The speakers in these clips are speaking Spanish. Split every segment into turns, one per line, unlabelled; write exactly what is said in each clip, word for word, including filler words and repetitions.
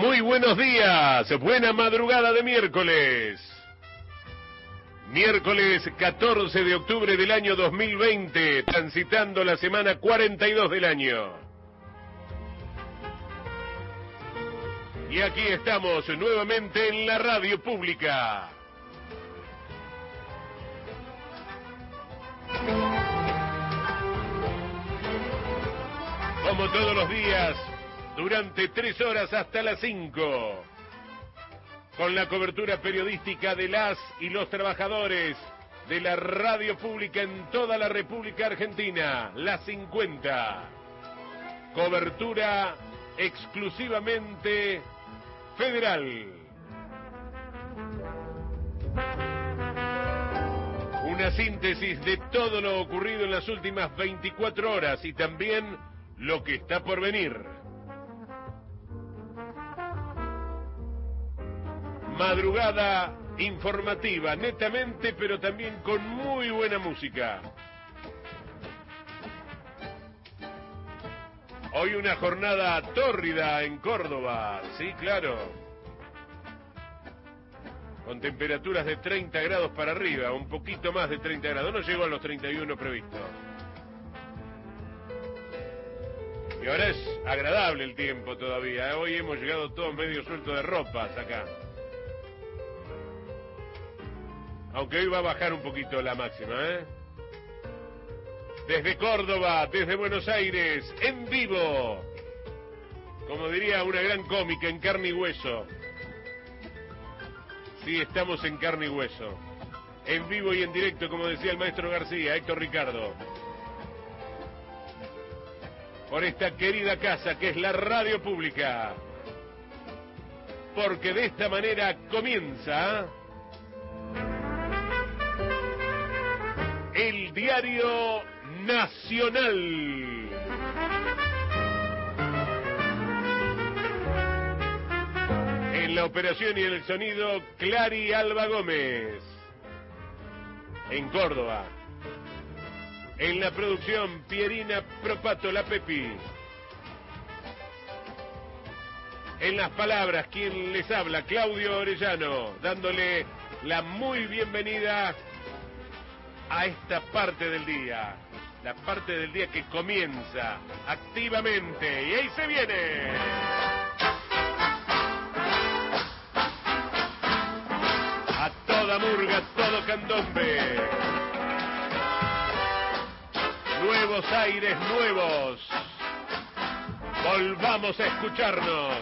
Muy buenos días, buena madrugada de miércoles. Miércoles catorce de octubre del año dos mil veinte, transitando la semana cuarenta y dos del año. Y aquí estamos nuevamente en la radio pública. Como todos los días, durante tres horas hasta las cinco, con la cobertura periodística de las y los trabajadores de la radio pública en toda la República Argentina, la cincuenta. Cobertura exclusivamente federal. Una síntesis de todo lo ocurrido en las últimas veinticuatro horas y también lo que está por venir. Madrugada informativa, netamente, pero también con muy buena música. Hoy una jornada tórrida en Córdoba, sí, claro. Con temperaturas de treinta grados para arriba, un poquito más de treinta grados, no llegó a los treinta y uno previstos. Y ahora es agradable el tiempo todavía, ¿eh? Hoy hemos llegado todos medio sueltos de ropas acá. Aunque hoy va a bajar un poquito la máxima, ¿eh? Desde Córdoba, desde Buenos Aires, en vivo. Como diría una gran cómica, en carne y hueso. Sí, estamos en carne y hueso. En vivo y en directo, como decía el maestro García, Héctor Ricardo. Por esta querida casa que es la radio pública. Porque de esta manera comienza el Diario Nacional. En la operación y en el sonido, Clary Alba Gómez. En Córdoba. En la producción, Pierina Propato, la Pepi. En las palabras, quien les habla, Claudio Orellano, dándole la muy bienvenida a esta parte del día, la parte del día que comienza activamente, y ahí se viene. A toda murga, todo candombe. Nuevos aires nuevos. Volvamos a escucharnos.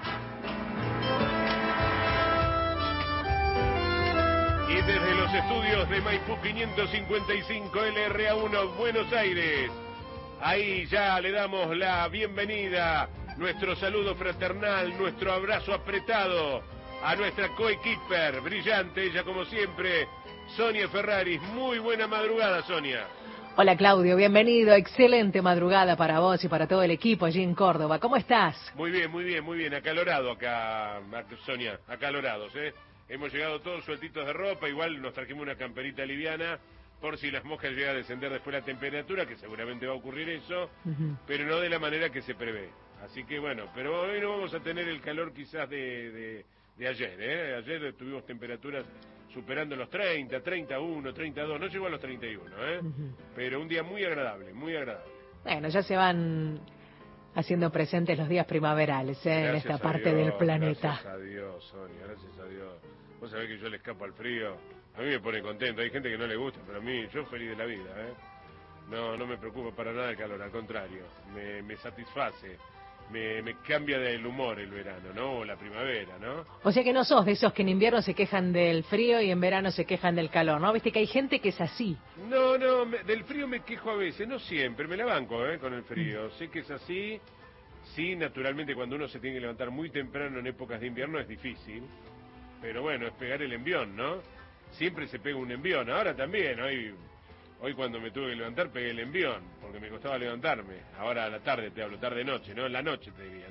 Y desde los estudios de Maipú quinientos cincuenta y cinco L R A uno Buenos Aires, ahí ya le damos la bienvenida, nuestro saludo fraternal, nuestro abrazo apretado a nuestra coequiper brillante, ella como siempre, Sonia Ferraris. Muy buena madrugada, Sonia.
Hola Claudio, bienvenido, excelente madrugada para vos y para todo el equipo allí en Córdoba. ¿Cómo estás?
Muy bien, muy bien, muy bien, acalorado acá, Sonia, acalorados, ¿eh? Hemos llegado todos sueltitos de ropa, igual nos trajimos una camperita liviana, por si las moscas llegan a descender después la temperatura, que seguramente va a ocurrir eso, uh-huh. Pero no de la manera que se prevé. Así que bueno, pero hoy no vamos a tener el calor quizás de, de, de ayer, ¿eh? Ayer tuvimos temperaturas superando los treinta, treinta y uno, treinta y dos, no llegó a los treinta y uno, ¿eh? Uh-huh. Pero un día muy agradable, muy agradable.
Bueno, ya se van haciendo presentes los días primaverales, ¿eh? En esta parte
Dios,
del planeta.
Gracias a Dios, Sonia, gracias a Dios. Vos sabés que yo le escapo al frío. A mí me pone contento. Hay gente que no le gusta, pero a mí, yo feliz de la vida, ¿eh? No, no me preocupa para nada el calor, al contrario. Me, me satisface. Me, me cambia del humor el verano, ¿no? O la primavera, ¿no?
O sea que no sos de esos que en invierno se quejan del frío y en verano se quejan del calor, ¿no? Viste que hay gente que es así.
No, no, me, del frío me quejo a veces, no siempre. Me la banco, ¿eh? Con el frío. Mm. Sé que es así. Sí, naturalmente cuando uno se tiene que levantar muy temprano en épocas de invierno es difícil. Pero bueno, es pegar el envión, ¿no? Siempre se pega un envión. Ahora también, hoy hoy cuando me tuve que levantar pegué el envión, porque me costaba levantarme. Ahora a la tarde te hablo, tarde-noche, ¿no? En la noche te diría, ¿no?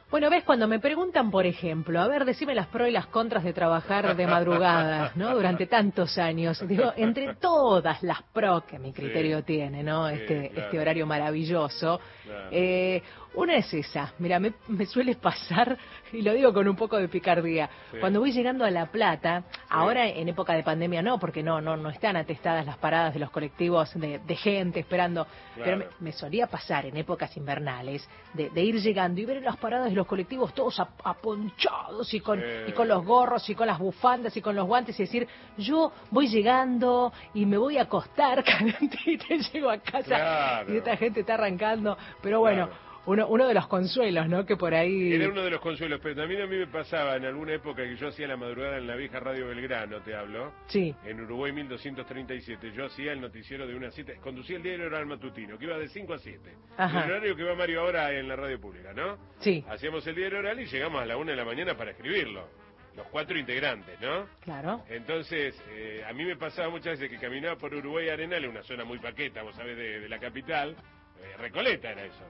Bueno, ves, cuando me preguntan, por ejemplo, a ver, decime las pros y las contras de trabajar de madrugada, ¿no? Durante tantos años. Digo, entre todas las pros que mi criterio sí, tiene, ¿no?
Sí,
este,
claro.
este horario maravilloso.
Claro.
Eh, una es esa. Mira, me, me suele pasar, y lo digo con un poco de picardía, sí. Cuando voy llegando a La Plata, sí. Ahora en época de pandemia no, porque no, no, no están atestadas las paradas de los colectivos de, de gente esperando, claro. Pero me, me solía pasar en épocas invernales de, de ir llegando y ver en las paradas de los colectivos todos aponchados y con, eh. y con los gorros y con las bufandas y con los guantes y decir, yo voy llegando y me voy a acostar calentita y llego a casa, claro. Y esta gente está arrancando, pero bueno, claro. Uno, uno de los consuelos, ¿no? Que por ahí...
Era uno de los consuelos, pero también a mí me pasaba en alguna época que yo hacía la madrugada en la vieja Radio Belgrano, te hablo.
Sí.
En Uruguay mil doscientos treinta y siete. Yo hacía el noticiero de una siete, conducía el diario oral matutino, que iba de cinco a siete. Ajá. El horario que va Mario ahora en la radio pública, ¿no?
Sí.
Hacíamos el diario oral y llegamos a la una de la mañana para escribirlo. Los cuatro integrantes, ¿no?
Claro.
Entonces, eh, a mí me pasaba muchas veces que caminaba por Uruguay Arenal, una zona muy paqueta, vos sabés, de, de la capital. Eh, Recoleta era eso.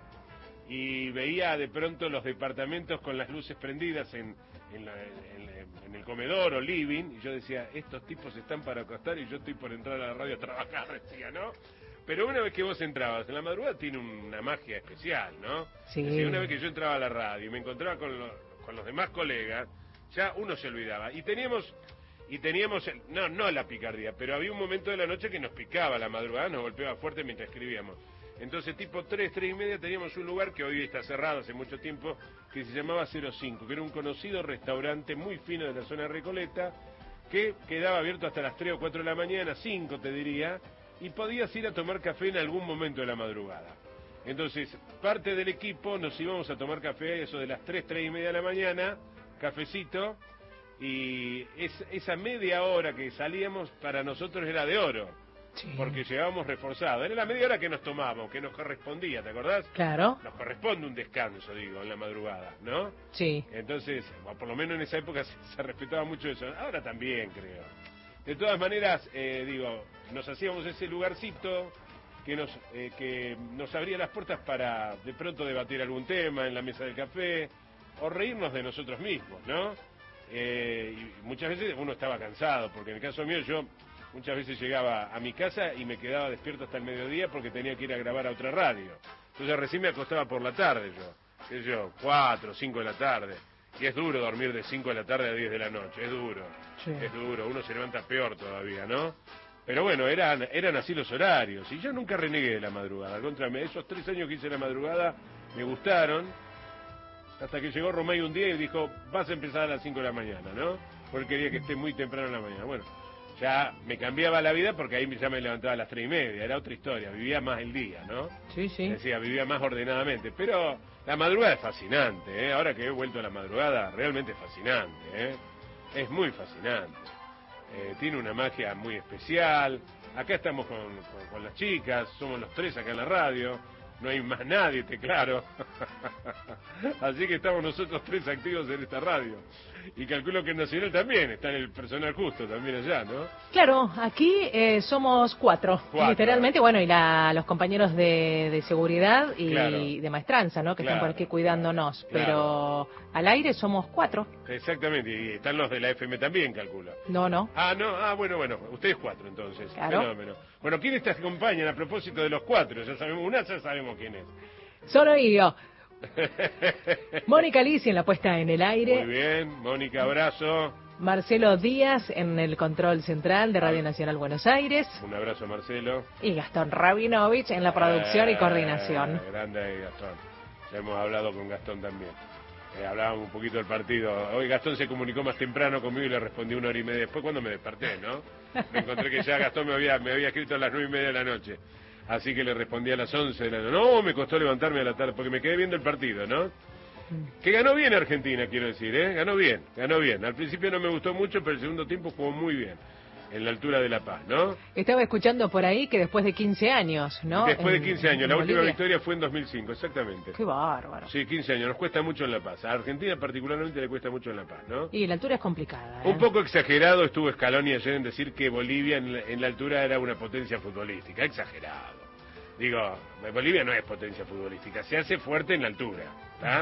Y veía de pronto los departamentos con las luces prendidas en, en, la, en, en el comedor o living, y yo decía, estos tipos están para acostar y yo estoy por entrar a la radio a trabajar, decía, ¿no? Pero una vez que vos entrabas, en la madrugada tiene una magia especial, ¿no?
Sí.
Es decir, una vez que yo entraba a la radio y me encontraba con, lo, con los demás colegas, ya uno se olvidaba. Y teníamos, y teníamos, no, no la picardía, pero había un momento de la noche que nos picaba la madrugada, nos golpeaba fuerte mientras escribíamos. Entonces, tipo tres, tres y media, teníamos un lugar que hoy está cerrado hace mucho tiempo, que se llamaba cero cinco, que era un conocido restaurante muy fino de la zona de Recoleta, que quedaba abierto hasta las tres o cuatro de la mañana, cinco te diría, y podías ir a tomar café en algún momento de la madrugada. Entonces, parte del equipo nos íbamos a tomar café eso de las tres, tres y media de la mañana, cafecito, y es, esa media hora que salíamos para nosotros era de oro. Sí. Porque llegábamos reforzados. Era la media hora que nos tomábamos, que nos correspondía, ¿te acordás?
Claro.
Nos corresponde un descanso, digo, en la madrugada, ¿no?
Sí.
Entonces, o por lo menos en esa época se, se respetaba mucho eso. Ahora también, creo. De todas maneras, eh, digo, nos hacíamos ese lugarcito que nos, eh, que nos abría las puertas para de pronto debatir algún tema en la mesa del café o reírnos de nosotros mismos, ¿no? Eh, y muchas veces uno estaba cansado, porque en el caso mío yo... Muchas veces llegaba a mi casa y me quedaba despierto hasta el mediodía porque tenía que ir a grabar a otra radio. Entonces recién me acostaba por la tarde yo, qué sé yo, cuatro, cinco de la tarde. Y es duro dormir de cinco de la tarde a diez de la noche, es duro, sí. Es duro, uno se levanta peor todavía, ¿no? Pero bueno, eran, eran así los horarios y yo nunca renegué de la madrugada. Al contrario, esos tres años que hice la madrugada me gustaron, hasta que llegó Romay un día y dijo, vas a empezar a las cinco de la mañana, ¿no? Porque quería que esté muy temprano en la mañana. Bueno, ya me cambiaba la vida porque ahí ya me levantaba a las tres y media, era otra historia, vivía más el día, ¿no?
Sí, sí.
Decía, vivía más ordenadamente, pero la madrugada es fascinante, ¿eh? Ahora que he vuelto a la madrugada, realmente es fascinante, ¿eh? Es muy fascinante, eh, tiene una magia muy especial, acá estamos con, con, con las chicas, somos los tres acá en la radio, no hay más nadie, te claro, así que estamos nosotros tres activos en esta radio. Y calculo que en Nacional también, está en el personal justo también allá, ¿no?
Claro, aquí eh, somos cuatro, cuatro, literalmente, bueno, y la, los compañeros de, de seguridad y claro. De maestranza, ¿no? Que claro, están por aquí cuidándonos, claro, pero claro. Al aire somos cuatro.
Exactamente, y están los de la F M también, calculo.
No, no.
Ah, no, ah, bueno, bueno, ustedes cuatro entonces.
Claro.
Fenómeno. Bueno, ¿quiénes te acompañan a propósito de los cuatro? Ya sabemos, una ya sabemos quién es.
Solo yo. Mónica Lisi en la puesta en el aire.
Muy bien, Mónica, abrazo.
Marcelo Díaz en el control central de Radio Nacional Buenos Aires.
Un abrazo, Marcelo.
Y Gastón Rabinovich en la producción eh, y coordinación.
Grande Gastón. Ya hemos hablado con Gastón también. Eh, hablábamos un poquito del partido. Hoy Gastón se comunicó más temprano conmigo y le respondí una hora y media después cuando me desperté, ¿no? Me encontré que ya Gastón me había, me había escrito a las nueve y media de la noche. Así que le respondí a las once de la noche. No, me costó levantarme a la tarde porque me quedé viendo el partido, ¿no? Que ganó bien Argentina, quiero decir, ¿eh? Ganó bien, ganó bien. Al principio no me gustó mucho, pero el segundo tiempo jugó muy bien. En la altura de La Paz, ¿no?
Estaba escuchando por ahí que después de quince años, ¿no?
Después
en,
de quince años, la
Bolivia.
Última victoria fue en dos mil cinco, exactamente.
Qué bárbaro.
Sí, quince años, nos cuesta mucho en La Paz. A Argentina particularmente le cuesta mucho en La Paz, ¿no?
Y la altura es complicada, ¿eh?
Un poco exagerado estuvo Scaloni ayer en decir que Bolivia en la, en la altura era una potencia futbolística, exagerado. Digo, Bolivia no es potencia futbolística, se hace fuerte en la altura, ¿está?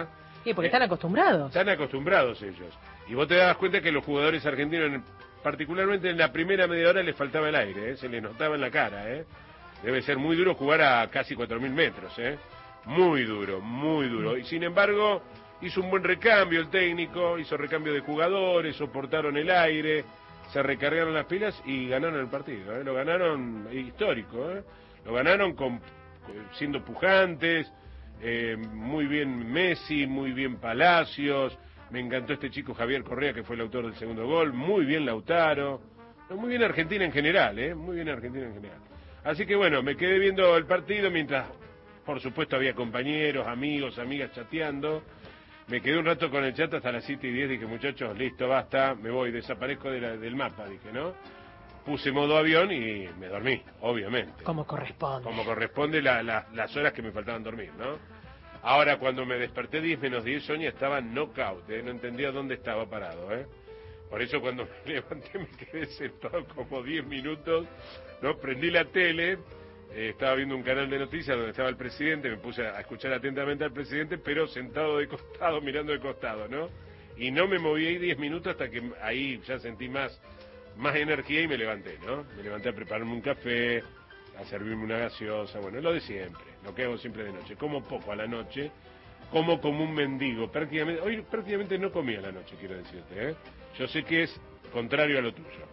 Sí, porque eh, están acostumbrados.
Están acostumbrados ellos. Y vos te das cuenta que los jugadores argentinos, particularmente en la primera media hora, les faltaba el aire, ¿eh? Se les notaba en la cara, ¿eh? Debe ser muy duro jugar a casi cuatro mil metros, ¿eh? Muy duro, muy duro. Y sin embargo, hizo un buen recambio el técnico, hizo recambio de jugadores, soportaron el aire, se recargaron las pilas y ganaron el partido, ¿eh? Lo ganaron histórico, ¿eh? Lo ganaron con, siendo pujantes, eh, muy bien Messi, muy bien Palacios, me encantó este chico Javier Correa, que fue el autor del segundo gol, muy bien Lautaro, muy bien Argentina en general, ¿eh? Muy bien Argentina en general. Así que bueno, me quedé viendo el partido mientras, por supuesto, había compañeros, amigos, amigas chateando. Me quedé un rato con el chat hasta las siete y diez, dije, muchachos, listo, basta, me voy, desaparezco de la, del mapa, dije, ¿no? Puse modo avión y me dormí, obviamente.
Como corresponde.
Como corresponde la, la, las horas que me faltaban dormir, ¿no? Ahora, cuando me desperté diez menos diez, Sonia estaba knockout, ¿eh? No entendía dónde estaba parado, ¿eh? Por eso cuando me levanté me quedé sentado como diez minutos, ¿no? Prendí la tele, eh, estaba viendo un canal de noticias donde estaba el presidente, me puse a escuchar atentamente al presidente, pero sentado de costado, mirando de costado, ¿no? Y no me moví ahí diez minutos hasta que ahí ya sentí más, más energía y me levanté, ¿no? Me levanté a prepararme un café, a servirme una gaseosa, bueno, lo de siempre, lo que hago siempre de noche. Como poco a la noche, como como un mendigo, prácticamente, hoy prácticamente no comí a la noche, quiero decirte, ¿eh? Yo sé que es contrario a lo tuyo.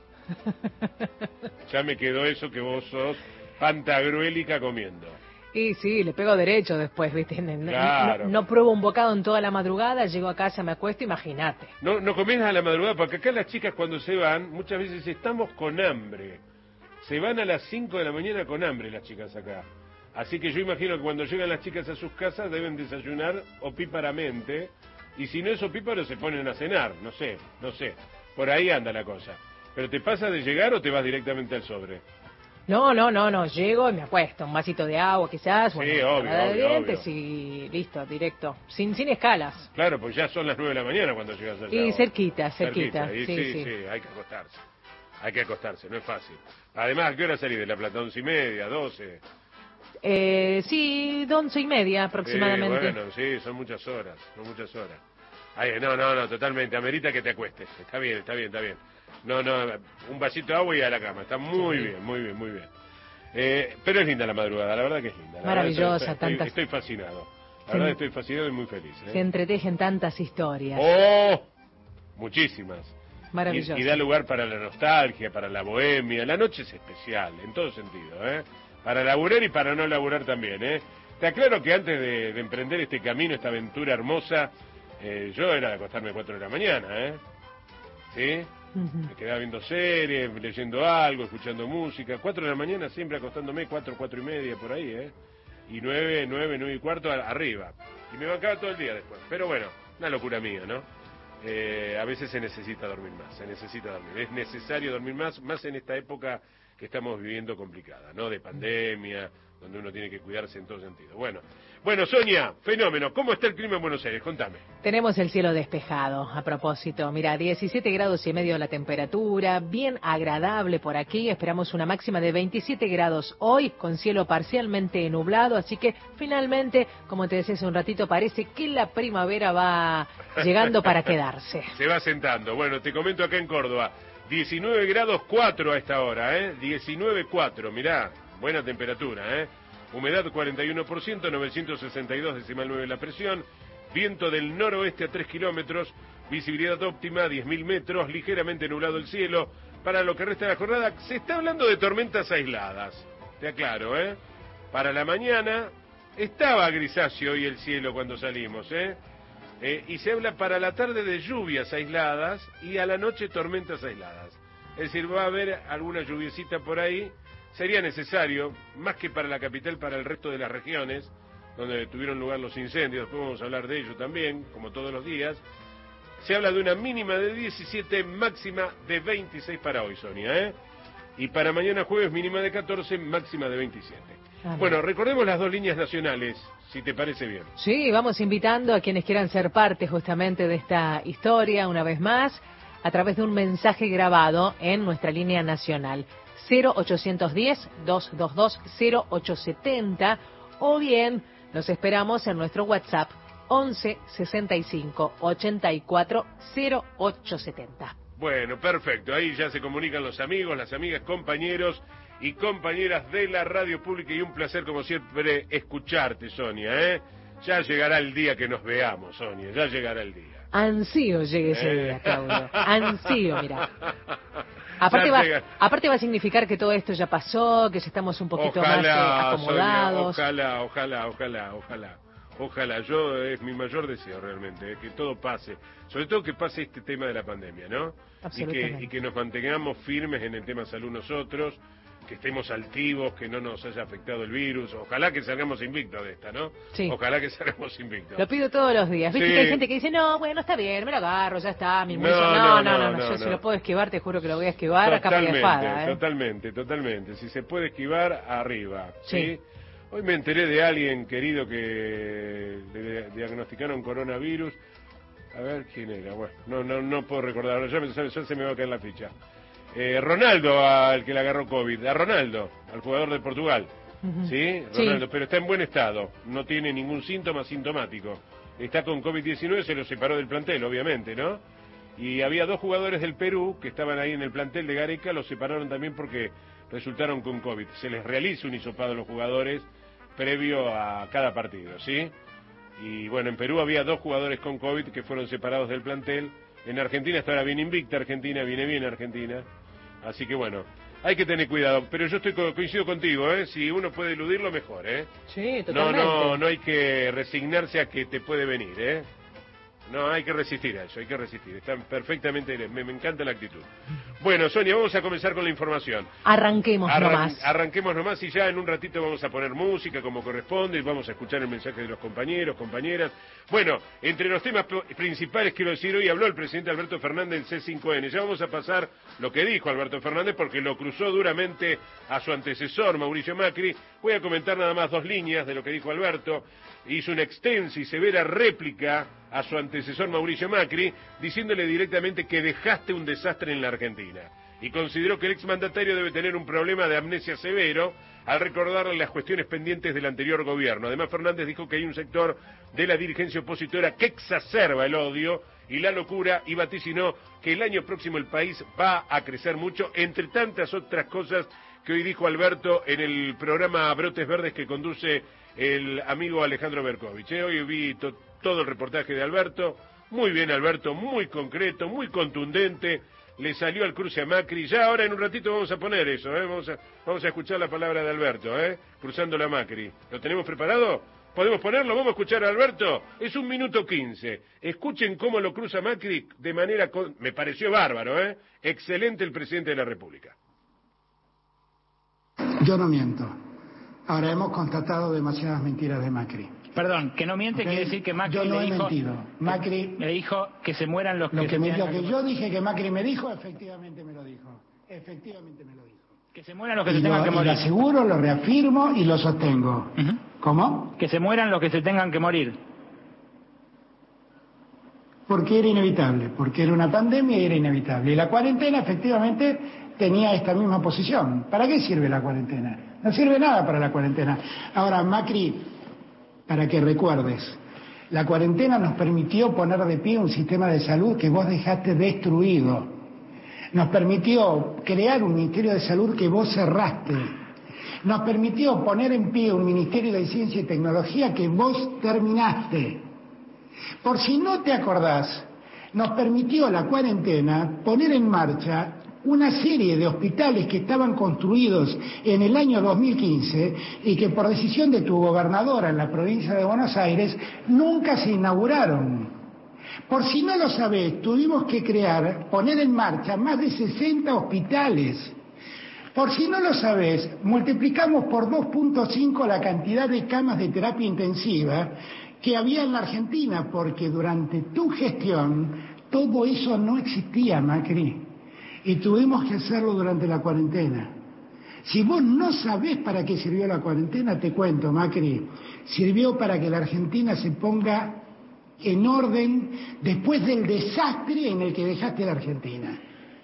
Ya me quedó eso que vos sos pantagruélica comiendo.
Y sí, le pego derecho después, ¿viste? No,
claro.
no, no pruebo un bocado en toda la madrugada, llego a casa, me acuesto, imagínate.
No, no comés a la madrugada, porque acá las chicas cuando se van, muchas veces estamos con hambre. Se van a las cinco de la mañana con hambre las chicas acá. Así que yo imagino que cuando llegan las chicas a sus casas deben desayunar opíparamente, y si no es opíparo se ponen a cenar, no sé, no sé. Por ahí anda la cosa. ¿Pero te pasa de llegar o te vas directamente al sobre?
No, no, no, no, llego y me acuesto, un vasito de agua quizás, bueno,
sí, obvio,
de
obvio,
dientes
obvio.
Y listo, directo, sin sin escalas.
Claro, pues ya son las nueve de la mañana cuando llegas allá.
Y cerquita, cerquita,
cerquita. Y
sí,
sí,
sí,
sí, hay que acostarse, hay que acostarse, no es fácil. Además, ¿a qué hora salís de La Plata? ¿Once y media, doce?
Eh, sí, de once y media aproximadamente.
Sí, bueno, sí, son muchas horas, son muchas horas. Ay, no, no, no, totalmente, amerita que te acuestes, está bien, está bien, está bien. No, no, un vasito de agua y a la cama, está muy sí. bien, muy bien, muy bien. Eh, pero es linda la madrugada, la verdad que es linda. La
Maravillosa,
estoy,
tantas...
Estoy fascinado, la verdad estoy fascinado y muy feliz. ¿eh?
Se entretejen tantas historias.
¡Oh! Muchísimas.
Maravilloso.
Y, y da lugar para la nostalgia, para la bohemia. La noche es especial, en todo sentido, ¿eh? Para laburar y para no laburar también, ¿eh? Te aclaro que antes de, de emprender este camino, esta aventura hermosa, eh, yo era de acostarme a cuatro de la mañana, ¿eh? ¿Sí? Uh-huh. Me quedaba viendo series, leyendo algo, escuchando música. Cuatro de la mañana siempre acostándome, cuatro, cuatro y media por ahí, ¿eh? Y nueve, nueve, nueve y cuarto a, arriba. Y me bancaba todo el día después. Pero bueno, una locura mía, ¿no? Eh, a veces se necesita dormir más, se necesita dormir. Es necesario dormir más, más en esta época que estamos viviendo complicada, ¿no? De pandemia, donde uno tiene que cuidarse en todo sentido. Bueno, bueno, Sonia, fenómeno. ¿Cómo está el clima en Buenos Aires? Contame.
Tenemos el cielo despejado, a propósito. Mira, diecisiete grados y medio la temperatura, bien agradable por aquí. Esperamos una máxima de veintisiete grados hoy, con cielo parcialmente nublado. Así que, finalmente, como te decía hace un ratito, parece que la primavera va llegando para quedarse.
Se va sentando. Bueno, te comento acá en Córdoba. diecinueve grados cuatro a esta hora, ¿eh? diecinueve cuatro, mirá, buena temperatura, ¿eh? Humedad cuarenta y uno por ciento, novecientos sesenta y dos decimal nueve la presión, viento del noroeste a tres kilómetros, visibilidad óptima diez mil metros, ligeramente nublado el cielo. Para lo que resta de la jornada, se está hablando de tormentas aisladas, te aclaro, ¿eh? Para la mañana estaba grisáceo hoy el cielo cuando salimos, ¿eh? Eh, y se habla para la tarde de lluvias aisladas y a la noche tormentas aisladas. Es decir, va a haber alguna lluviecita por ahí. Sería necesario, más que para la capital, para el resto de las regiones donde tuvieron lugar los incendios. Después vamos a hablar de ello también, como todos los días. Se habla de una mínima de diecisiete, máxima de veintiséis para hoy, Sonia, ¿eh? Y para mañana jueves mínima de catorce, máxima de veintisiete. Ah, bueno, recordemos las dos líneas nacionales, si te parece bien.
Sí, vamos invitando a quienes quieran ser parte justamente de esta historia, una vez más, a través de un mensaje grabado en nuestra línea nacional. cero ochocientos diez, doscientos veintidós, cero ochocientos setenta, o bien los esperamos en nuestro WhatsApp once sesenta y cinco ochenta y cuatro cero ocho setenta.
Bueno, perfecto. Ahí ya se comunican los amigos, las amigas, compañeros y compañeras de la radio pública, y un placer como siempre escucharte, Sonia, ¿eh? Ya llegará el día que nos veamos, Sonia, ya llegará el día.
Ansío llegue ese ¿Eh? día, Claudio. Ansío, mira. Aparte va, aparte va a significar que todo esto ya pasó, que ya estamos un poquito
ojalá,
más eh, acomodados.
Sonia, ojalá, ojalá, ojalá, ojalá. Ojalá, yo es mi mayor deseo realmente, eh, que todo pase, sobre todo que pase este tema de la pandemia, ¿no? Y que, y que nos mantengamos firmes en el tema salud nosotros, que estemos altivos, que no nos haya afectado el virus, ojalá que salgamos invictos de esta, ¿no?
Sí.
Ojalá que salgamos invictos.
Lo pido todos los días, viste sí. que hay gente que dice, no, bueno, está bien, me lo agarro, ya está, mi inmunización, no, no, no, no, no, no, yo no. Si lo puedo esquivar, te juro que lo voy a esquivar a capa y espada, ¿eh?
Totalmente, totalmente, si se puede esquivar, arriba, ¿sí?
Sí.
Hoy me enteré de alguien querido que le diagnosticaron coronavirus. A ver quién era. Bueno, no no no puedo recordar. Ya, me, ya se me va a caer la ficha. Eh, Ronaldo, al que le agarró COVID. A Ronaldo, al jugador de Portugal. Uh-huh. ¿Sí? Ronaldo, sí. Pero está en buen estado. No tiene ningún síntoma sintomático. Está con COVID diecinueve, se lo separó del plantel, obviamente, ¿no? Y había dos jugadores del Perú que estaban ahí en el plantel de Gareca, los separaron también porque resultaron con COVID. Se les realiza un hisopado a los jugadores previo a cada partido, ¿sí? Y bueno, en Perú había dos jugadores con COVID que fueron separados del plantel. En Argentina está ahora bien invicta Argentina, viene bien Argentina. Así que bueno, hay que tener cuidado. Pero yo estoy coincido contigo, ¿eh? Si uno puede eludirlo, mejor, ¿eh?
Sí, totalmente.
No, no, no hay que resignarse a que te puede venir, ¿eh? No, hay que resistir a eso, hay que resistir. Está perfectamente, me, me encanta la actitud. Bueno, Sonia, vamos a comenzar con la información.
Arranquemos Arran nomás.
Arranquemos nomás y ya en un ratito vamos a poner música como corresponde, y vamos a escuchar el mensaje de los compañeros, compañeras. Bueno, entre los temas principales quiero decir, hoy habló el presidente Alberto Fernández del C cinco N. Ya vamos a pasar lo que dijo Alberto Fernández porque lo cruzó duramente a su antecesor, Mauricio Macri. Voy a comentar nada más dos líneas de lo que dijo Alberto. Hizo una extensa y severa réplica a su antecesor Mauricio Macri, diciéndole directamente que dejaste un desastre en la Argentina. Y consideró que el exmandatario debe tener un problema de amnesia severo al recordarle las cuestiones pendientes del anterior gobierno. Además, Fernández dijo que hay un sector de la dirigencia opositora que exacerba el odio y la locura, y vaticinó que el año próximo el país va a crecer mucho, entre tantas otras cosas que hoy dijo Alberto en el programa Brotes Verdes que conduce el amigo Alejandro Berkovich. ¿eh? Hoy vi to todo el reportaje de Alberto, muy bien Alberto, muy concreto, muy contundente, le salió al cruce a Macri. Ya ahora en un ratito vamos a poner eso, ¿eh? vamos, a, vamos a escuchar la palabra de Alberto, ¿eh? cruzando la Macri. ¿Lo tenemos preparado? ¿Podemos ponerlo? ¿Vamos a escuchar a Alberto? Es un minuto quince. Escuchen cómo lo cruza Macri de manera... Con... Me pareció bárbaro, ¿eh? Excelente el presidente de la República.
Yo no miento. Ahora hemos constatado demasiadas mentiras de Macri.
Perdón, que no miente, ¿okay? Quiere decir que Macri
yo no
le
he
dijo...
mentido. Macri...
Le dijo que se mueran los que...
Lo que, me, lo
que...
que yo dije que Macri me dijo, efectivamente me lo dijo. Efectivamente me lo dijo.
Que se mueran los que
y
se tengan
lo,
que morir.
Lo aseguro, lo reafirmo y lo sostengo.
Uh-huh.
¿Cómo?
Que se mueran los que se tengan que morir.
Porque era inevitable, porque era una pandemia y era inevitable. Y la cuarentena efectivamente tenía esta misma posición. ¿Para qué sirve la cuarentena? No sirve nada para la cuarentena. Ahora, Macri, para que recuerdes, la cuarentena nos permitió poner de pie un sistema de salud que vos dejaste destruido. Nos permitió crear un Ministerio de Salud que vos cerraste. Nos permitió poner en pie un Ministerio de Ciencia y Tecnología que vos terminaste. Por si no te acordás, nos permitió la cuarentena poner en marcha una serie de hospitales que estaban construidos en el año dos mil quince y que por decisión de tu gobernadora en la provincia de Buenos Aires nunca se inauguraron. Por si no lo sabés, tuvimos que crear, poner en marcha más de sesenta hospitales. Por si no lo sabés, multiplicamos por dos punto cinco la cantidad de camas de terapia intensiva que había en la Argentina, porque durante tu gestión todo eso no existía, Macri, y tuvimos que hacerlo durante la cuarentena. Si vos no sabés para qué sirvió la cuarentena, te cuento, Macri, sirvió para que la Argentina se ponga en orden después del desastre en el que dejaste la Argentina.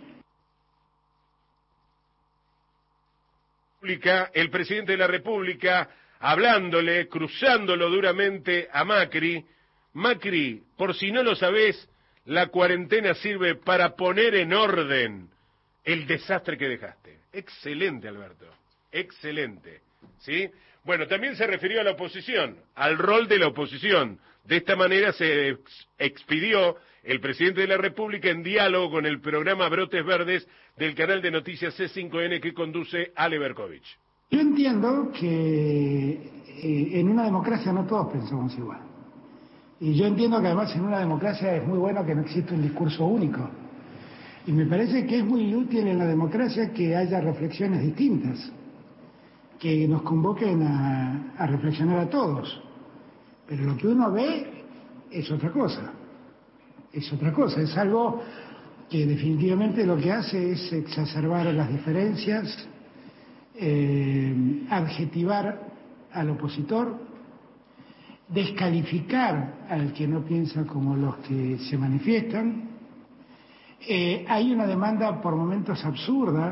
El presidente de la República hablándole, cruzándolo duramente a Macri, Macri, por si no lo sabés, la cuarentena sirve para poner en orden el desastre que dejaste. Excelente, Alberto, excelente, ¿sí? Bueno, también se refirió a la oposición, al rol de la oposición. De esta manera se expidió el presidente de la República en diálogo con el programa Brotes Verdes del canal de noticias C cinco N que conduce Ale Berkovich.
Yo entiendo que eh, en una democracia no todos pensamos igual. Y yo entiendo que además en una democracia es muy bueno que no existe un discurso único. Y me parece que es muy útil en la democracia que haya reflexiones distintas, que nos convoquen a, a reflexionar a todos. Pero lo que uno ve es otra cosa. Es otra cosa, es algo que definitivamente lo que hace es exacerbar las diferencias, eh, adjetivar al opositor, descalificar al que no piensa como los que se manifiestan. Eh, hay una demanda por momentos absurda,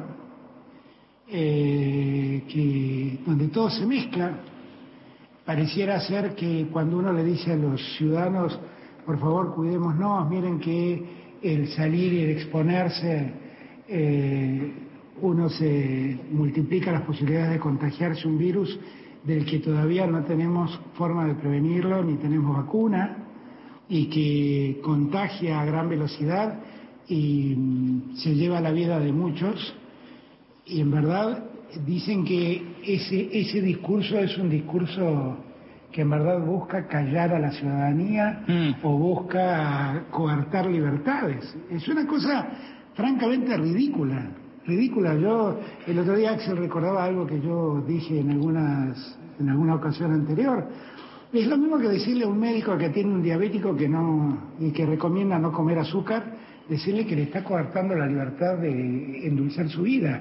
eh, que, donde todo se mezcla. Pareciera ser que cuando uno le dice a los ciudadanos, por favor cuidémonos, miren que el salir y el exponerse, eh, uno se multiplica las posibilidades de contagiarse un virus del que todavía no tenemos forma de prevenirlo, ni tenemos vacuna, y que contagia a gran velocidad y mm, se lleva la vida de muchos. Y en verdad dicen que ese, ese discurso es un discurso que en verdad busca callar a la ciudadanía mm. o busca coartar libertades. Es una cosa francamente ridícula, ridícula. Yo, el otro día Axel recordaba algo que yo dije en algunas, en alguna ocasión anterior. Es lo mismo que decirle a un médico que tiene un diabético que no, y que recomienda no comer azúcar, decirle que le está coartando la libertad de endulzar su vida.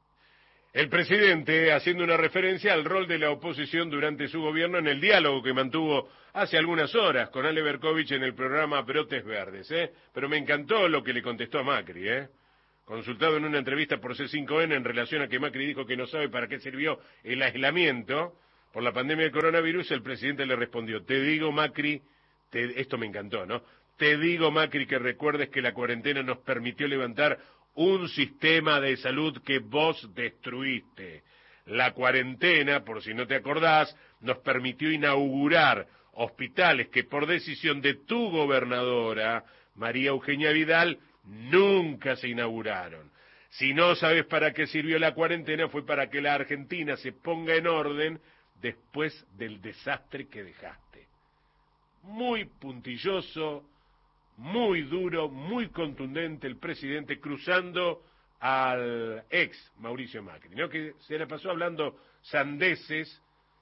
El presidente haciendo una referencia al rol de la oposición durante su gobierno en el diálogo que mantuvo hace algunas horas con Ale Berkovich en el programa Brotes Verdes, ¿eh? Pero me encantó lo que le contestó a Macri, ¿eh? Consultado en una entrevista por C cinco N en relación a que Macri dijo que no sabe para qué sirvió el aislamiento por la pandemia del coronavirus, el presidente le respondió: te digo, Macri, te... esto me encantó, ¿no? Te digo, Macri, que recuerdes que la cuarentena nos permitió levantar un sistema de salud que vos destruiste. La cuarentena, por si no te acordás, nos permitió inaugurar hospitales que por decisión de tu gobernadora, María Eugenia Vidal, nunca se inauguraron. Si no sabes para qué sirvió la cuarentena, fue para que la Argentina se ponga en orden después del desastre que dejaste. Muy puntilloso, muy duro, muy contundente el presidente, cruzando al ex Mauricio Macri, ¿no? Que se le pasó hablando sandeces,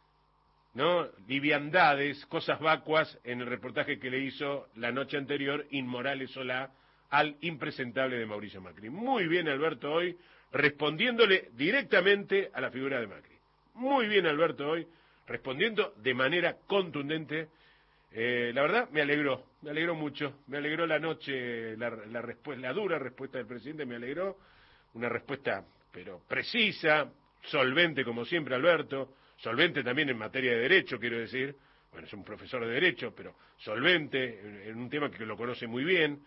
¿no? Liviandades, cosas vacuas en el reportaje que le hizo la noche anterior Inmorales Solá al impresentable de Mauricio Macri. Muy bien, Alberto, hoy respondiéndole directamente a la figura de Macri. Muy bien, Alberto, hoy respondiendo de manera contundente. Eh, la verdad, me alegró, me alegró mucho, me alegró la noche, la, la, la dura respuesta del presidente, me alegró, una respuesta, pero precisa, solvente como siempre, Alberto, solvente también en materia de derecho, quiero decir, bueno, es un profesor de derecho, pero solvente en, en un tema que lo conoce muy bien,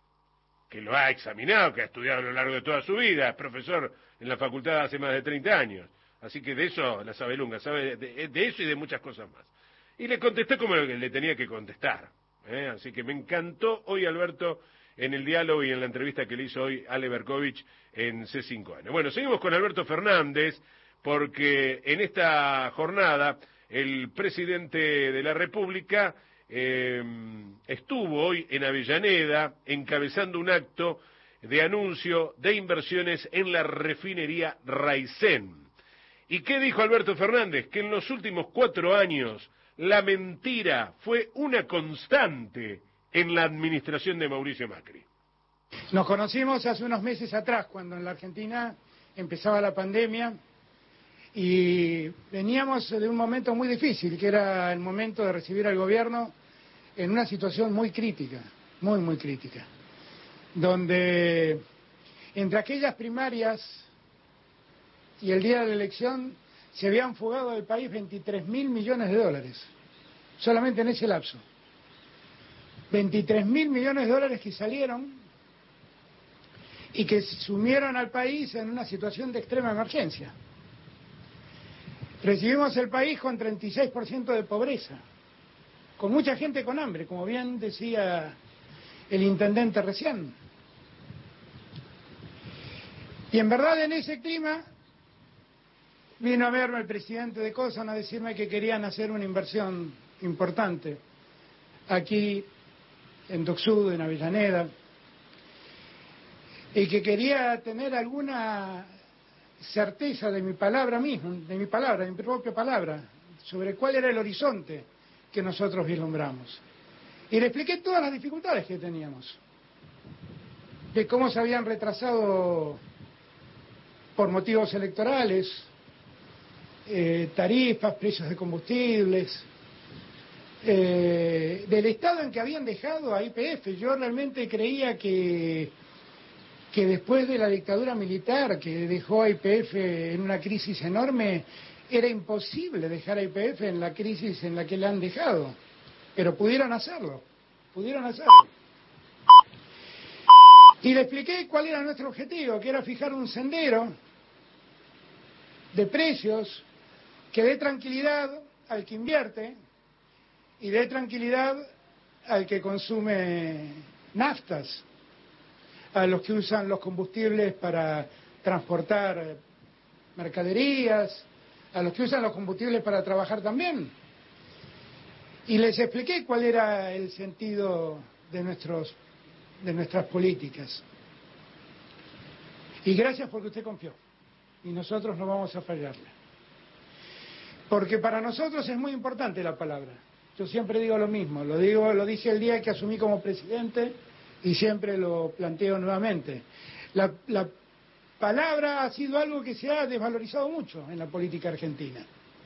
que lo ha examinado, que ha estudiado a lo largo de toda su vida, es profesor en la facultad hace más de treinta años, así que de eso la sabe Lunga, sabe de, de eso y de muchas cosas más. Y le contesté como le tenía que contestar, ¿eh? Así que me encantó hoy, Alberto, en el diálogo y en la entrevista que le hizo hoy Ale Berkovich en C cinco N. Bueno, seguimos con Alberto Fernández, porque en esta jornada el presidente de la República eh, estuvo hoy en Avellaneda encabezando un acto de anuncio de inversiones en la refinería Raicén. ¿Y qué dijo Alberto Fernández? Que en los últimos cuatro años la mentira fue una constante en la administración de Mauricio Macri.
Nos conocimos hace unos meses atrás, cuando en la Argentina empezaba la pandemia y veníamos de un momento muy difícil, que era el momento de recibir al gobierno en una situación muy crítica, muy, muy crítica, donde entre aquellas primarias y el día de la elección se habían fugado del país veintitrés mil millones de dólares, solamente en ese lapso. veintitrés mil millones de dólares que salieron y que sumieron al país en una situación de extrema emergencia. Recibimos el país con treinta y seis por ciento de pobreza, con mucha gente con hambre, como bien decía el intendente recién. Y en verdad en ese clima vino a verme el presidente de COSAN a decirme que querían hacer una inversión importante aquí en Docksud, en Avellaneda, y que quería tener alguna certeza de mi palabra misma, de mi palabra, de mi propia palabra, sobre cuál era el horizonte que nosotros vislumbramos. Y le expliqué todas las dificultades que teníamos, de cómo se habían retrasado por motivos electorales, eh, tarifas, precios de combustibles, eh, del estado en que habían dejado a Y P F. Yo realmente creía que, que después de la dictadura militar que dejó a Y P F en una crisis enorme, era imposible dejar a Y P F en la crisis en la que la han dejado, pero pudieron hacerlo, pudieron hacerlo. Y le expliqué cuál era nuestro objetivo, que era fijar un sendero de precios que dé tranquilidad al que invierte y dé tranquilidad al que consume naftas, a los que usan los combustibles para transportar mercaderías, a los que usan los combustibles para trabajar también. Y les expliqué cuál era el sentido de nuestros, de nuestras políticas. Y gracias porque usted confió. Y nosotros no vamos a fallarle. Porque para nosotros es muy importante la palabra. Yo siempre digo lo mismo, lo digo, lo dije el día que asumí como presidente y siempre lo planteo nuevamente. La, la palabra ha sido algo que se ha desvalorizado mucho en la política argentina.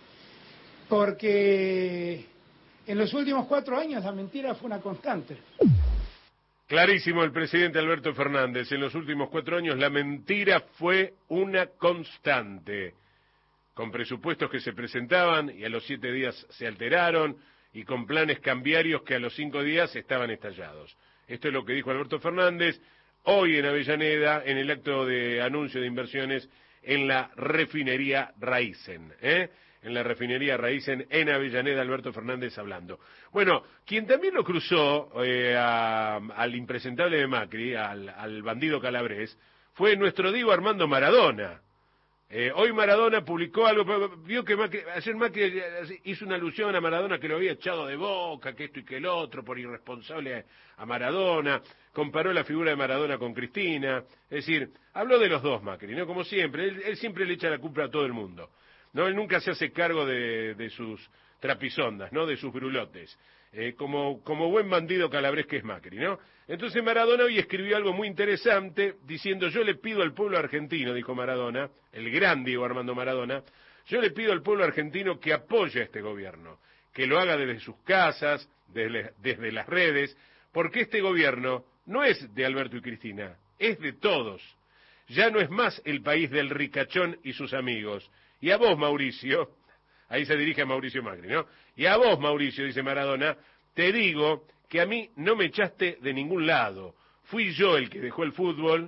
Porque en los últimos cuatro años la mentira fue una constante.
Clarísimo el presidente Alberto Fernández. En los últimos cuatro años la mentira fue una constante. Con presupuestos que se presentaban y a los siete días se alteraron, y con planes cambiarios que a los cinco días estaban estallados. Esto es lo que dijo Alberto Fernández hoy en Avellaneda, en el acto de anuncio de inversiones en la refinería Raízen, ¿eh? En la refinería Raízen en Avellaneda, Alberto Fernández hablando. Bueno, quien también lo cruzó eh, a, al impresentable de Macri, al, al bandido calabrés, fue nuestro Diego Armando Maradona. Eh, hoy Maradona publicó algo, vio que Macri, ayer Macri hizo una alusión a Maradona que lo había echado de Boca, que esto y que el otro, por irresponsable a Maradona, comparó la figura de Maradona con Cristina, es decir, habló de los dos Macri, ¿no? Como siempre, él, él siempre le echa la culpa a todo el mundo, ¿no? Él nunca se hace cargo de, de sus trapisondas, ¿no? De sus brulotes, eh, como, como buen bandido calabrés que es Macri, ¿no? Entonces Maradona hoy escribió algo muy interesante, diciendo: yo le pido al pueblo argentino, dijo Maradona, el gran Diego Armando Maradona, yo le pido al pueblo argentino que apoye a este gobierno, que lo haga desde sus casas, desde, desde las redes, porque este gobierno no es de Alberto y Cristina, es de todos. Ya no es más el país del ricachón y sus amigos. Y a vos, Mauricio, ahí se dirige a Mauricio Macri, ¿no? Y a vos, Mauricio, dice Maradona, te digo que a mí no me echaste de ningún lado. Fui yo el que dejó el fútbol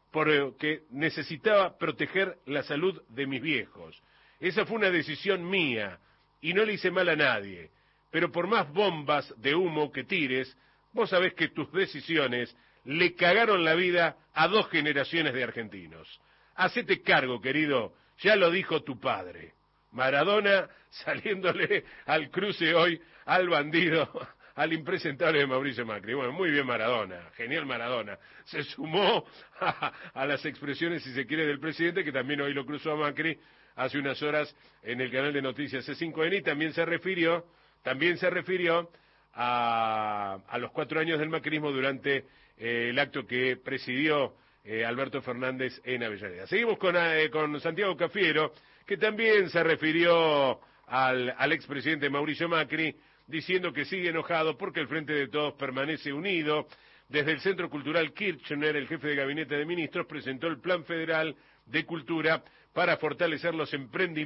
porque necesitaba proteger la salud de mis viejos. Esa fue una decisión mía y no le hice mal a nadie. Pero por más bombas de humo que tires, vos sabés que tus decisiones le cagaron la vida a dos generaciones de argentinos. Hacete cargo, querido, ya lo dijo tu padre. Maradona saliéndole al cruce hoy al bandido, al impresentable de Mauricio Macri. Bueno, muy bien Maradona, genial Maradona. Se sumó a, a las expresiones, si se quiere, del presidente, que también hoy lo cruzó a Macri hace unas horas en el canal de noticias C cinco N, y también se refirió, también se refirió a, a los cuatro años del macrismo durante eh, el acto que presidió eh, Alberto Fernández en Avellaneda. Seguimos con, eh, con Santiago Cafiero, que también se refirió al, al expresidente Mauricio Macri, diciendo que sigue enojado porque el Frente de Todos permanece unido. Desde el Centro Cultural Kirchner, el jefe de gabinete de ministros presentó el Plan Federal de Cultura para fortalecer los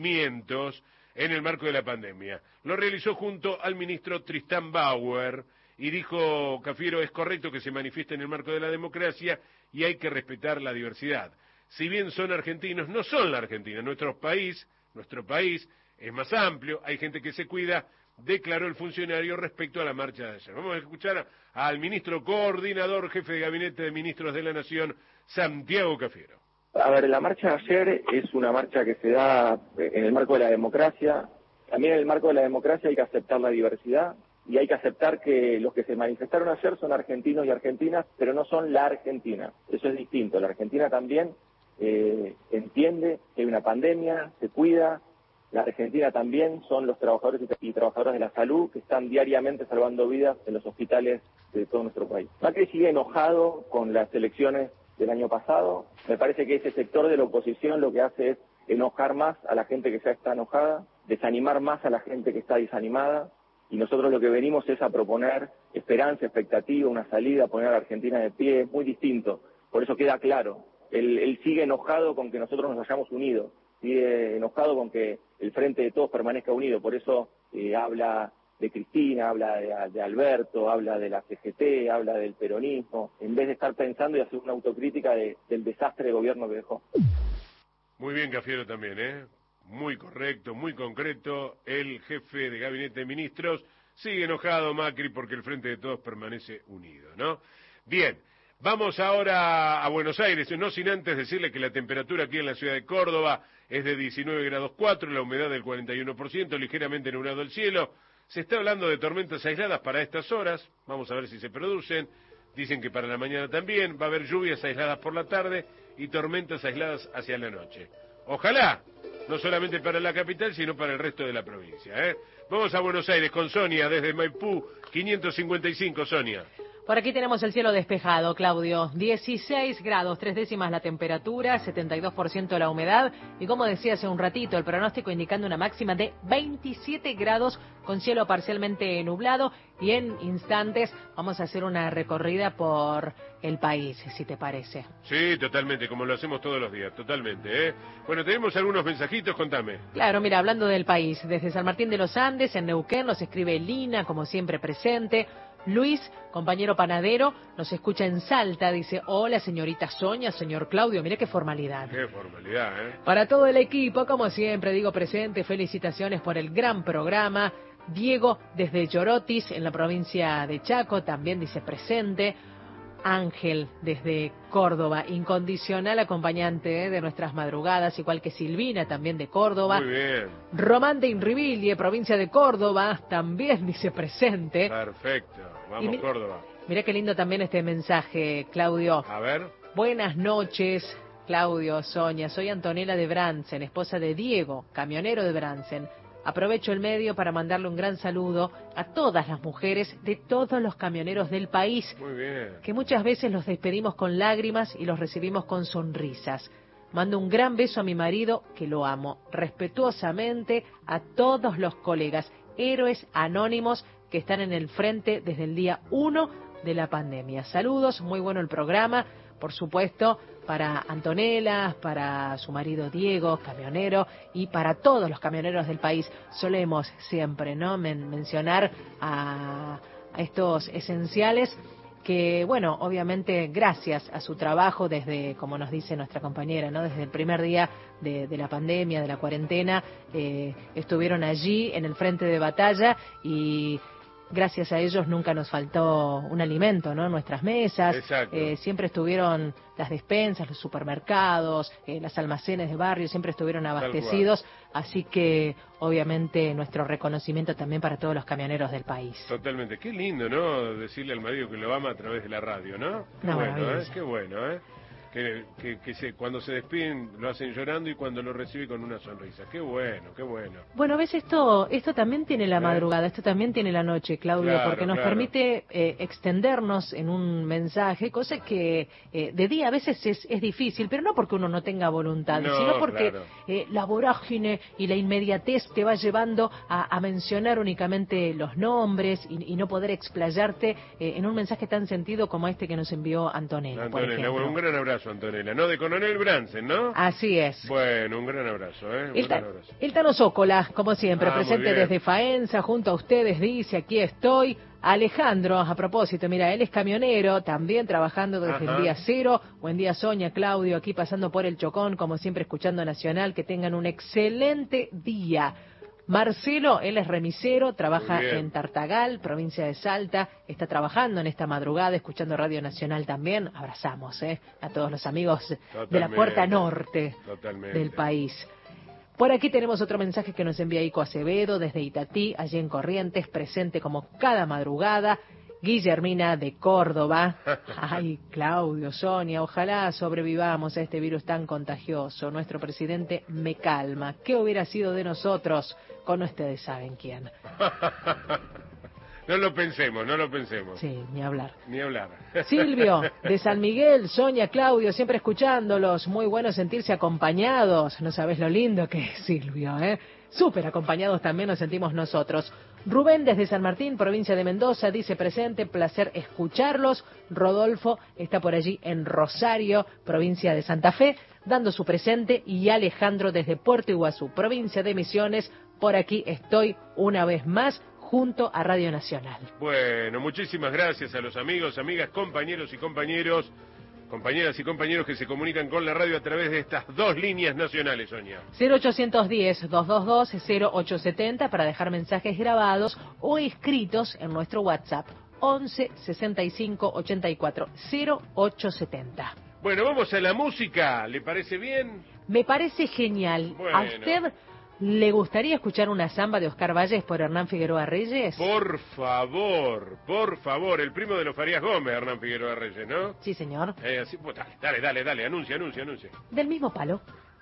emprendimientos en el marco de la pandemia. Lo realizó junto al ministro Tristán Bauer y dijo Cafiero, es correcto que se manifieste en el marco de la democracia y hay que respetar la diversidad. Si bien son argentinos, no son la Argentina, nuestro país, nuestro país es más amplio, hay gente que se cuida, declaró el funcionario respecto a la marcha de ayer. Vamos a escuchar al ministro coordinador, jefe de gabinete de ministros de la Nación, Santiago Cafiero.
A ver, la marcha de ayer es una marcha que se da en el marco de la democracia. También en el marco de la democracia hay que aceptar la diversidad y hay que aceptar que los que se manifestaron ayer son argentinos y argentinas, pero no son la Argentina. Eso es distinto. La Argentina también eh, entiende que hay una pandemia, se cuida. La Argentina también son los trabajadores y trabajadoras de la salud que están diariamente salvando vidas en los hospitales de todo nuestro país. Macri sigue enojado con las elecciones del año pasado. Me parece que ese sector de la oposición lo que hace es enojar más a la gente que ya está enojada, desanimar más a la gente que está desanimada, y nosotros lo que venimos es a proponer esperanza, expectativa, una salida, poner a la Argentina de pie, muy distinto. Por eso queda claro, él, él sigue enojado con que nosotros nos hayamos unido, sigue enojado con que el Frente de Todos permanezca unido, por eso eh, habla de Cristina, habla de, de Alberto, habla de la C G T, habla del peronismo, en vez de estar pensando y hacer una autocrítica de, del desastre de gobierno que dejó.
Muy bien, Cafiero, también, ¿eh? Muy correcto, muy concreto. El jefe de gabinete de ministros sigue enojado, Macri, porque el Frente de Todos permanece unido, ¿no? Bien, vamos ahora a Buenos Aires, no sin antes decirle que la temperatura aquí en la ciudad de Córdoba es de diecinueve grados cuatro, la humedad del cuarenta y uno por ciento, ligeramente nublado el cielo. Se está hablando de tormentas aisladas para estas horas, vamos a ver si se producen. Dicen que para la mañana también va a haber lluvias aisladas por la tarde y tormentas aisladas hacia la noche. Ojalá, no solamente para la capital, sino para el resto de la provincia, ¿eh? Vamos a Buenos Aires con Sonia desde Maipú, quinientos cincuenta y cinco, Sonia.
Por aquí tenemos el cielo despejado, Claudio. dieciséis grados, tres décimas la temperatura, setenta y dos por ciento la humedad. Y como decía hace un ratito, el pronóstico indicando una máxima de veintisiete grados con cielo parcialmente nublado. Y en instantes vamos a hacer una recorrida por el país, si te parece.
Sí, totalmente, como lo hacemos todos los días, totalmente, ¿eh? Bueno, tenemos algunos mensajitos, contame.
Claro, mira, hablando del país, desde San Martín de los Andes, en Neuquén, nos escribe Lina, como siempre presente. Luis, compañero panadero, nos escucha en Salta, dice, hola señorita Sonia, señor Claudio, mire qué formalidad.
Qué formalidad, ¿eh?
Para todo el equipo, como siempre, digo presente, felicitaciones por el gran programa. Diego, desde Chorotis, en la provincia de Chaco, también dice presente. Ángel, desde Córdoba, incondicional acompañante, ¿eh?, de nuestras madrugadas, igual que Silvina, también de Córdoba.
Muy bien.
Román de Inrivilie, provincia de Córdoba, también dice presente.
Perfecto, vamos
mi,
Córdoba.
Mira qué lindo también este mensaje, Claudio.
A ver.
Buenas noches, Claudio, Sonia, soy Antonella de Bransen, esposa de Diego, camionero de Bransen. Aprovecho el medio para mandarle un gran saludo a todas las mujeres de todos los camioneros del país.
Muy bien.
Que muchas veces los despedimos con lágrimas y los recibimos con sonrisas. Mando un gran beso a mi marido, que lo amo, respetuosamente a todos los colegas, héroes anónimos que están en el frente desde el día uno de la pandemia. Saludos, muy bueno el programa, por supuesto, para Antonella, para su marido Diego, camionero, y para todos los camioneros del país. Solemos siempre, ¿no?, Men- mencionar a, a estos esenciales que, bueno, obviamente gracias a su trabajo desde, como nos dice nuestra compañera, ¿no?, desde el primer día de, de la pandemia, de la cuarentena, eh, estuvieron allí en el frente de batalla y gracias a ellos nunca nos faltó un alimento, ¿no?, en nuestras mesas.
Exacto.
Eh, siempre estuvieron las despensas, los supermercados, eh, los almacenes de barrio, siempre estuvieron abastecidos. Así que, obviamente, nuestro reconocimiento también para todos los camioneros del país.
Totalmente. Qué lindo, ¿no?, decirle al marido que lo ama a través de la radio, ¿no? Qué
Una
bueno, ¿eh?
maravilla.
Qué bueno, ¿eh? Que, que, que se, cuando se despiden lo hacen llorando y cuando lo recibe con una sonrisa. Qué bueno, qué bueno.
Bueno, ves, esto esto también tiene la
¿Eh?
madrugada, esto también tiene la noche, Claudio,
Claro,
porque nos
claro.
permite eh, extendernos en un mensaje, cosa que eh, de día a veces es, es difícil, pero no porque uno no tenga voluntad,
No,
sino porque
claro.
eh, la vorágine y la inmediatez te va llevando a, a mencionar únicamente los nombres y, y no poder explayarte eh, en un mensaje tan sentido como este que nos envió Antonella, por
Antonella,
ejemplo.
un gran abrazo. abrazo, Antonella, ¿no? De Coronel Bransen, ¿no?
Así es.
Bueno, un gran abrazo, ¿eh? Un
El,
gran
ta
abrazo.
el Tano Zócola, como siempre,
Ah, muy
presente
bien.
desde Faenza, junto a ustedes, dice, aquí estoy. Alejandro, a propósito, mira, él es camionero, también trabajando desde
Ajá.
el día cero. Buen día, Sonia, Claudio, aquí pasando por el Chocón, como siempre, escuchando Nacional. Que tengan un excelente día. Marcelo, él es remisero, trabaja
Muy bien.
en Tartagal, provincia de Salta, está trabajando en esta madrugada, escuchando Radio Nacional también. Abrazamos, ¿eh? A todos los amigos de la
Totalmente.
puerta norte
Totalmente.
del país. Por aquí tenemos otro mensaje que nos envía Ico Acevedo desde Itatí, allí en Corrientes, presente como cada madrugada. Guillermina de Córdoba. Ay, Claudio, Sonia, ojalá sobrevivamos a este virus tan contagioso. Nuestro presidente me calma. ¿Qué hubiera sido de nosotros con ustedes saben quién?
No lo pensemos, no lo pensemos.
Sí, ni hablar.
Ni hablar.
Silvio, de San Miguel, Sonia, Claudio, siempre escuchándolos. Muy bueno sentirse acompañados. No sabés lo lindo que es, Silvio, ¿eh? Súper acompañados también nos sentimos nosotros. Rubén, desde San Martín, provincia de Mendoza, dice presente, placer escucharlos. Rodolfo está por allí en Rosario, provincia de Santa Fe, dando su presente. Y Alejandro, desde Puerto Iguazú, provincia de Misiones, por aquí estoy una vez más, junto a Radio Nacional.
Bueno, muchísimas gracias a los amigos, amigas, compañeros y compañeros, compañeras y compañeros que se comunican con la radio a través de estas dos líneas nacionales, Sonia.
cero ochocientos diez, doscientos veintidós, cero ochocientos setenta para dejar mensajes grabados o escritos en nuestro WhatsApp once sesenta y cinco ochenta y cuatro cero ochocientos setenta.
Bueno, vamos a la música, ¿le parece bien?
Me parece genial.
Bueno.
¿A usted le gustaría escuchar una samba de Oscar Valles por Hernán Figueroa Reyes?
Por favor, por favor, el primo de los Farías Gómez, Hernán Figueroa Reyes, ¿no?
Sí, señor.
Eh, así, pues, dale, dale, dale, dale, anuncia, anuncia, anuncia.
Del mismo palo.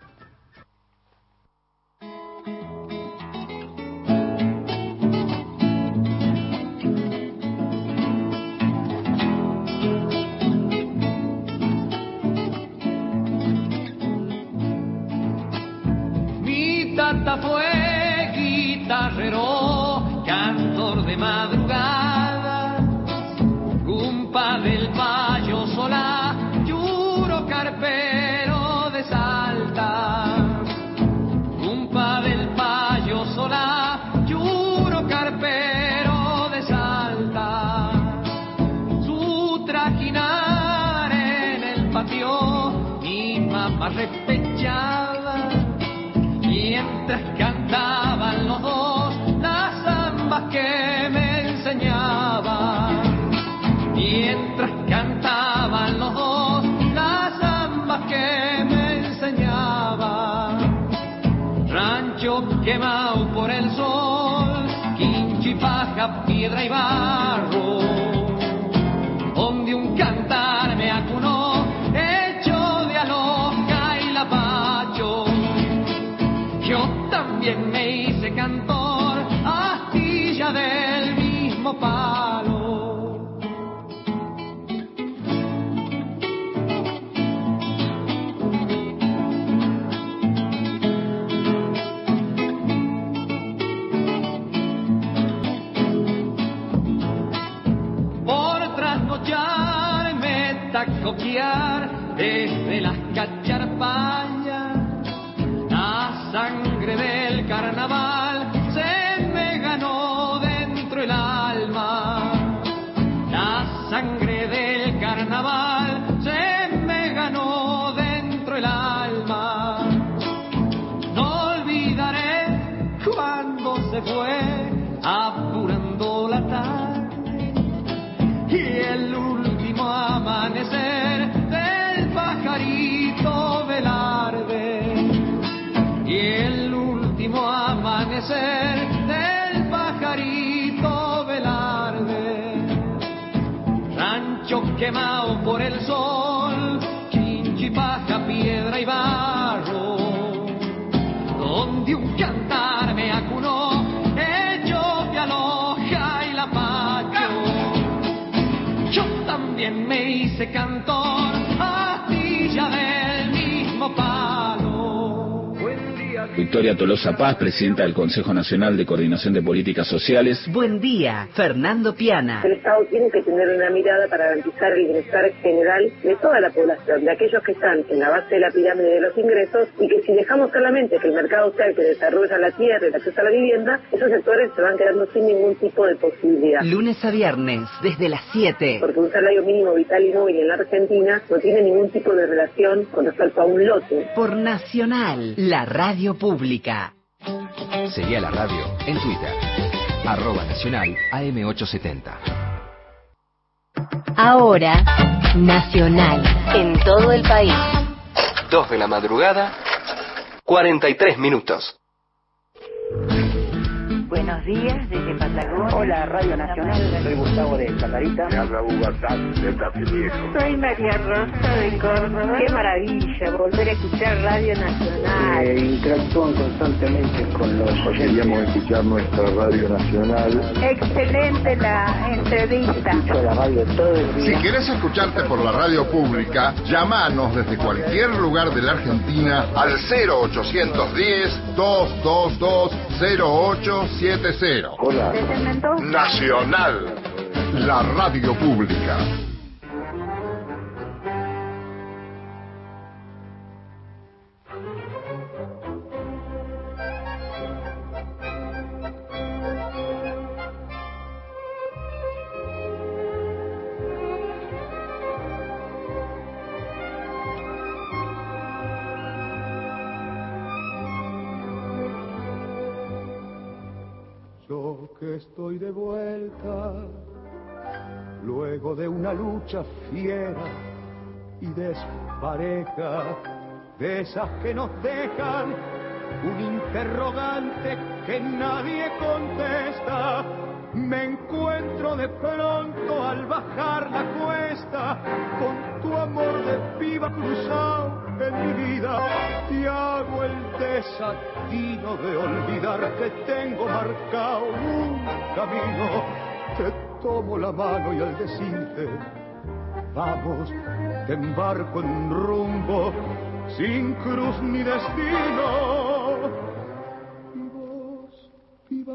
Tata fue guitarrero, cantor de madrugada, cumpa del Payo Solá, yuro carpero de Salta. Cumpa del Payo Solá, yuro carpero de Salta. Su trajinar en el patio, mi mamá repechaba. Mientras cantaban los dos las zambas que me enseñaban. Mientras cantaban los dos las zambas que me enseñaban. Rancho quemado por el sol, quincho y paja, piedra y barro, donde un cantar me acunó, hecho de aloja y lapacho. Yo también me hice cantor, astilla del mismo palo. Por trasnocharme, tacoquear desde las cacharpañas. La sangre del carnaval se me ganó dentro el alma. La sangre del carnaval se me ganó dentro el alma. No olvidaré cuando se fue apurando la tarde y el último amanecer del pajarito Velarde. Y el último amanecer del pajarito Velarde. Rancho quemado por el sol, chinchi, paja, piedra y barro, donde un cantar me acunó, hecho de aloja y lapacho. Yo también me hice cantor, astilla del mismo palo.
Victoria Tolosa Paz, presidenta del Consejo Nacional de Coordinación de Políticas Sociales.
Buen día, Fernando Piana.
El Estado tiene que tener una mirada para garantizar el bienestar general de toda la población, de aquellos que están en la base de la pirámide de los ingresos, y que si dejamos solamente que el mercado sea el que desarrolla la tierra y el acceso a la vivienda, esos sectores se van quedando sin ningún tipo de posibilidad.
Lunes a viernes, desde las siete.
Porque un salario mínimo vital y móvil en la Argentina no tiene ningún tipo de relación con respecto a un lote.
Por Nacional, la radio pública.
Seguí a la radio en Twitter, arroba nacional A M ochocientos setenta.
Ahora, Nacional, en todo el país.
Dos de la madrugada, cuarenta y tres minutos.
Buenos días desde Patagonia.
Hola, Radio Nacional. Soy Gustavo de Chacarita.
Me habla Hugo Sánchez de Tafí Viejo.
Soy María Rosa de Córdoba. Qué maravilla volver a escuchar Radio Nacional.
Eh, interactúan constantemente con los oyentes.
Queríamos escuchar nuestra Radio Nacional.
Excelente la entrevista.
Escucho la radio todo el día.
Si querés escucharte por la radio pública, llamanos desde cualquier lugar de la Argentina al cero ochocientos diez, doscientos veintidós, cero ocho siete cero.
Hola.
Nacional, la radio pública.
Yo que estoy de vuelta, luego de una lucha fiera y despareja, de esas que nos dejan un interrogante que nadie contesta, me encuentro de pronto al bajar la cuesta, con tu amor de piba cruzado en mi vida, y hago el desatino de olvidar que tengo marcado un camino. Te tomo la mano y al decirte vamos, te embarco en un rumbo sin cruz ni destino. Y vos, viva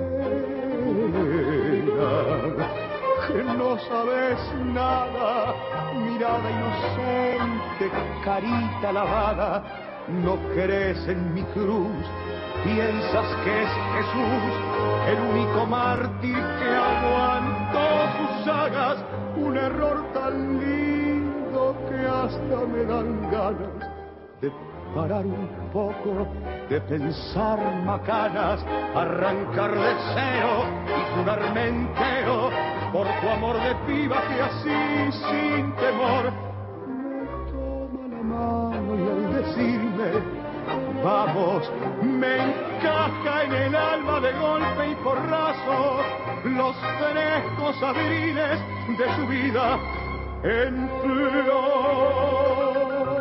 buena, que no sabes nada, mirada inocente, carita lavada, no crees en mi cruz, piensas que es Jesús, el único mártir que aguantó sus sagas, un error tan lindo que hasta me dan ganas de parar un poco, de pensar macanas, arrancar de cero y jurarme entero por tu amor de piba que así sin temor me toma la mano y al decirme vamos, me encaja en el alma de golpe y porrazo los frescos abriles de su vida en flor.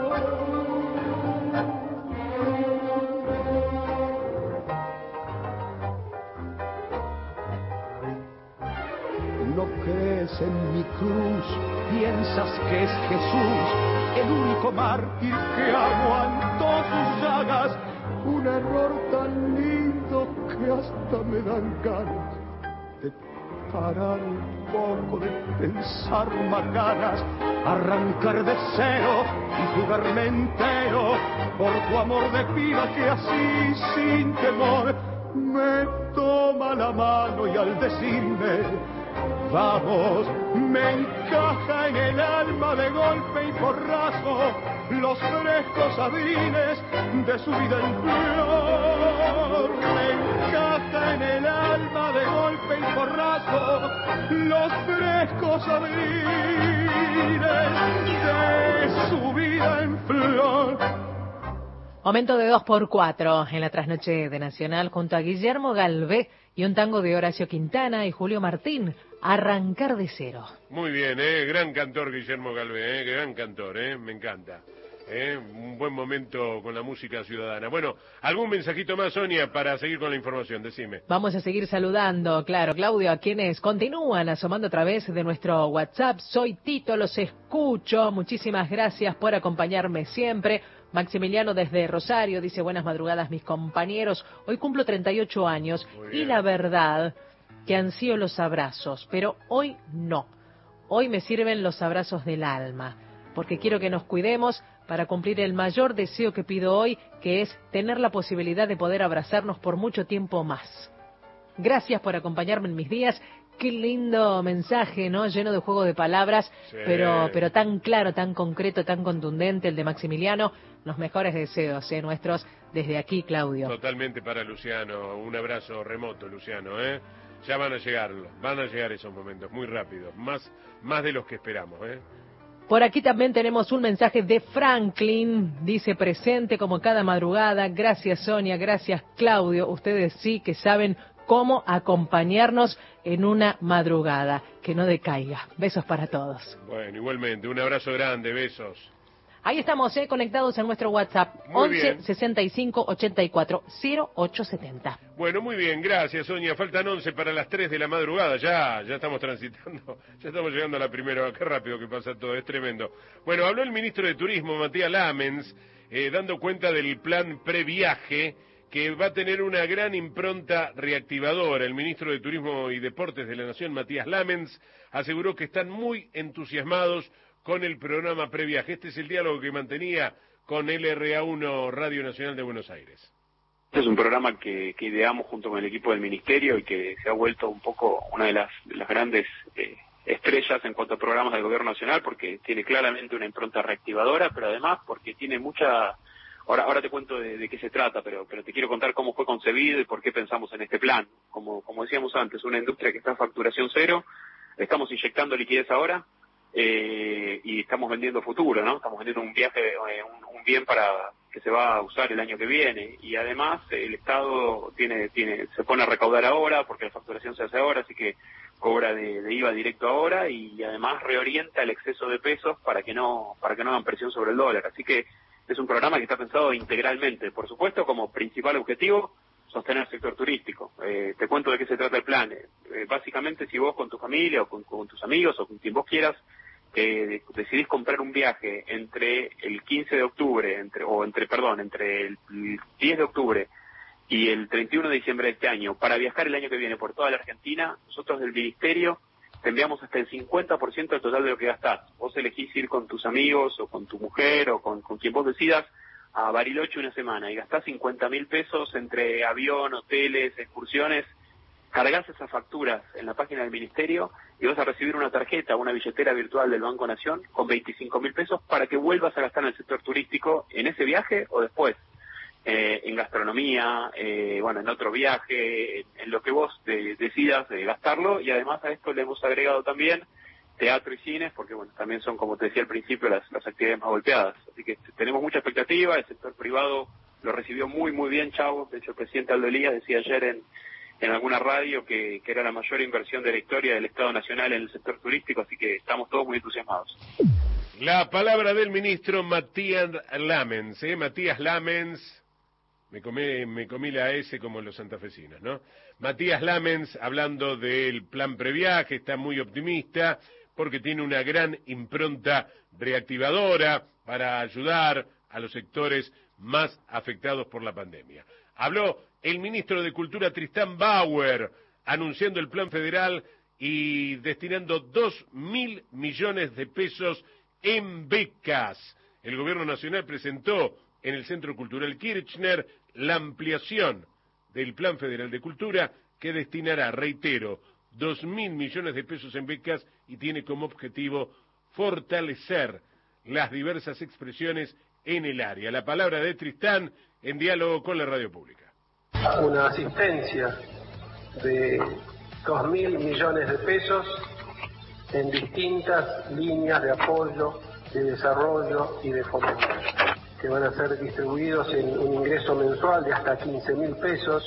No crees en mi cruz, piensas que es Jesús, el único mártir que aguantó sus sagas, un error tan lindo que hasta me dan ganas de parar un poco, de pensar macanas, arrancar de cero y jugarme entero por tu amor de piba que así sin temor me toma la mano y al decirme vamos, me encaja en el alma de golpe y porrazo los frescos abriles de su vida en flor. Me encaja en el alma de golpe y porrazo los frescos abriles de su vida en flor.
Momento de dos por cuatro en la trasnoche de Nacional junto a Guillermo Galvé y un tango de Horacio Quintana y Julio Martín, Arrancar de cero.
Muy bien, ¿eh? Gran cantor Guillermo Galvé, ¿eh? Gran cantor, ¿eh? Me encanta. ¿eh? Un buen momento con la música ciudadana. Bueno, ¿algún mensajito más, Sonia, para seguir con la información? Decime.
Vamos a seguir saludando, claro, Claudio, a quienes continúan asomando a través de nuestro WhatsApp. Soy Tito, los escucho. Muchísimas gracias por acompañarme siempre. Maximiliano desde Rosario dice: buenas madrugadas, mis compañeros. Hoy cumplo treinta y ocho años y la verdad que ansío los abrazos, pero hoy no. Hoy me sirven los abrazos del alma, porque quiero que nos cuidemos para cumplir el mayor deseo que pido hoy, que es tener la posibilidad de poder abrazarnos por mucho tiempo más. Gracias por acompañarme en mis días. Qué lindo mensaje, ¿no? Lleno de juego de palabras, sí. pero pero tan claro, tan concreto, tan contundente el de Maximiliano. Los mejores deseos, ¿eh? Nuestros desde aquí, Claudio.
Totalmente para Luciano. Un abrazo remoto, Luciano, ¿eh? Ya van a llegar, van a llegar esos momentos muy rápido, más, más de los que esperamos, ¿eh?
Por aquí también tenemos un mensaje de Franklin, dice: presente como cada madrugada. Gracias, Sonia, gracias, Claudio. Ustedes sí que saben cómo acompañarnos en una madrugada, que no decaiga. Besos para todos.
Bueno, igualmente, un abrazo grande, besos.
Ahí estamos, eh, conectados en nuestro WhatsApp, once sesenta y cinco ochenta y cuatro cero ocho setenta.
Bueno, muy bien, gracias, Sonia. Faltan once para las tres de la madrugada, ya ya estamos transitando, ya estamos llegando a la primera. Qué rápido que pasa todo, es tremendo. Bueno, habló el ministro de Turismo, Matías Lamens, eh, dando cuenta del plan previaje, que va a tener una gran impronta reactivadora. El ministro de Turismo y Deportes de la Nación, Matías Lamens, aseguró que están muy entusiasmados con el programa Previaje. Este es el diálogo que mantenía con L R A uno Radio Nacional de Buenos Aires.
Este es un programa que, que ideamos junto con el equipo del Ministerio y que se ha vuelto un poco una de las, de las grandes eh, estrellas en cuanto a programas del Gobierno Nacional, porque tiene claramente una impronta reactivadora, pero además porque tiene mucha... Ahora, ahora te cuento de, de qué se trata, pero, pero te quiero contar cómo fue concebido y por qué pensamos en este plan. Como, como decíamos antes, una industria que está en facturación cero, estamos inyectando liquidez ahora, Eh, y estamos vendiendo futuro, ¿no? Estamos vendiendo un viaje, eh, un, un bien para que se va a usar el año que viene, y además el Estado tiene, tiene, se pone a recaudar ahora porque la facturación se hace ahora, así que cobra de, de I V A directo ahora, y además reorienta el exceso de pesos para que no, para que no hagan presión sobre el dólar. Así que es un programa que está pensado integralmente, por supuesto, como principal objetivo sostener el sector turístico. Eh, te cuento de qué se trata el plan. Eh, básicamente, si vos con tu familia o con, con tus amigos o con quien vos quieras eh, decidís comprar un viaje entre el quince de octubre, entre, o entre, perdón, entre el diez de octubre y el treinta y uno de diciembre de este año, para viajar el año que viene por toda la Argentina, nosotros del Ministerio te enviamos hasta el cincuenta por ciento del total de lo que gastás. Vos elegís ir con tus amigos o con tu mujer o con, con quien vos decidas a Bariloche una semana y gastás cincuenta mil pesos entre avión, hoteles, excursiones. Cargás esas facturas en la página del Ministerio y vas a recibir una tarjeta, una billetera virtual del Banco Nación con veinticinco mil pesos para que vuelvas a gastar en el sector turístico en ese viaje o después, eh, en gastronomía, eh, bueno, en otro viaje, en, en lo que vos de, decidas de gastarlo. Y además a esto le hemos agregado también teatro y cines, porque bueno, también son, como te decía al principio, las, las actividades más golpeadas. Así que tenemos mucha expectativa, el sector privado lo recibió muy, muy bien, Chavo. De hecho, el presidente Aldo Elías decía ayer en en alguna radio que, que era la mayor inversión de la historia del Estado Nacional en el sector turístico, así que estamos todos muy entusiasmados.
La palabra del ministro Matías Lamens, ¿eh? Matías Lamens, me comí, me comí la S como los santafesinos, ¿no? Matías Lamens hablando del plan previaje, está muy optimista porque tiene una gran impronta reactivadora para ayudar a los sectores más afectados por la pandemia. Habló el ministro de Cultura, Tristán Bauer, anunciando el plan federal y destinando dos mil millones de pesos en becas. El gobierno nacional presentó en el Centro Cultural Kirchner la ampliación del plan federal de cultura que destinará, reitero, dos mil millones de pesos en becas y tiene como objetivo fortalecer las diversas expresiones en el área. La palabra de Tristán en diálogo con la radio pública.
Una asistencia de dos mil millones de pesos en distintas líneas de apoyo, de desarrollo y de fomento, que van a ser distribuidos en un ingreso mensual de hasta quince mil pesos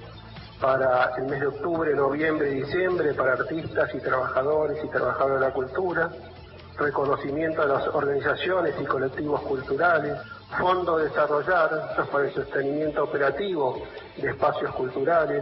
para el mes de octubre, noviembre y diciembre para artistas y trabajadores y trabajadoras de la cultura, reconocimiento a las organizaciones y colectivos culturales, fondo de desarrollar para el sostenimiento operativo de espacios culturales,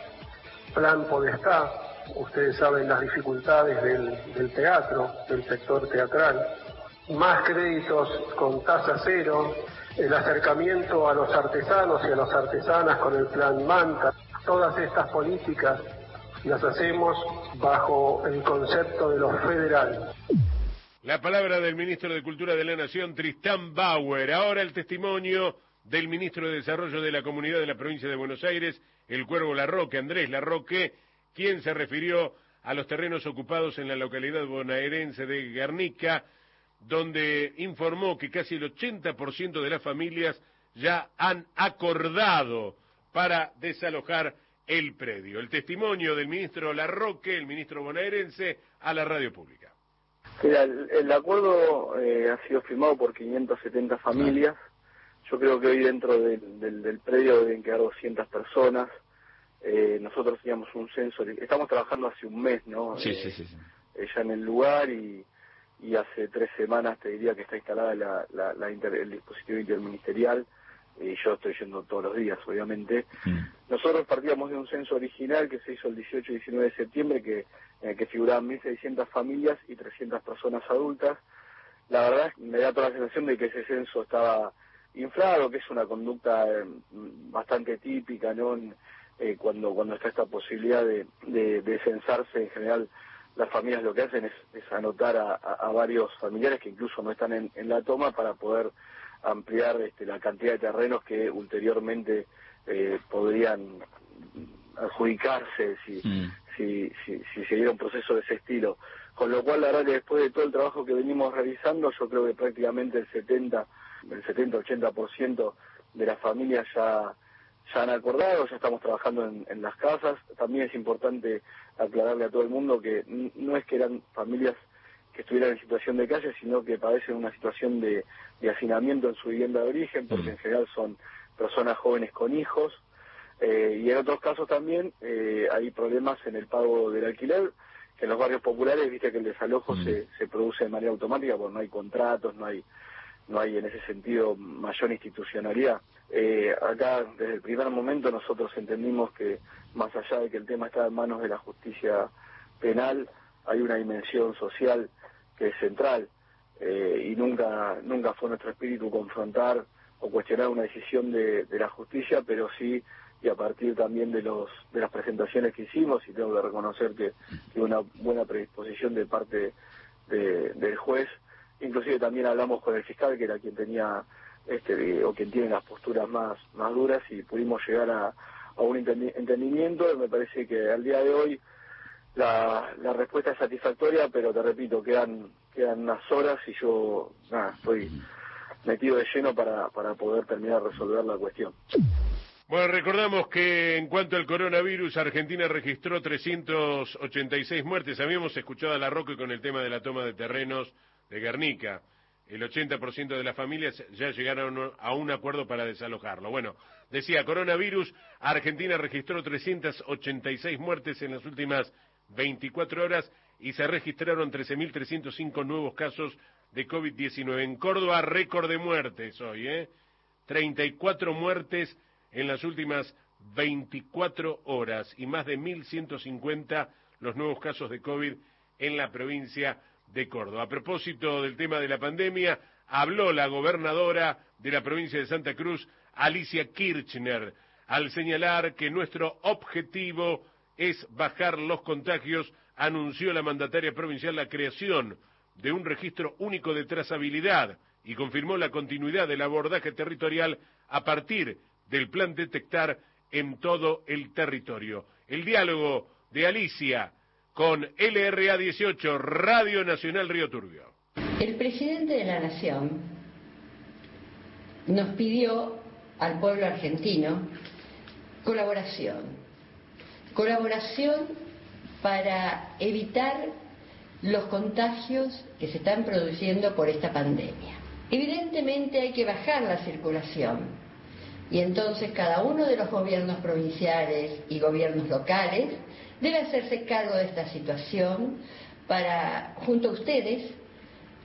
plan Podestá, ustedes saben las dificultades del, del teatro, del sector teatral, más créditos con tasa cero, el acercamiento a los artesanos y a las artesanas con el plan Manta. Todas estas políticas las hacemos bajo el concepto de lo federal.
La palabra del ministro de Cultura de la Nación, Tristán Bauer. Ahora el testimonio del ministro de Desarrollo de la Comunidad de la Provincia de Buenos Aires, el Cuervo Larroque, Andrés Larroque, quien se refirió a los terrenos ocupados en la localidad bonaerense de Guernica, donde informó que casi el ochenta por ciento de las familias ya han acordado para desalojar el predio. El testimonio del ministro Larroque, el ministro bonaerense, a la radio pública.
Mira, el, el acuerdo eh, ha sido firmado por quinientas setenta familias. Yo creo que hoy dentro del, del, del predio deben quedar doscientas personas. Eh, nosotros teníamos un censo, estamos trabajando hace un mes, ¿no?
Sí,
eh,
sí, sí, sí.
Eh, ya en el lugar y, y hace tres semanas te diría que está instalada la, la, la inter, el dispositivo interministerial. Y yo estoy yendo todos los días, obviamente. Mm. Nosotros partíamos de un censo original que se hizo el dieciocho y diecinueve de septiembre, que, en el que figuraban mil seiscientas familias y trescientas personas adultas. La verdad me da toda la sensación de que ese censo estaba inflado, que es una conducta eh, bastante típica, ¿no? Eh, cuando cuando está esta posibilidad de, de, de censarse, en general las familias lo que hacen es, es anotar a, a, a varios familiares que incluso no están en, en la toma para poder ampliar este, la cantidad de terrenos que ulteriormente eh, podrían adjudicarse si, mm. si, si, si se diera un proceso de ese estilo. Con lo cual, la verdad que después de todo el trabajo que venimos realizando, yo creo que prácticamente el setenta, el setenta ochenta por ciento de las familias ya, ya han acordado, ya estamos trabajando en, en las casas. También es importante aclararle a todo el mundo que no es que eran familias que estuvieran en situación de calle, sino que padecen una situación de, de hacinamiento en su vivienda de origen, porque en general son personas jóvenes con hijos, eh, y en otros casos también eh, hay problemas en el pago del alquiler, que en los barrios populares, viste que el desalojo mm. se, se produce de manera automática, porque no hay contratos, no hay no hay en ese sentido mayor institucionalidad. Eh, acá, desde el primer momento, nosotros entendimos que, más allá de que el tema está en manos de la justicia penal, hay una dimensión social que es central, eh, y nunca nunca fue nuestro espíritu confrontar o cuestionar una decisión de, de la justicia, pero sí, y a partir también de los de las presentaciones que hicimos, y tengo que reconocer que hubo una buena predisposición de parte de, del juez, inclusive también hablamos con el fiscal, que era quien tenía este o quien tiene las posturas más más duras, y pudimos llegar a, a un entendimiento. Me parece que al día de hoy La, la respuesta es satisfactoria, pero te repito, quedan quedan unas horas y yo nada, estoy metido de lleno para, para poder terminar de resolver la cuestión.
Bueno, recordamos que en cuanto al coronavirus, Argentina registró trescientas ochenta y seis muertes. Habíamos escuchado a Larroque con el tema de la toma de terrenos de Guernica. El ochenta por ciento de las familias ya llegaron a un acuerdo para desalojarlo. Bueno, decía, coronavirus, Argentina registró trescientas ochenta y seis muertes en las últimas veinticuatro horas y se registraron trece mil trescientos cinco nuevos casos de COVID diecinueve. En Córdoba, récord de muertes hoy, ¿eh? treinta y cuatro muertes en las últimas veinticuatro horas y más de mil ciento cincuenta los nuevos casos de COVID en la provincia de Córdoba. A propósito del tema de la pandemia, habló la gobernadora de la provincia de Santa Cruz, Alicia Kirchner, al señalar que nuestro objetivo es bajar los contagios. Anunció la mandataria provincial la creación de un registro único de trazabilidad y confirmó la continuidad del abordaje territorial a partir del plan Detectar en todo el territorio. El diálogo de Alicia con L R A dieciocho, Radio Nacional Río Turbio.
El presidente de la Nación nos pidió al pueblo argentino colaboración. Colaboración para evitar los contagios que se están produciendo por esta pandemia. Evidentemente hay que bajar la circulación y entonces cada uno de los gobiernos provinciales y gobiernos locales debe hacerse cargo de esta situación para, junto a ustedes,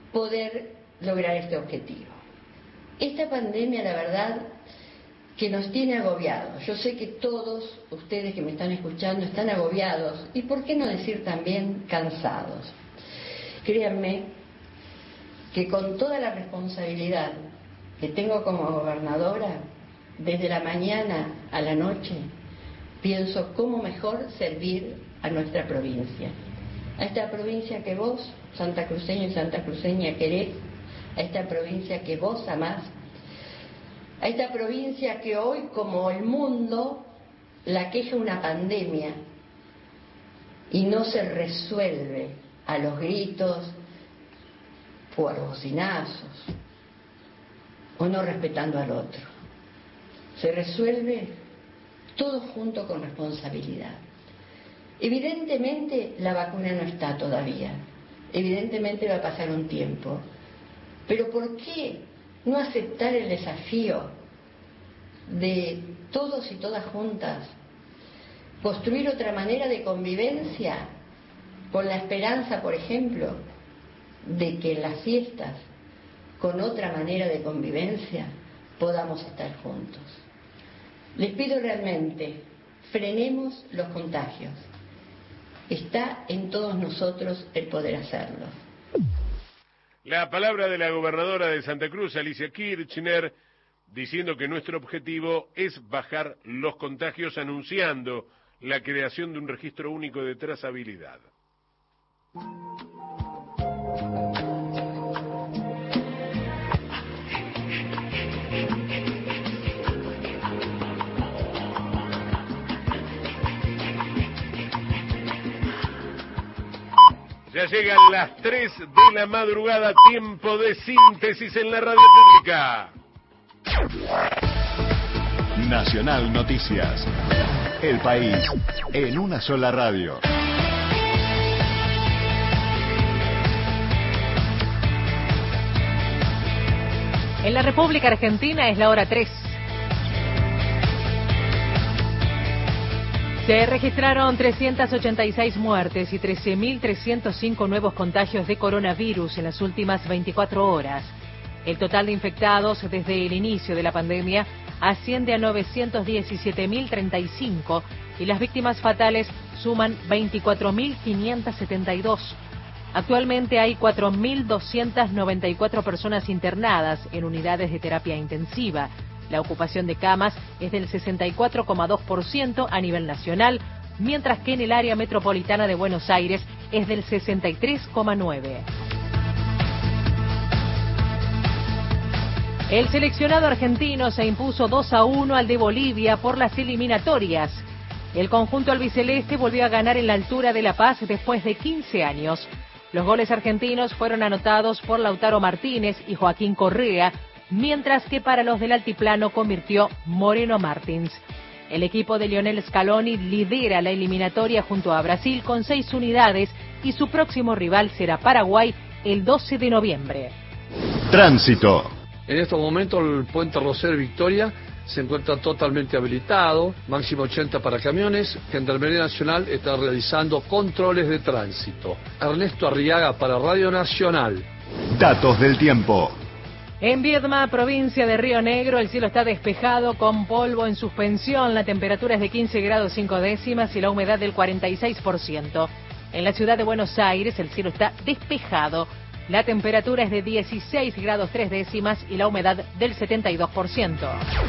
poder lograr este objetivo. Esta pandemia, la verdad, que nos tiene agobiados. Yo sé que todos ustedes que me están escuchando están agobiados y, ¿por qué no decir también cansados? Créanme que con toda la responsabilidad que tengo como gobernadora, desde la mañana a la noche, pienso cómo mejor servir a nuestra provincia. A esta provincia que vos, santacruceño y santacruceña, querés, a esta provincia que vos amás, a esta provincia que hoy, como el mundo, la queja una pandemia y no se resuelve a los gritos o a los bocinazos o no respetando al otro. Se resuelve todo junto con responsabilidad. Evidentemente la vacuna no está todavía, evidentemente va a pasar un tiempo, pero ¿por qué no aceptar el desafío de todos y todas juntas construir otra manera de convivencia con la esperanza, por ejemplo, de que en las fiestas, con otra manera de convivencia, podamos estar juntos? Les pido realmente, frenemos los contagios. Está en todos nosotros el poder hacerlo.
La palabra de la gobernadora de Santa Cruz, Alicia Kirchner, diciendo que nuestro objetivo es bajar los contagios, anunciando la creación de un registro único de trazabilidad. Ya llegan las tres de la madrugada, tiempo de síntesis en la radio pública.
Nacional Noticias. El país en una sola radio.
En la República Argentina es la hora tres. Se registraron trescientas ochenta y seis muertes y trece mil trescientos cinco nuevos contagios de coronavirus en las últimas veinticuatro horas. El total de infectados desde el inicio de la pandemia asciende a novecientos diecisiete mil treinta y cinco y las víctimas fatales suman veinticuatro mil quinientos setenta y dos. Actualmente hay cuatro mil doscientas noventa y cuatro personas internadas en unidades de terapia intensiva. La ocupación de camas es del sesenta y cuatro coma dos por ciento a nivel nacional, mientras que en el área metropolitana de Buenos Aires es del sesenta y tres coma nueve por ciento. El seleccionado argentino se impuso dos a uno al de Bolivia por las eliminatorias. El conjunto albiceleste volvió a ganar en la altura de La Paz después de quince años. Los goles argentinos fueron anotados por Lautaro Martínez y Joaquín Correa, mientras que para los del altiplano convirtió Moreno Martins. El equipo de Lionel Scaloni lidera la eliminatoria junto a Brasil con seis unidades y su próximo rival será Paraguay el doce de noviembre.
Tránsito.
En estos momentos el puente Roser Victoria se encuentra totalmente habilitado, máximo ochenta para camiones. Gendarmería Nacional está realizando controles de tránsito. Ernesto Arriaga para Radio Nacional.
Datos del tiempo.
En Viedma, provincia de Río Negro, el cielo está despejado con polvo en suspensión. La temperatura es de quince grados cinco décimas y la humedad del cuarenta y seis por ciento. En la ciudad de Buenos Aires, el cielo está despejado. La temperatura es de dieciséis grados tres décimas y la humedad del setenta y dos por ciento.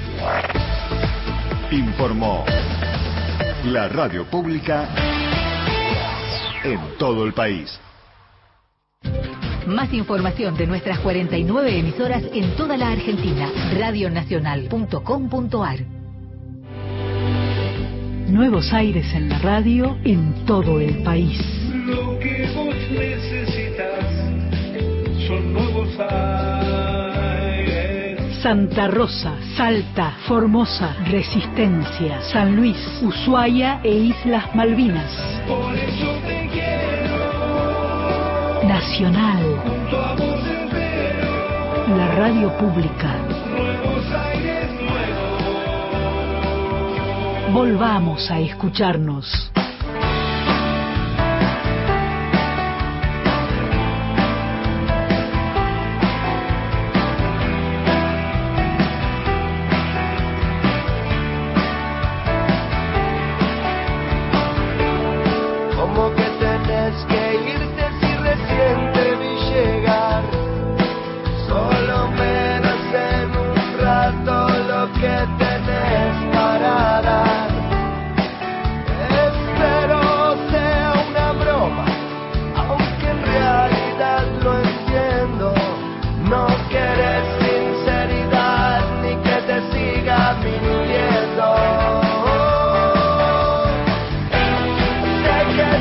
Informó la radio pública en todo el país.
Más información de nuestras cuarenta y nueve emisoras en toda la Argentina. radio nacional punto com punto ar.
Nuevos aires en la radio en todo el país.
Lo que vos necesitas son nuevos aires.
Santa Rosa, Salta, Formosa, Resistencia, San Luis, Ushuaia e Islas Malvinas.
Por eso te quiero.
Nacional.
Junto a vos espero.
La radio pública.
Nuevos aires nuevos.
Volvamos a escucharnos.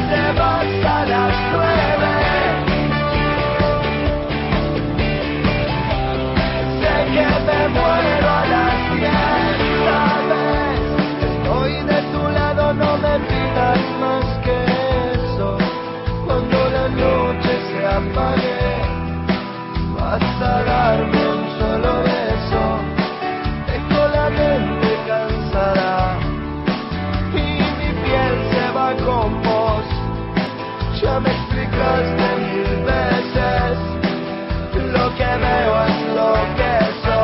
te vas a las nueve. Sé que me muero a las diez, ¿sabes? Estoy de tu lado, no me pidas más que eso. Cuando la noche se apague, vas a darme un solo beso. Tengo la mente cansada y mi piel se va con vos. Ya me explicaste mil veces, lo que veo es lo que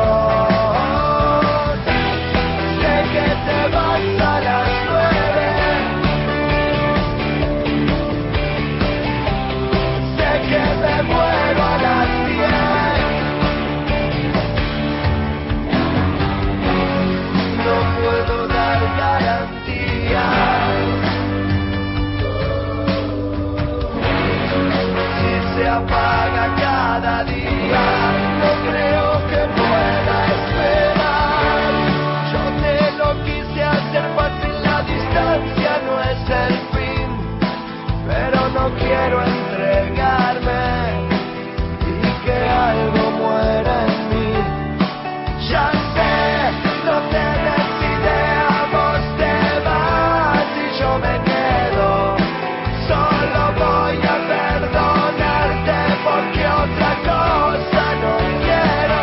sos. Sé que te vas a las nueve. Sé que me muero a las diez. No puedo dar garantías. Si se apaga cada día, no creo que pueda esperar. Yo te lo quise hacer fácil, la distancia no es el fin, pero no quiero entregarme y que algo muera en mí. Ya sé, no te des idea, vos te vas y yo me quedo. Solo voy a perdonarte porque otra cosa no quiero.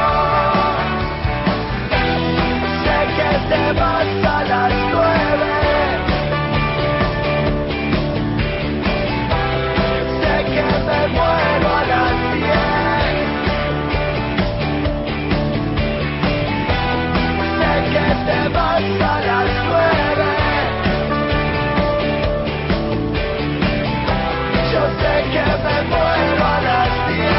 Sé que te vas a las nueve. Sé que me muero a las diez. Sé que te vas a las nueve. Yo sé que me muero a las diez.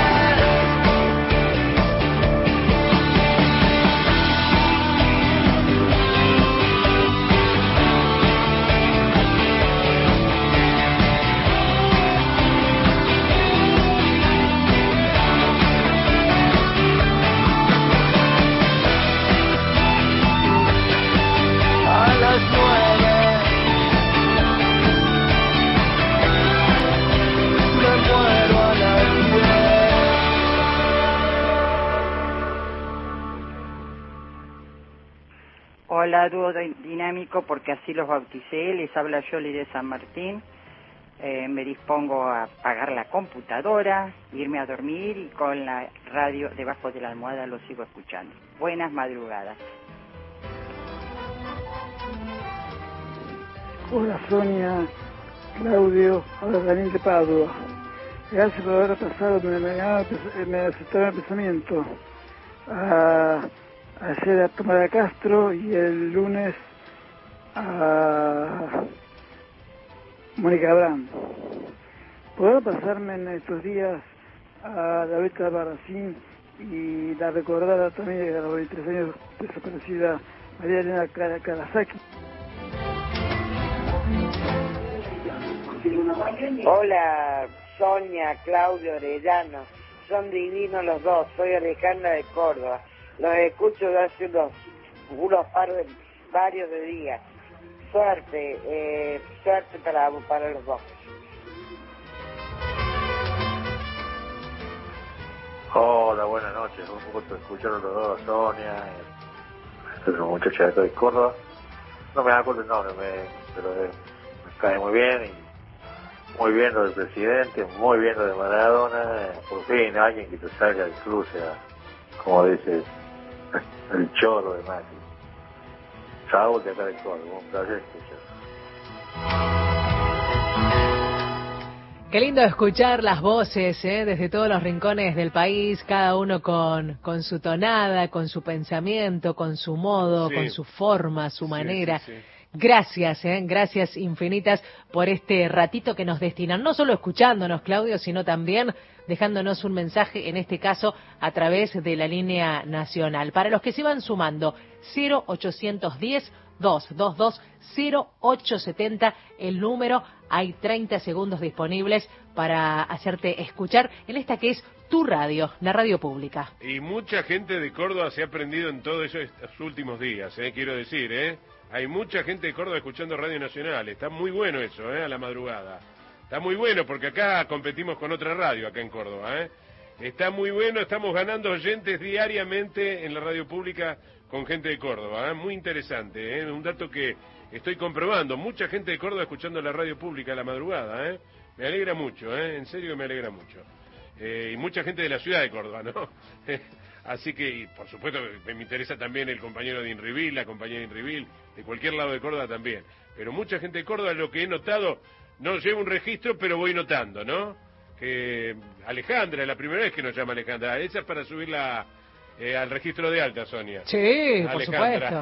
A las nueve. Me muero a las diez.
Hola, dúo dinámico, porque así los bauticé. Les habla Yoli de San Martín. Eh, me dispongo a apagar la computadora, irme a dormir y con la radio debajo de la almohada lo sigo escuchando. Buenas madrugadas.
Hola Sonia, Claudio, hola Daniel de Padua. Gracias por haber pasado, me, me, me aceptaron el pensamiento. A, ayer a Tomás Castro y el lunes a Mónica Abraham. ¿Podrá pasarme en estos días a David Barracín y la recordada también a los veintitrés años desaparecida María Elena Karasaki?
Hola, Sonia, Claudio, Orellano. Son divinos los dos. Soy Alejandra de Córdoba. Los escucho de hace unos, unos par de, varios de días. Suerte, eh, suerte para, para los dos.
Hola, buenas noches. Un gusto escucharlos los dos, Sonia. Es una muchacha de acá de Córdoba. No me acuerdo el nombre, me, pero eh, me cae muy bien. Y muy bien lo del presidente, muy bien lo de Maradona. Por fin, alguien que te salga del cruce, a, como dice el chorro de Macri. Saúl de acá de Córdoba, un placer escuchar.
Qué lindo escuchar las voces, ¿eh? Desde todos los rincones del país, cada uno con, con su tonada, con su pensamiento, con su modo, sí. Con su forma, su manera. Sí, sí, sí. Gracias, ¿eh? Gracias infinitas por este ratito que nos destinan, no solo escuchándonos, Claudio, sino también dejándonos un mensaje, en este caso a través de la línea nacional. Para los que se van sumando, cero ochocientos diez, doscientos veintidós, cero ochocientos setenta, el número, hay treinta segundos disponibles para hacerte escuchar en esta que es tu radio, la radio pública.
Y mucha gente de Córdoba se ha aprendido en todos estos últimos días, ¿eh? Quiero decir, ¿eh? Hay mucha gente de Córdoba escuchando Radio Nacional, está muy bueno eso, ¿eh? A la madrugada. Está muy bueno porque acá competimos con otra radio acá en Córdoba, ¿eh? Está muy bueno, estamos ganando oyentes diariamente en la radio pública con gente de Córdoba, ¿eh? Muy interesante, ¿eh? Un dato que estoy comprobando, mucha gente de Córdoba escuchando la radio pública a la madrugada, ¿eh? Me alegra mucho, ¿eh? En serio me alegra mucho. Eh, y mucha gente de la ciudad de Córdoba, ¿no? Así que, y por supuesto, me interesa también el compañero de Inrivil, la compañera de Inrivil, de cualquier lado de Córdoba también. Pero mucha gente de Córdoba, lo que he notado, no llevo un registro, pero voy notando, ¿no? Que Alejandra, es la primera vez que nos llama Alejandra, esa es para subirla eh, al registro de alta, Sonia.
Sí, por supuesto.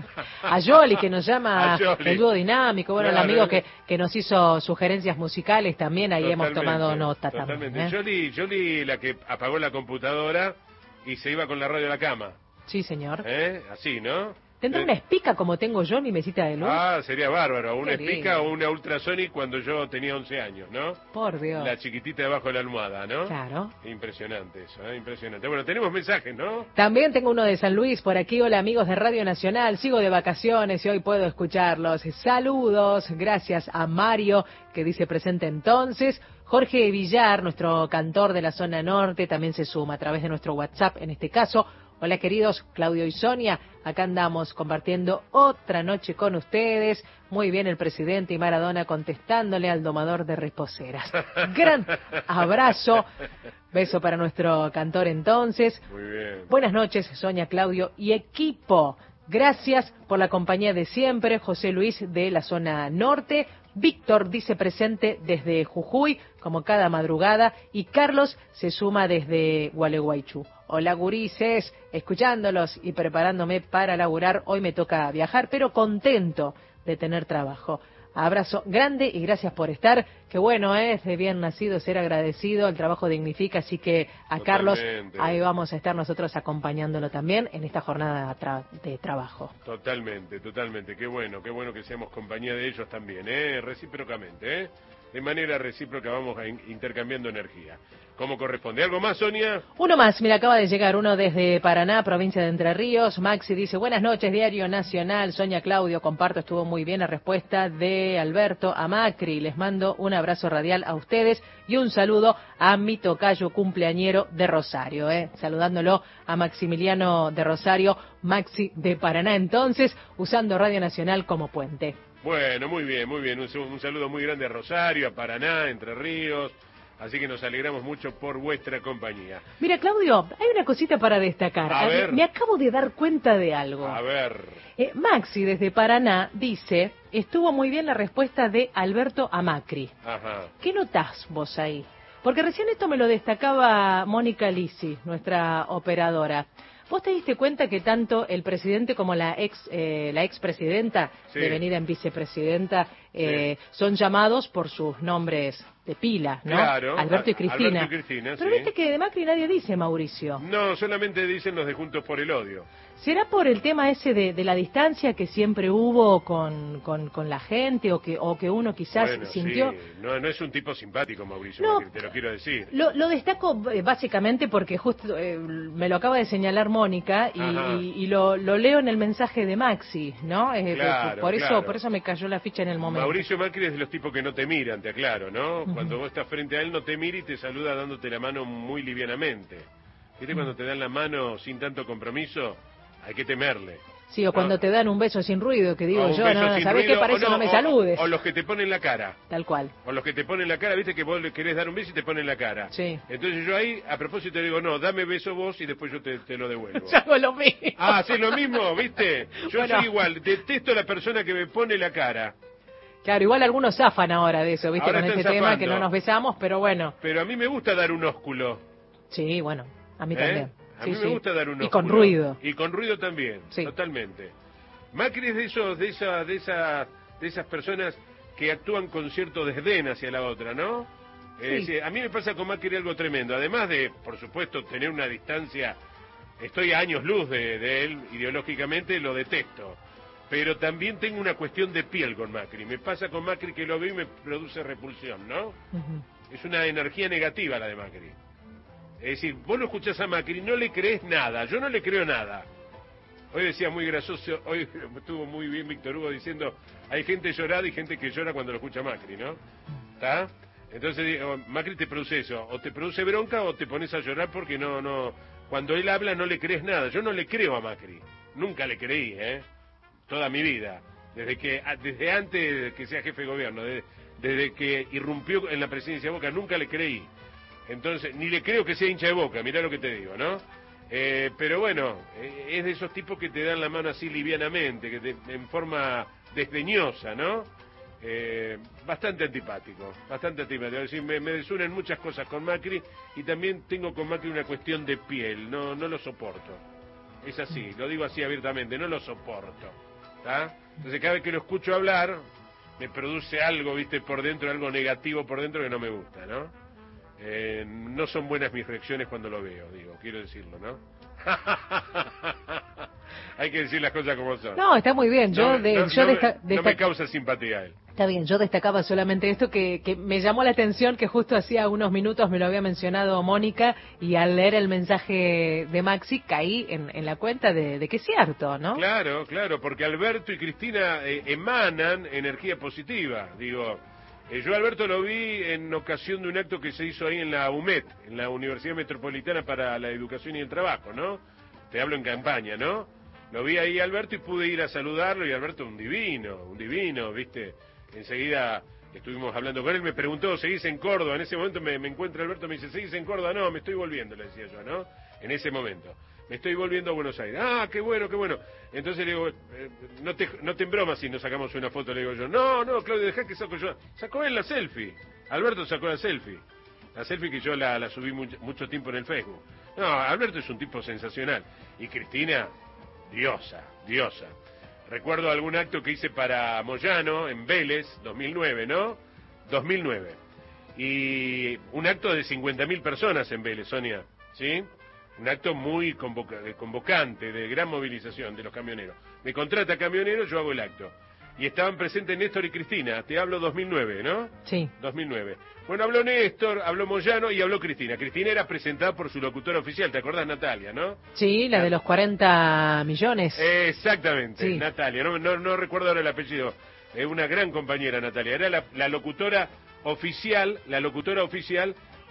A Yoli, que nos llama el dúo dinámico, bueno, claro, el amigo que, que nos hizo sugerencias musicales también, ahí hemos tomado nota
totalmente.
también. ¿eh?
Yoli, Yoli, la que apagó la computadora y se iba con la radio a la cama.
Sí, señor.
¿Eh? Así, ¿no?
¿Tendrá
eh,
una espica como tengo yo, mi mesita de luz?
Ah, sería bárbaro. Una
Qué
espica
lindo.
o una Ultrasonic cuando yo tenía once años, ¿no?
Por Dios.
La chiquitita debajo de la almohada, ¿no?
Claro.
Impresionante eso, ¿eh? Impresionante. Bueno, tenemos mensajes, ¿no?
También tengo uno de San Luis por aquí. Hola, amigos de Radio Nacional. Sigo de vacaciones y hoy puedo escucharlos. Saludos. Gracias a Mario, que dice presente entonces. Jorge Villar, nuestro cantor de la zona norte, también se suma a través de nuestro WhatsApp, en este caso. Hola, queridos Claudio y Sonia, acá andamos compartiendo otra noche con ustedes. Muy bien el presidente y Maradona contestándole al domador de reposeras. Gran abrazo, beso para nuestro cantor entonces.
Muy bien.
Buenas noches, Sonia, Claudio y equipo. Gracias por la compañía de siempre, José Luis de la zona norte. Víctor dice presente desde Jujuy, como cada madrugada, y Carlos se suma desde Gualeguaychú. Hola, gurises, escuchándolos y preparándome para laburar. Hoy me toca viajar, pero contento de tener trabajo. Abrazo grande y gracias por estar. Qué bueno es de bien nacido ser agradecido, el trabajo dignifica, así que a Carlos ahí vamos a estar nosotros acompañándolo también en esta jornada tra de trabajo.
Totalmente, totalmente, qué bueno, qué bueno que seamos compañía de ellos también, ¿eh? Recíprocamente, ¿eh? De manera recíproca vamos a in intercambiando energía. ¿Cómo corresponde? ¿Algo más, Sonia?
Uno más, mira, acaba de llegar uno desde Paraná, provincia de Entre Ríos. Maxi dice, buenas noches, Diario Nacional. Sonia, Claudio, comparto, estuvo muy bien la respuesta de Alberto a Macri. Les mando un abrazo radial a ustedes y un saludo a mi tocayo cumpleañero de Rosario, ¿eh? Saludándolo a Maximiliano de Rosario, Maxi de Paraná, entonces, usando Radio Nacional como puente.
Bueno, muy bien, muy bien. Un, un saludo muy grande a Rosario, a Paraná, Entre Ríos. Así que nos alegramos mucho por vuestra compañía.
Mira, Claudio, hay una cosita para destacar.
A
a
ver.
Me acabo de dar cuenta de algo.
A ver.
Eh, Maxi, desde Paraná, dice, estuvo muy bien la respuesta de Alberto a Macri.
Ajá.
¿Qué notás vos ahí? Porque recién esto me lo destacaba Mónica Lisi, nuestra operadora. ¿Vos te diste cuenta que tanto el presidente como la ex eh, la expresidenta,
sí,
devenida en vicepresidenta, eh,
sí,
son llamados por sus nombres de pila, ¿no?
Claro,
Alberto y Cristina.
Alberto y Cristina,
Pero
sí.
viste que de Macri nadie dice Mauricio.
No, solamente dicen los de Juntos por el Odio.
¿Será por el tema ese de, de la distancia que siempre hubo con, con, con la gente o que, o que uno quizás
Bueno,
sintió?
sí. No, no es un tipo simpático, Mauricio,
No.
Macri, te lo quiero decir.
Lo, lo destaco eh, básicamente porque justo eh, me lo acaba de señalar Mónica y, y, y lo, lo leo en el mensaje de Maxi, ¿no? Eh,
Claro,
por eso
claro.
por eso me cayó la ficha en el momento.
Mauricio Macri es de los tipos que no te miran, te aclaro, ¿no?
Ujú.
Cuando vos estás frente a él no te mira y te saluda dándote la mano muy livianamente. ¿Viste cuando te dan la mano sin tanto compromiso? Hay que temerle.
Sí, o cuando
No.
te dan un beso sin ruido, que digo
O un
yo,
beso
no, no,
sin
¿sabés qué?
ruido,
Para
o
eso no, me
o-
saludes.
O los que te ponen la cara.
Tal cual.
O los que te ponen la cara, viste que vos le querés dar un beso y te ponen la cara.
Sí.
Entonces yo ahí, a propósito, digo, no, dame beso vos y después yo te, te lo devuelvo.
Yo hago lo mismo.
Ah, ¿sí lo mismo? ¿Viste? Yo
Bueno.
soy igual, detesto a la persona que me pone la cara.
Claro, igual algunos zafan ahora de eso, ¿viste?
Ahora
Con
están
este tema
zafando.
que no nos besamos, pero bueno.
Pero a mí me gusta dar un ósculo.
Sí, bueno, a mí
¿eh?
también.
A
Sí,
mí
sí.
me gusta dar un
Y con
ósculo.
ruido.
Y con ruido también,
Sí.
totalmente. Macri es de esos, de esa, de esa, de esas personas que actúan con cierto desdén hacia la otra, ¿no? Eh,
Sí.
sí, a mí me pasa con Macri algo tremendo. Además de, por supuesto, tener una distancia, estoy a años luz de, de él, ideológicamente lo detesto. Pero también tengo una cuestión de piel con Macri. Me pasa con Macri que lo veo y me produce repulsión, ¿no?
Ujú.
Es una energía negativa la de Macri. Es decir, vos lo escuchás a Macri, no le crees nada, yo no le creo nada. Hoy decía muy gracioso, hoy estuvo muy bien Víctor Hugo diciendo, hay gente llorada y gente que llora cuando lo escucha Macri, ¿no? ¿Está? Entonces digo, Macri te produce eso, o te produce bronca o te pones a llorar porque no, no, cuando él habla no le crees nada. Yo no le creo a Macri, nunca le creí, ¿eh? Toda mi vida, desde que, desde antes de que sea jefe de gobierno, desde, desde que irrumpió en la presidencia de Boca, nunca le creí. Entonces, ni le creo que sea hincha de Boca, mirá lo que te digo, ¿no? Eh, pero bueno, eh, es de esos tipos que te dan la mano así livianamente, que te, en forma desdeñosa, ¿no? Eh, bastante antipático, bastante antipático. Es decir, me, me desunen muchas cosas con Macri y también tengo con Macri una cuestión de piel, no, no lo soporto. Es así, lo digo así abiertamente, no lo soporto. ¿Tá? Entonces cada vez que lo escucho hablar, me produce algo, viste, por dentro, algo negativo por dentro que no me gusta, ¿no? Eh, no son buenas mis reacciones cuando lo veo, digo, quiero decirlo, ¿no? Hay que decir las cosas como son.
No, está muy bien. Yo,
no,
de,
no,
yo
no,
desta,
me,
desta...
no me causa simpatía él.
Está bien, yo destacaba solamente esto que, que me llamó la atención, que justo hacía unos minutos me lo había mencionado Mónica, y al leer el mensaje de Maxi caí en, en la cuenta de, de que es cierto, ¿no?
Claro, claro, porque Alberto y Cristina eh, emanan energía positiva, digo. Eh, yo a Alberto lo vi en ocasión de un acto que se hizo ahí en la U M E T, en la Universidad Metropolitana para la Educación y el Trabajo, ¿no? Te hablo en campaña, ¿no? Lo vi ahí Alberto y pude ir a saludarlo, y Alberto un divino, un divino, ¿viste? Enseguida estuvimos hablando con él, me preguntó, ¿seguís en Córdoba? En ese momento me, me encuentra Alberto, me dice, ¿seguís en Córdoba? No, me estoy volviendo, le decía yo, ¿no? En ese momento. Me estoy volviendo a Buenos Aires. Ah, qué bueno, qué bueno. Entonces le digo, eh, no te no te embromas si nos sacamos una foto, le digo yo. No, no, Claudio, dejá que saco yo. Sacó él la selfie. Alberto sacó la selfie. La selfie que yo la, la subí mucho, mucho tiempo en el Facebook. No, Alberto es un tipo sensacional. Y Cristina, diosa, diosa. Recuerdo algún acto que hice para Moyano en Vélez, dos mil nueve, ¿no? dos mil nueve. Y un acto de cincuenta mil personas en Vélez, Sonia, ¿sí? Un acto muy convoca convocante, de gran movilización de los camioneros. Me contrata camioneros, yo hago el acto. Y estaban presentes Néstor y Cristina, te hablo dos mil nueve, ¿no?
Sí.
dos mil nueve. Bueno, habló Néstor, habló Moyano y habló Cristina. Cristina era presentada por su locutora oficial, ¿te acordás, Natalia, no?
Sí, la de los cuarenta millones.
Exactamente,
sí.
Natalia, no, no, no recuerdo ahora el apellido. Es una gran compañera, Natalia. Era la, la locutora oficial, la locutora oficial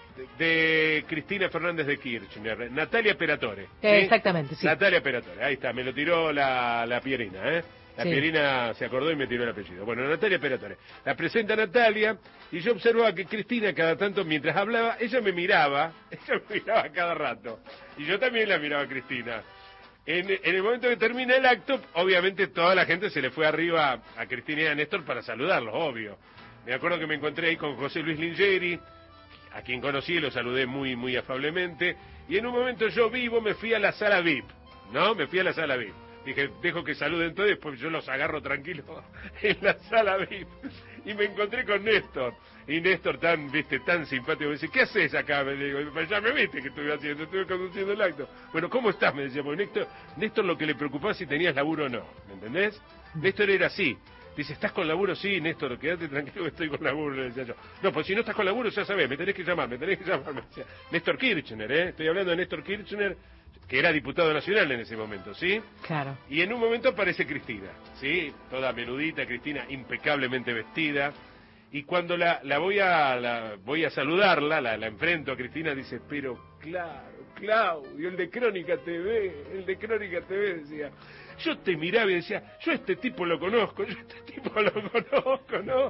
de Cristina Fernández de Kirchner, Natalia Peratore. ¿sí?
Eh, exactamente, sí.
Natalia Peratore, ahí está, me lo tiró la, la Pierina, ¿eh? La sí. Pierina se acordó y me tiró el apellido. Bueno, Natalia Peratore. La presenta Natalia y yo observaba que Cristina cada tanto, mientras hablaba, ella me miraba, ella me miraba cada rato. Y yo también la miraba a Cristina. En, en el momento que termina el acto, obviamente toda la gente se le fue arriba a Cristina y a Néstor para saludarlos, obvio. Me acuerdo que me encontré ahí con José Luis Lingeri, a quien conocí y lo saludé muy, muy afablemente, y en un momento yo vivo me fui a la sala V I P, ¿no? Me fui a la sala V I P. Dije, dejo que saluden todos y después yo los agarro tranquilos en la sala V I P. Y me encontré con Néstor, y Néstor tan, viste, tan simpático, me dice, ¿qué haces acá? Me digo, ya me viste que estuve haciendo, estuve conduciendo el acto. Bueno, ¿cómo estás? Me decía, porque Néstor, Néstor lo que le preocupaba si tenías laburo o no, ¿me entendés? Néstor era así. Dice, ¿estás con laburo? Sí, Néstor, quédate tranquilo que estoy con laburo, le decía yo. No, pues si no estás con laburo, ya sabés, me tenés que llamar, me tenés que llamar, me decía. Néstor Kirchner, ¿eh? Estoy hablando de Néstor Kirchner, que era diputado nacional en ese momento, ¿sí?
Claro.
Y en un momento aparece Cristina, ¿sí? Toda menudita, Cristina, impecablemente vestida. Y cuando la, la voy a la, voy a saludarla, la, la enfrento a Cristina, dice, pero claro, Claudio, el de Crónica T V, el de Crónica T V, decía... Yo te miraba y decía, yo a este tipo lo conozco, yo a este tipo lo conozco, ¿no?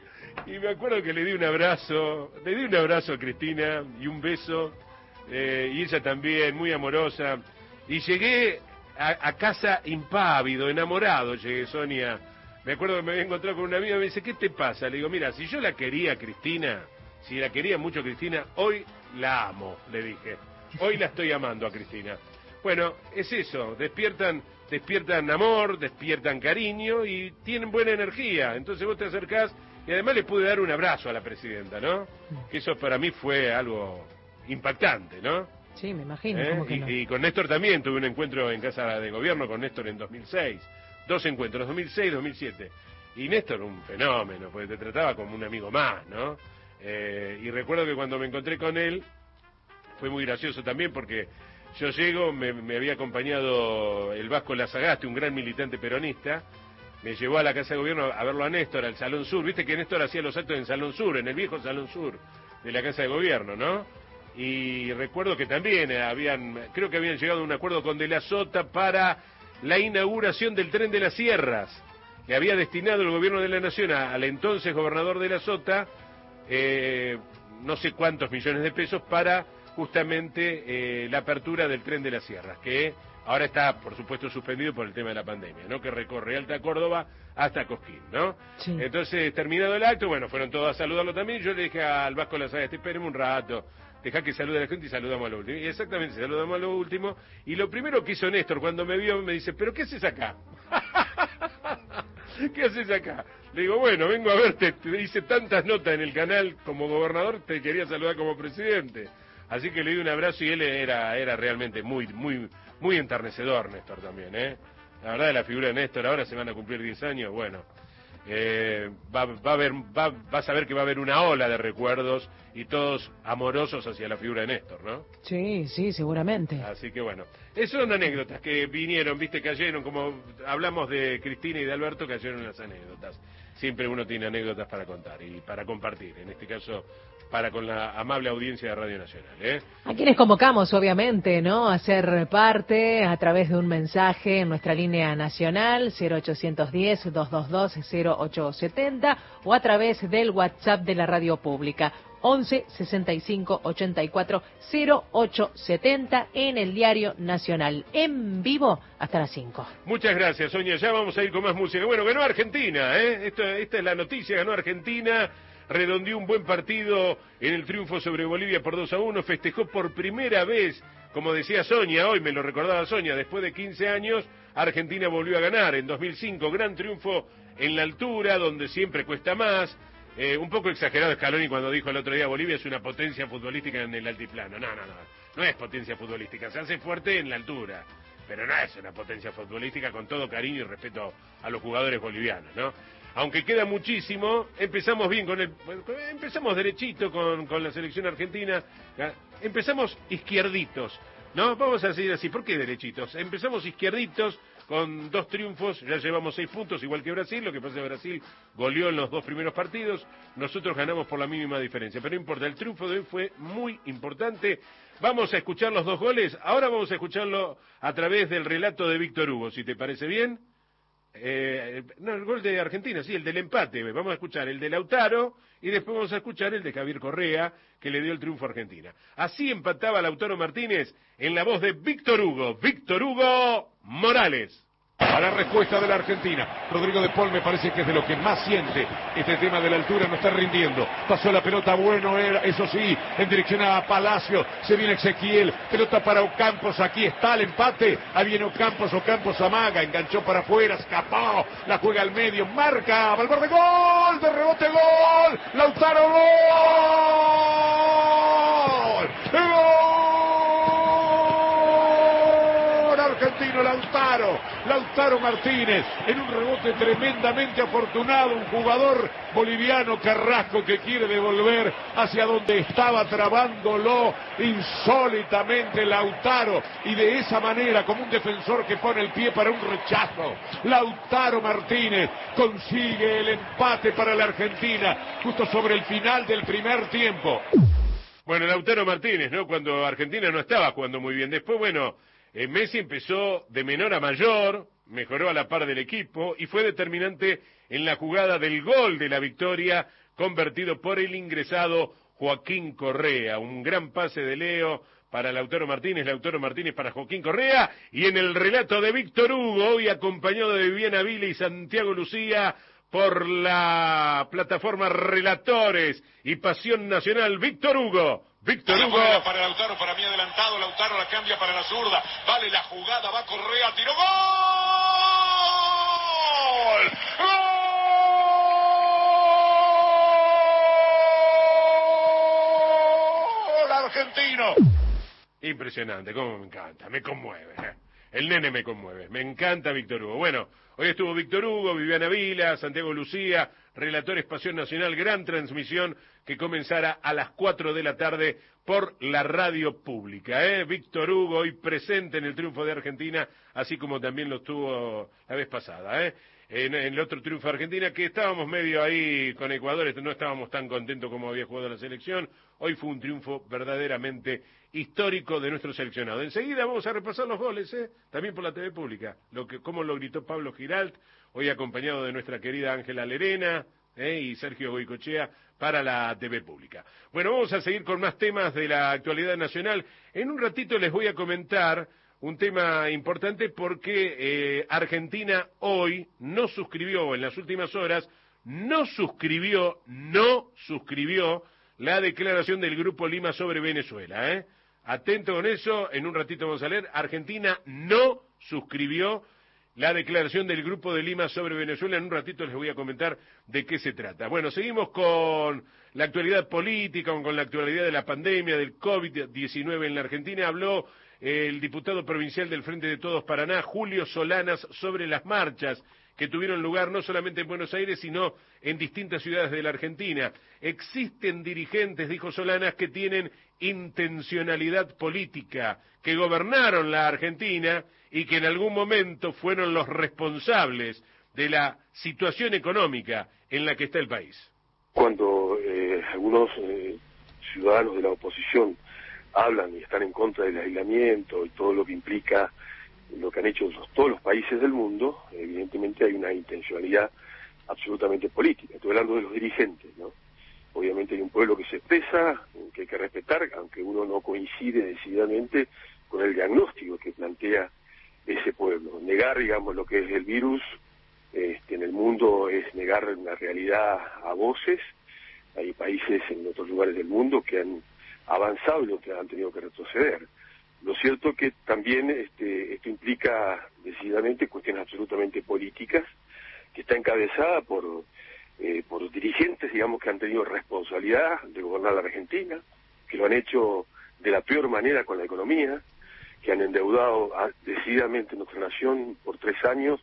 Y me acuerdo que le di un abrazo, le di un abrazo a Cristina y un beso, eh, y ella también, muy amorosa. Y llegué a, a casa impávido, enamorado, llegué, Sonia. Me acuerdo que me había encontrado con una amiga y me dice, ¿qué te pasa? Le digo, mira, si yo la quería Cristina, si la quería mucho Cristina, hoy la amo, le dije. Hoy la estoy amando a Cristina. Bueno, es eso, despiertan... despiertan amor, despiertan cariño y tienen buena energía. Entonces vos te acercás y además le pude dar un abrazo a la presidenta, ¿no? Que eso para mí fue algo impactante, ¿no?
Sí, me imagino.
¿Eh?
¿Cómo que
y,
no?
y con Néstor también tuve un encuentro en Casa de Gobierno con Néstor en dos mil seis. Dos encuentros, dos mil seis, dos mil siete. Y Néstor un fenómeno, porque te trataba como un amigo más, ¿no? Eh, y recuerdo que cuando me encontré con él, fue muy gracioso también porque... Yo llego, me, me había acompañado el Vasco Lazagaste, un gran militante peronista, me llevó a la Casa de Gobierno a verlo a Néstor, al Salón Sur. Viste que Néstor hacía los actos en Salón Sur, en el viejo Salón Sur de la Casa de Gobierno, ¿no? Y recuerdo que también habían, creo que habían llegado a un acuerdo con De la Sota para la inauguración del Tren de las Sierras. Le había destinado el Gobierno de la Nación a, al entonces gobernador De la Sota, eh, no sé cuántos millones de pesos para justamente eh, la apertura del Tren de las Sierras, que ahora está, por supuesto, suspendido por el tema de la pandemia, ¿no? Que recorre Alta Córdoba hasta Cosquín, ¿no?
Sí.
Entonces, terminado el acto, bueno, fueron todos a saludarlo también. Yo le dije al Vasco Lasaga, espéreme un rato, dejá que salude a la gente y saludamos a lo último. Y exactamente, saludamos a lo último. Y lo primero que hizo Néstor cuando me vio, me dice, ¿pero qué haces acá? ¿Qué haces acá? Le digo, bueno, vengo a verte, te hice tantas notas en el canal como gobernador, te quería saludar como presidente. Así que le di un abrazo y él era era realmente muy muy muy enternecedor, Néstor, también, ¿eh? La verdad, de la figura de Néstor, ahora se van a cumplir diez años, bueno, eh, va, va a haber, va, vas a ver que va a haber una ola de recuerdos y todos amorosos hacia la figura de Néstor, ¿no?
Sí, sí, seguramente.
Así que bueno, esas son anécdotas que vinieron, viste, cayeron, como hablamos de Cristina y de Alberto, cayeron las anécdotas. Siempre uno tiene anécdotas para contar y para compartir, en este caso para con la amable audiencia de Radio Nacional, ¿eh?
A quienes convocamos, obviamente, ¿no? A ser parte a través de un mensaje en nuestra línea nacional cero ochocientos diez, dos dos dos, cero ocho setenta o a través del WhatsApp de la radio pública once sesenta y cinco ochenta y cuatro cero ocho setenta en el Diario Nacional, en vivo hasta las cinco.
Muchas gracias, Sonia. Ya vamos a ir con más música. Bueno, ganó Argentina, ¿eh? Esto, esta es la noticia, ganó Argentina. Redondeó un buen partido en el triunfo sobre Bolivia por dos a uno, festejó por primera vez, como decía Sonia, hoy me lo recordaba Sonia, después de quince años, Argentina volvió a ganar en dos mil cinco, gran triunfo en la altura, donde siempre cuesta más, eh, un poco exagerado Scaloni cuando dijo el otro día, Bolivia es una potencia futbolística en el altiplano, no, no, no, no es potencia futbolística, se hace fuerte en la altura, pero no es una potencia futbolística, con todo cariño y respeto a los jugadores bolivianos, ¿no? Aunque queda muchísimo, empezamos bien con el, empezamos derechito con, con la selección argentina, empezamos izquierditos, ¿no? Vamos a decir así, ¿por qué derechitos? Empezamos izquierditos con dos triunfos, ya llevamos seis puntos, igual que Brasil, lo que pasa es que Brasil goleó en los dos primeros partidos, nosotros ganamos por la mínima diferencia, pero no importa, el triunfo de hoy fue muy importante. Vamos a escuchar los dos goles, ahora vamos a escucharlo a través del relato de Víctor Hugo, si te parece bien. Eh, no, el gol de Argentina, sí, el del empate. Vamos a escuchar el de Lautaro y después vamos a escuchar el de Javier Correa, que le dio el triunfo a Argentina. Así empataba Lautaro Martínez en la voz de Víctor Hugo. Víctor Hugo Morales.
A la respuesta de la Argentina, Rodrigo de Paul me parece que es de lo que más siente este tema de la altura, no está rindiendo, pasó la pelota, bueno era, eso sí, en dirección a Palacio, se viene Ezequiel, pelota para Ocampos, aquí está el empate, ahí viene Ocampos, Ocampos amaga, enganchó para afuera, escapó, la juega al medio, marca, Valverde, gol, de rebote, gol, Lautaro, gol, gol, argentino Lautaro, Lautaro Martínez, en un rebote tremendamente afortunado, un jugador boliviano Carrasco que quiere devolver hacia donde estaba trabándolo insólitamente Lautaro, y de esa manera, como un defensor que pone el pie para un rechazo, Lautaro Martínez consigue el empate para la Argentina, justo sobre el final del primer tiempo.
Bueno, Lautaro Martínez, ¿no? Cuando Argentina no estaba jugando muy bien, después, bueno, Eh, Messi empezó de menor a mayor, mejoró a la par del equipo y fue determinante en la jugada del gol de la victoria convertido por el ingresado Joaquín Correa. Un gran pase de Leo para Lautaro Martínez, Lautaro Martínez para Joaquín Correa, y en el relato de Víctor Hugo, hoy acompañado de Viviana Vila y Santiago Lucía, por la plataforma Relatores y Pasión Nacional, Víctor Hugo. Víctor Hugo.
Para Lautaro, para mí adelantado, Lautaro la cambia para la zurda, vale la jugada, va Correa, tiró, ¡gol! ¡Gol argentino!
Impresionante, cómo me encanta, me conmueve. El nene me conmueve, me encanta Víctor Hugo. Bueno, hoy estuvo Víctor Hugo, Viviana Vila, Santiago Lucía, Relatores Pasión Nacional, gran transmisión que comenzará a las cuatro de la tarde por la radio pública. ¿eh? Víctor Hugo hoy presente en el triunfo de Argentina, así como también lo estuvo la vez pasada. ¿eh? en, en el otro triunfo de Argentina, que estábamos medio ahí con Ecuador, no estábamos tan contentos como había jugado la selección. Hoy fue un triunfo verdaderamente histórico de nuestro seleccionado. Enseguida vamos a repasar los goles, ¿eh? También por la T V pública, lo que cómo lo gritó Pablo Giralt, hoy acompañado de nuestra querida Ángela Lerena, ¿eh? y Sergio Goicochea para la T V pública. Bueno, vamos a seguir con más temas de la actualidad nacional. En un ratito les voy a comentar un tema importante porque eh, Argentina hoy no suscribió, en las últimas horas, no suscribió, no suscribió la declaración del Grupo Lima sobre Venezuela. ¿eh? Atento con eso, en un ratito vamos a leer. Argentina no suscribió la declaración del Grupo de Lima sobre Venezuela. En un ratito les voy a comentar de qué se trata. Bueno, seguimos con la actualidad política, con la actualidad de la pandemia, del COVID diecinueve en la Argentina. Habló el diputado provincial del Frente de Todos Paraná, Julio Solanas, sobre las marchas que tuvieron lugar no solamente en Buenos Aires, sino en distintas ciudades de la Argentina. Existen dirigentes, dijo Solanas, que tienen intencionalidad política, que gobernaron la Argentina y que en algún momento fueron los responsables de la situación económica en la que está el país.
Cuando eh, algunos eh, ciudadanos de la oposición hablan y están en contra del aislamiento y todo lo que implica lo que han hecho los, todos los países del mundo, evidentemente hay una intencionalidad absolutamente política. Estoy hablando de los dirigentes, ¿no? Obviamente hay un pueblo que se expresa, que hay que respetar, aunque uno no coincide decididamente con el diagnóstico que plantea ese pueblo. Negar, digamos, lo que es el virus este, en el mundo es negar una realidad a voces. Hay países en otros lugares del mundo que han avanzado y los que han tenido que retroceder. Lo cierto es que también este, esto implica decididamente cuestiones absolutamente políticas, que está encabezada por, eh, por dirigentes, digamos, que han tenido responsabilidad de gobernar la Argentina, que lo han hecho de la peor manera con la economía, que han endeudado a, decididamente nuestra nación por tres años,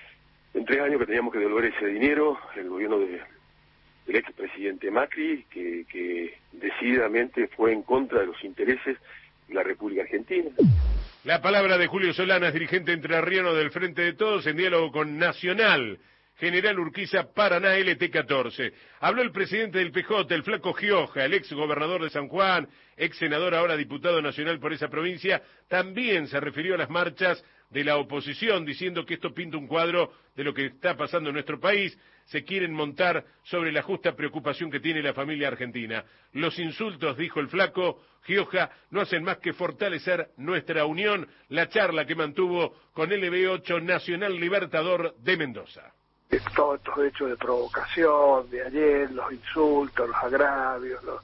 en tres años que teníamos que devolver ese dinero, el gobierno de, del expresidente Macri, que, que decididamente fue en contra de los intereses de la República Argentina.
La palabra de Julio Solanas, dirigente entrerriano del Frente de Todos, en diálogo con Nacional. General Urquiza, Paraná, L T catorce. Habló el presidente del P J, el Flaco Gioja, el ex gobernador de San Juan, ex senador, ahora diputado nacional por esa provincia. También se refirió a las marchas de la oposición, diciendo que esto pinta un cuadro de lo que está pasando en nuestro país. Se quieren montar sobre la justa preocupación que tiene la familia argentina. Los insultos, dijo el Flaco Gioja, no hacen más que fortalecer nuestra unión. La charla que mantuvo con L B ocho Nacional Libertador de Mendoza.
Todos estos hechos de provocación de ayer, los insultos, los agravios, los,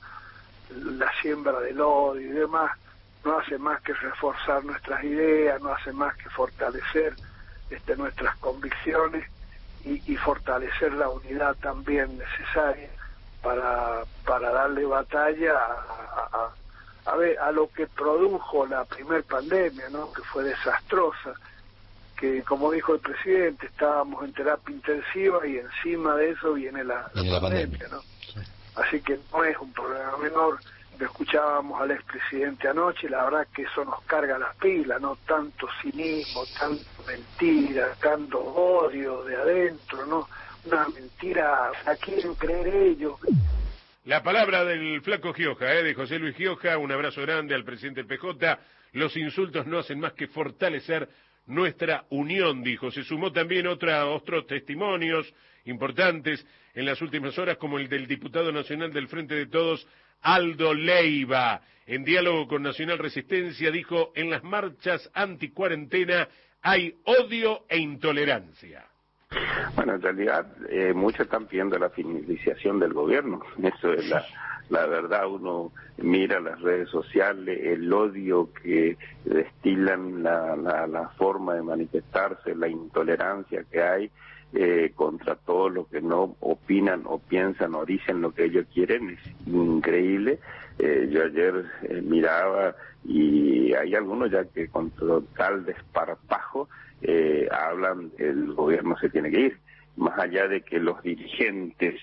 la siembra del odio y demás, no hace más que reforzar nuestras ideas, no hace más que fortalecer este, nuestras convicciones y, y fortalecer la unidad también necesaria para, para darle batalla a, a, a, ver, a lo que produjo la primer pandemia, ¿no? Que fue desastrosa, que como dijo el presidente, estábamos en terapia intensiva y encima de eso viene la, la, la pandemia, pandemia, ¿no? Sí. Así que no es un problema menor. Lo escuchábamos al expresidente anoche y la verdad que eso nos carga las pilas, ¿no? Tanto cinismo, tanto mentira, tanto odio de adentro, ¿no? Una mentira, ¿a quieren creer ellos?
La palabra del Flaco Gioja, ¿eh? de José Luis Gioja, un abrazo grande al presidente del P J. Los insultos no hacen más que fortalecer nuestra unión, dijo. Se sumó también otra, otros testimonios importantes en las últimas horas, como el del diputado nacional del Frente de Todos, Aldo Leiva. En diálogo con Nacional Resistencia, dijo, en las marchas anticuarentena hay odio e intolerancia.
Bueno, en realidad eh, muchos están pidiendo la finalización del gobierno. Eso es la, la verdad. Uno mira las redes sociales, el odio que destilan, la, la, la forma de manifestarse, la intolerancia que hay eh, contra todos los que no opinan o piensan o dicen lo que ellos quieren, es increíble. Eh, yo ayer eh, miraba y hay algunos ya que con total desparpajo eh, hablan que el gobierno se tiene que ir, más allá de que los dirigentes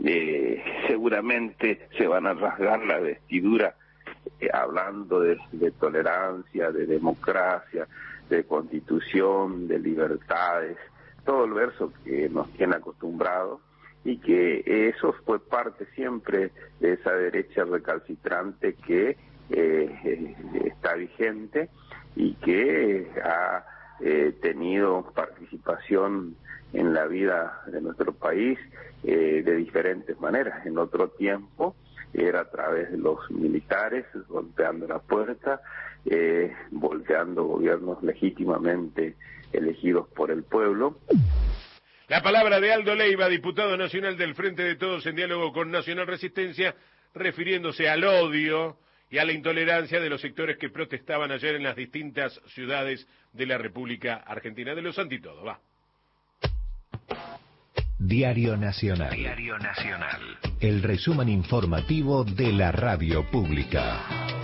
eh, seguramente se van a rasgar la vestidura eh, hablando de, de tolerancia, de democracia, de constitución, de libertades, todo el verso que nos tiene acostumbrados, y que eso fue parte siempre de esa derecha recalcitrante que eh, está vigente y que ha eh, tenido participación en la vida de nuestro país eh, de diferentes maneras. En otro tiempo era a través de los militares, golpeando la puerta, eh, volteando gobiernos legítimamente elegidos por el pueblo.
La palabra de Aldo Leiva, diputado nacional del Frente de Todos en diálogo con Nacional Resistencia, refiriéndose al odio y a la intolerancia de los sectores que protestaban ayer en las distintas ciudades de la República Argentina. De los antitodos, va.
Diario Nacional.
Diario Nacional.
El resumen informativo de la radio pública.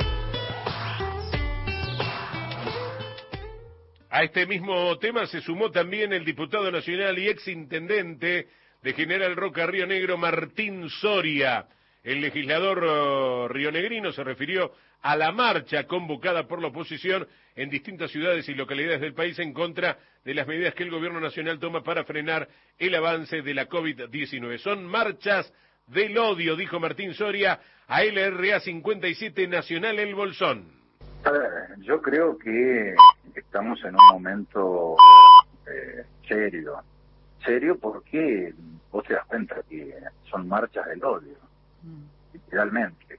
A este mismo tema se sumó también el diputado nacional y exintendente de General Roca Río Negro, Martín Soria. El legislador uh, rionegrino se refirió a la marcha convocada por la oposición en distintas ciudades y localidades del país en contra de las medidas que el gobierno nacional toma para frenar el avance de la COVID diecinueve. Son marchas del odio, dijo Martín Soria a L R A cincuenta y siete Nacional El Bolsón.
A ver, yo creo que estamos en un momento eh, serio, serio porque vos te das cuenta que son marchas del odio, mm. literalmente.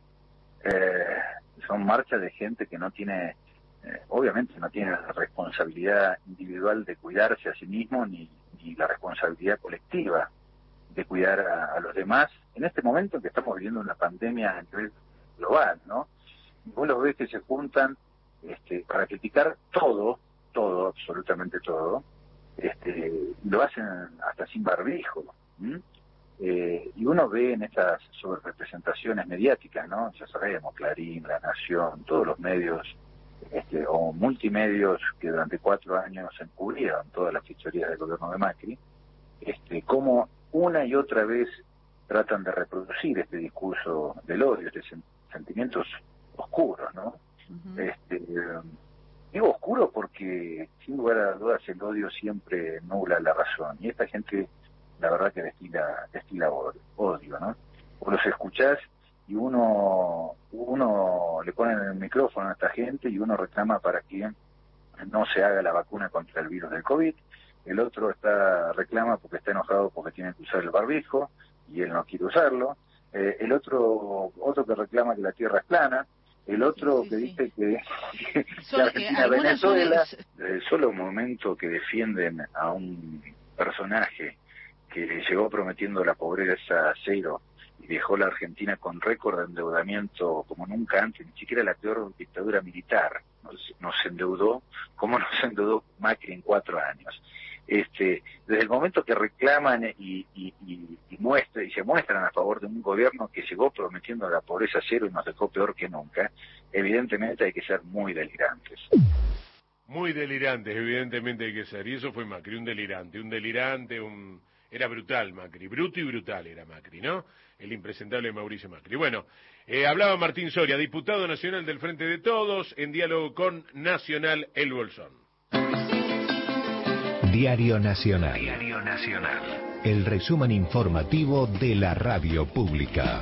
Eh, son marchas de gente que no tiene, eh, obviamente no tiene la responsabilidad individual de cuidarse a sí mismo, ni, ni la responsabilidad colectiva de cuidar a, a los demás, en este momento que estamos viviendo una pandemia a nivel global, ¿no? Vos los ves que se juntan este, para criticar todo, todo, absolutamente todo, este, lo hacen hasta sin barbijo, ¿m? Eh, y uno ve en estas sobrerepresentaciones mediáticas, ¿no? Ya sabemos, Clarín, La Nación, todos los medios este, o multimedios que durante cuatro años encubrieron todas las fechorías del gobierno de Macri, este, cómo una y otra vez tratan de reproducir este discurso del odio, este sen sentimientos oscuros, ¿no? Uh-huh. Este, eh, digo oscuro porque, sin lugar a dudas, el odio siempre nubla la razón, y esta gente, la verdad que destila, destila odio, ¿no? Vos los escuchás y uno, uno le pone el micrófono a esta gente y uno reclama para que no se haga la vacuna contra el virus del COVID, el otro está reclama porque está enojado porque tiene que usar el barbijo y él no quiere usarlo, eh, el otro otro que reclama que la Tierra es plana, el otro sí, sí, que sí. dice que, que
Son,
la Argentina
eh,
Venezuela,
son...
el solo momento que defienden a un personaje que llegó prometiendo la pobreza cero y dejó la Argentina con récord de endeudamiento como nunca antes, ni siquiera la peor dictadura militar nos, nos endeudó como nos endeudó Macri en cuatro años. Este, desde el momento que reclaman y, y, y, y, muestra, y se muestran a favor de un gobierno que llegó prometiendo la pobreza cero y nos dejó peor que nunca, evidentemente hay que ser muy delirantes.
Muy delirantes, evidentemente hay que ser, y eso fue Macri, un delirante, un delirante, un... Era brutal Macri, bruto y brutal era Macri, ¿no? El impresentable Mauricio Macri. Bueno, eh, hablaba Martín Soria, diputado nacional del Frente de Todos, en diálogo con Nacional El Bolsón.
Diario Nacional.
Diario Nacional.
El resumen informativo de la radio pública.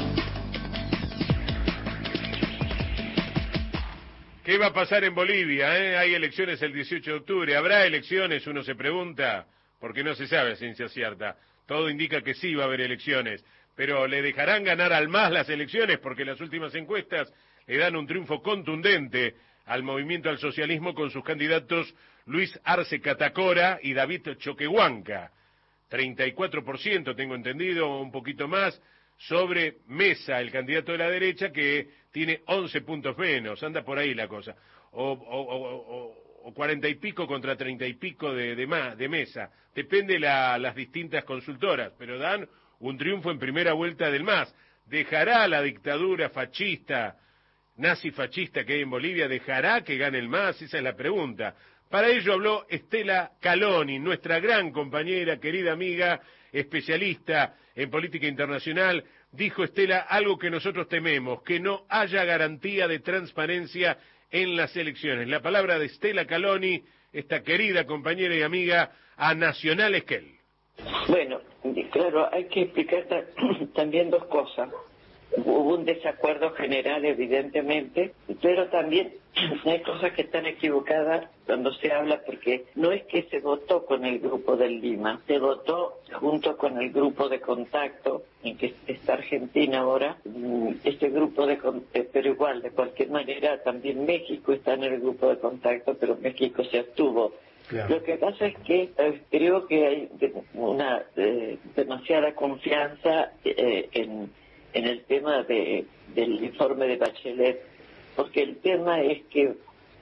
¿Qué va a pasar en Bolivia? Eh? Hay elecciones el dieciocho de octubre. ¿Habrá elecciones? Uno se pregunta, porque no se sabe a ciencia cierta. Todo indica que sí va a haber elecciones. Pero ¿le dejarán ganar al MAS las elecciones? Porque las últimas encuestas le dan un triunfo contundente al movimiento al socialismo con sus candidatos Luis Arce Catacora y David Choquehuanca. treinta y cuatro por ciento, tengo entendido, un poquito más, sobre Mesa, el candidato de la derecha, que tiene once puntos menos, anda por ahí la cosa. O, o, o, o, o cuarenta y pico contra treinta y pico de, de, ma, de Mesa. Depende la, las distintas consultoras, pero dan un triunfo en primera vuelta del MAS. ¿Dejará la dictadura fascista, nazi-fascista que hay en Bolivia, dejará que gane el MAS? Esa es la pregunta. Para ello habló Estela Caloni, nuestra gran compañera, querida amiga, especialista en política internacional. Dijo Estela algo que nosotros tememos, que no haya garantía de transparencia en las elecciones. La palabra de Estela Caloni esta querida compañera y amiga a Nacional Esquel.
Bueno, claro, hay que explicar ta también dos cosas. Hubo un desacuerdo general, evidentemente, pero también hay cosas que están equivocadas cuando se habla, porque no es que se votó con el grupo del Lima, se votó junto con el grupo de contacto, en que está Argentina ahora, este grupo de contacto, pero igual, de cualquier manera, también México está en el grupo de contacto, pero México se abstuvo. Claro. Lo que pasa es que eh, creo que hay de, una eh, demasiada confianza eh, en en el tema de, del informe de Bachelet, porque el tema es que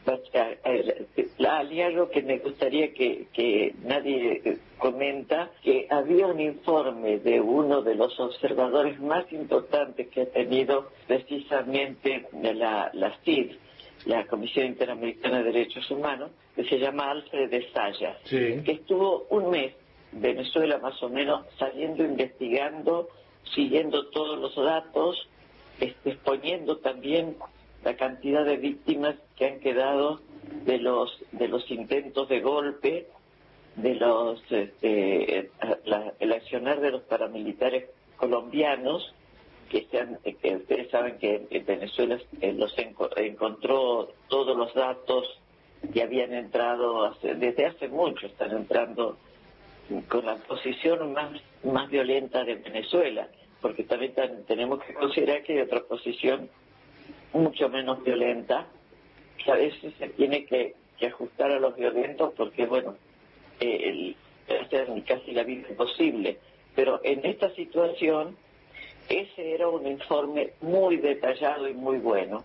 hay algo que me gustaría que, que nadie comenta, que había un informe de uno de los observadores más importantes que ha tenido precisamente la, la C I D, la Comisión Interamericana de Derechos Humanos, que se llama Alfred de Sayas, sí. que estuvo un mes en Venezuela más o menos saliendo, investigando, siguiendo todos los datos, exponiendo también la cantidad de víctimas que han quedado de los de los intentos de golpe, de los este, la, el accionar de los paramilitares colombianos, que, se han, que ustedes saben que en Venezuela los encontró todos los datos que habían entrado hace, desde hace mucho, están entrando con la posición más, más violenta de Venezuela, porque también tan, tenemos que considerar que hay otra posición mucho menos violenta, que a veces se tiene que, que ajustar a los violentos, porque bueno, eh, hacer casi la vida imposible. Pero en esta situación, ese era un informe muy detallado y muy bueno.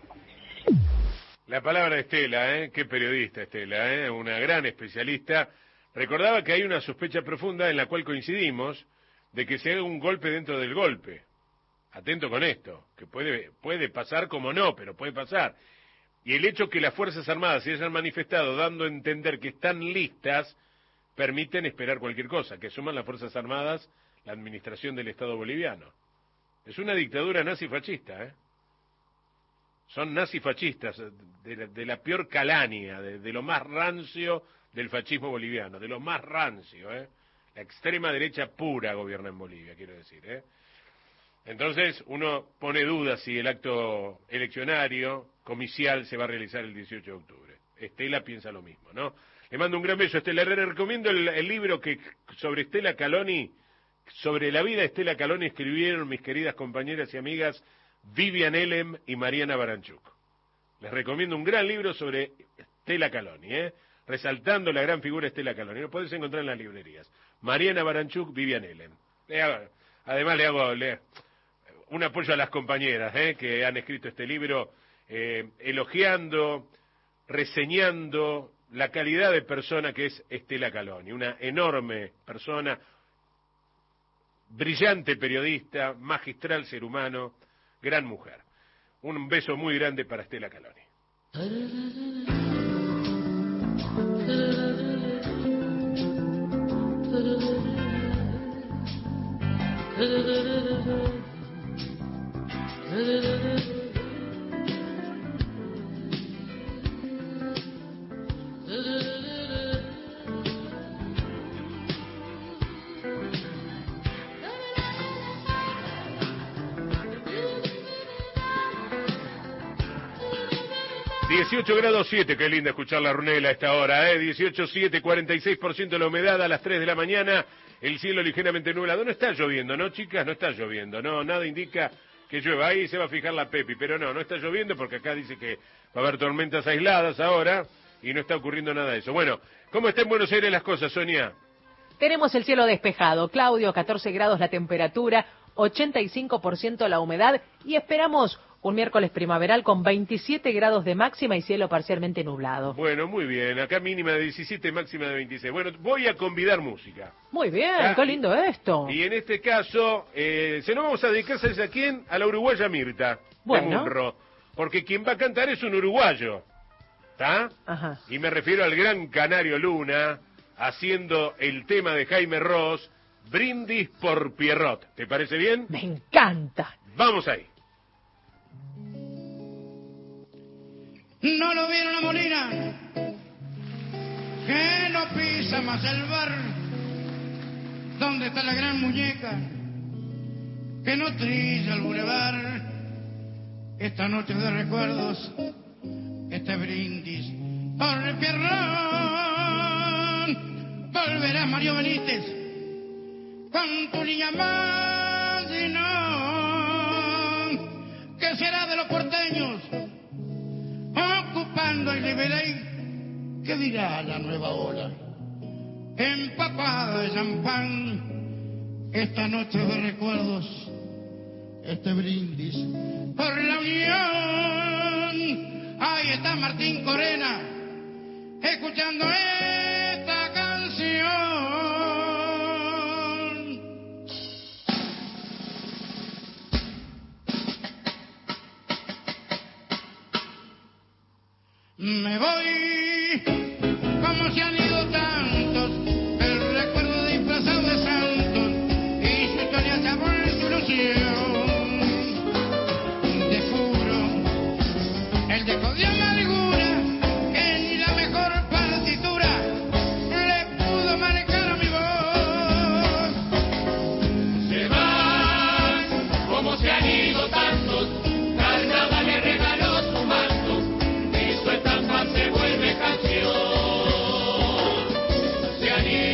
La palabra de Estela, ¿eh? Qué periodista Estela, ¿eh? Una gran especialista. Recordaba que hay una sospecha profunda en la cual coincidimos de que se haga un golpe dentro del golpe. Atento con esto, que puede, puede pasar como no, pero puede pasar. Y el hecho que las Fuerzas Armadas se hayan manifestado dando a entender que están listas, permiten esperar cualquier cosa, que asuman las Fuerzas Armadas la administración del Estado boliviano. Es una dictadura nazi-fascista, ¿eh? Son nazi-fascistas, de la, de la peor calaña, de, de lo más rancio del fascismo boliviano, de lo más rancio, ¿eh? La extrema derecha pura gobierna en Bolivia, quiero decir, ¿eh? Entonces, uno pone dudas si el acto eleccionario, comicial, se va a realizar el dieciocho de octubre. Estela piensa lo mismo, ¿no? Le mando un gran beso a Estela. Le recomiendo el, el libro que sobre Estela Caloni, sobre la vida de Estela Caloni, escribieron mis queridas compañeras y amigas Vivian Elem y Mariana Baranchuk. Les recomiendo un gran libro sobre Estela Caloni, ¿eh? Resaltando la gran figura Estela Caloni. Lo podés encontrar en las librerías. Mariana Baranchuk, Vivian Elem. Le hago, además le hago le, un apoyo a las compañeras, ¿eh? Que han escrito este libro, eh, elogiando, reseñando la calidad de persona que es Estela Caloni. Una enorme persona, brillante periodista, magistral ser humano, gran mujer. Un beso muy grande para Estela Caloni. dieciocho grados siete, qué linda escuchar la Runela a esta hora, ¿eh? dieciocho siete, cuarenta y seis por ciento la humedad a las tres de la mañana, el cielo ligeramente nublado. No está lloviendo, ¿no, chicas? No está lloviendo, no, nada indica que llueva. Ahí se va a fijar la Pepi, pero no, no está lloviendo porque acá dice que va a haber tormentas aisladas ahora y no está ocurriendo nada de eso. Bueno, ¿cómo está en Buenos Aires las cosas, Sonia?
Tenemos el cielo despejado, Claudio, catorce grados la temperatura, ochenta y cinco por ciento la humedad y esperamos un miércoles primaveral con veintisiete grados de máxima y cielo parcialmente nublado.
Bueno, muy bien. Acá mínima de diecisiete, máxima de veintiséis. Bueno, voy a convidar música.
Muy bien,
¿Ah?
Qué lindo esto.
Y en este caso, eh, se nos vamos a dedicar, ¿sabes a quién? A la uruguaya Mirta,
bueno.
de Munro. Porque quien va a cantar es un uruguayo. ¿Está?
Ajá.
Y me refiero al gran Canario Luna, haciendo el tema de Jaime Ross, Brindis por Pierrot. ¿Te parece bien?
Me encanta.
Vamos ahí.
No lo vieron a Molina.
que no pisa más el bar donde está la gran muñeca que no trilla el bulevar. Esta noche de recuerdos, este brindis por el Pierrón, volverá Mario Benítez con tu niña Maginón, que será de los porteños ocupando el Liberay. ¿Qué dirá la nueva ola? Empapada de champán, esta noche de recuerdos, este brindis por la unión. Ahí está Martín Corena, escuchando esta canción. Me voy como se han ido tantos, el recuerdo disfrazado de santos y su historia se ha vuelto ilusión. Descubro el dejo de amargura que ni la mejor partitura le pudo marcar a mi voz.
Se van como se han ido tantos, Carnaval le regaló su manto y su estampa se vuelve canción. Se han ido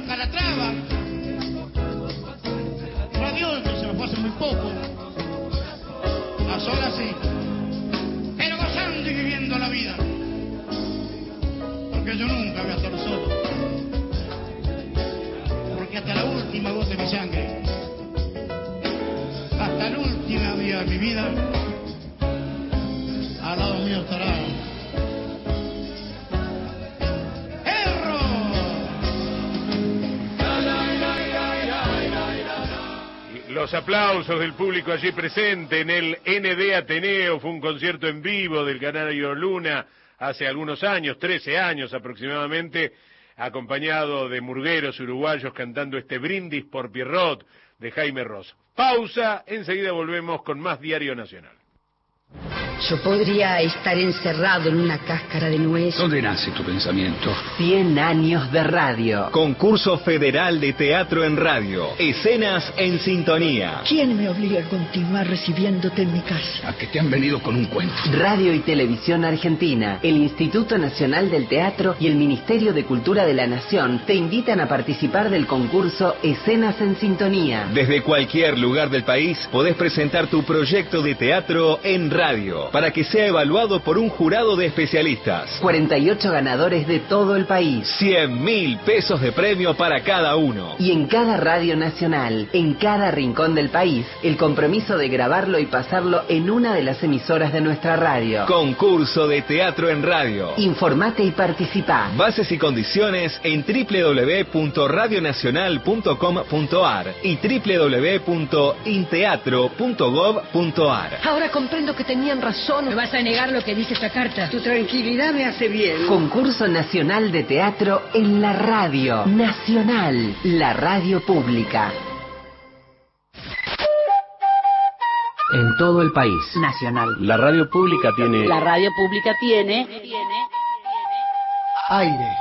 Calatrava. Radio se me fue hace muy poco. A solas sí. Pero gozando y viviendo la vida. Porque yo nunca voy a estar solo. Porque hasta la última gota de mi sangre, hasta la última día de mi vida, al lado mío estará.
Los aplausos del público allí presente en el N D Ateneo. Fue un concierto en vivo del Canario Luna hace algunos años, trece años aproximadamente, acompañado de murgueros uruguayos cantando este Brindis por Pierrot de Jaime Ross. Pausa, enseguida volvemos con más Diario Nacional.
Yo podría estar encerrado en una cáscara de nuez.
¿Dónde nace tu pensamiento?
cien años de radio.
Concurso Federal de Teatro en Radio. Escenas en sintonía.
¿Quién me obliga a continuar recibiéndote en mi casa?
A que te han venido con un cuento.
Radio y Televisión Argentina, el Instituto Nacional del Teatro y el Ministerio de Cultura de la Nación te invitan a participar del concurso Escenas en Sintonía.
Desde cualquier lugar del país podés presentar tu proyecto de teatro en radio, para que sea evaluado por un jurado de especialistas.
cuarenta y ocho ganadores de todo el país.
cien mil pesos de premio para cada uno.
Y en cada radio nacional, en cada rincón del país, el compromiso de grabarlo y pasarlo en una de las emisoras de nuestra radio.
Concurso de teatro en radio.
Informate y participá.
Bases y condiciones en doble u doble u doble u punto radio nacional punto com punto a r y doble u doble u doble u punto inteatro punto gov punto a r.
Ahora comprendo que tenían razón. ¿Me vas a negar lo que dice esta carta? Tu tranquilidad me hace bien.
Concurso Nacional de Teatro en la Radio Nacional, la radio pública. En todo el país.
Nacional.
La radio pública tiene...
La radio pública tiene...
Aire.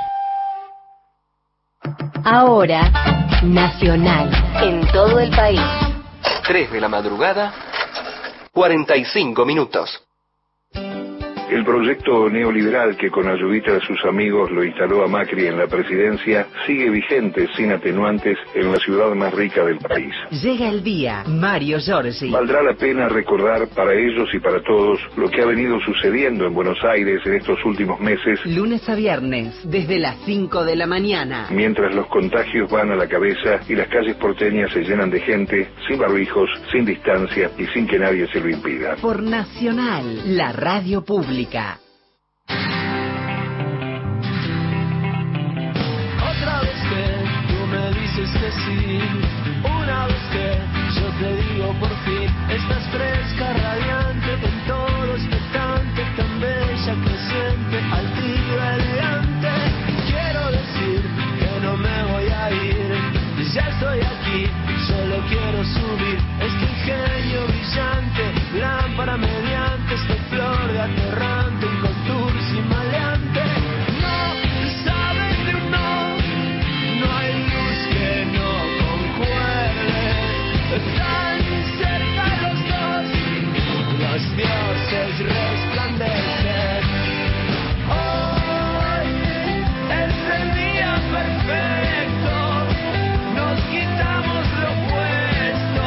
Ahora, Nacional. En todo el país.
tres de la madrugada, cuarenta y cinco minutos.
El proyecto neoliberal que con ayudita de sus amigos lo instaló a Macri en la presidencia sigue vigente sin atenuantes en la ciudad más rica del país.
Llega el día, Mario Giorgi.
Valdrá la pena recordar para ellos y para todos lo que ha venido sucediendo en Buenos Aires en estos últimos meses.
Lunes a viernes, desde las cinco de la mañana.
Mientras los contagios van a la cabeza y las calles porteñas se llenan de gente, sin barbijos, sin distancia y sin que nadie se lo impida.
Por Nacional, la radio pública.
Otra vez que tú me dices que sí, una vez que yo te digo por fin, estás fresca, radiante, en todo expectante, tan bella, creciente, altiva, elegante. Quiero decir que no me voy a ir, ya estoy aquí, solo quiero subir este ingenio brillante, lámpara mediante, esta flor de aterrante, un contour sin maleante. No sabes de un no, no hay luz que no concuerde, tan cerca los dos, los dioses resplandecen. Hoy es el día perfecto, nos quitamos lo puesto,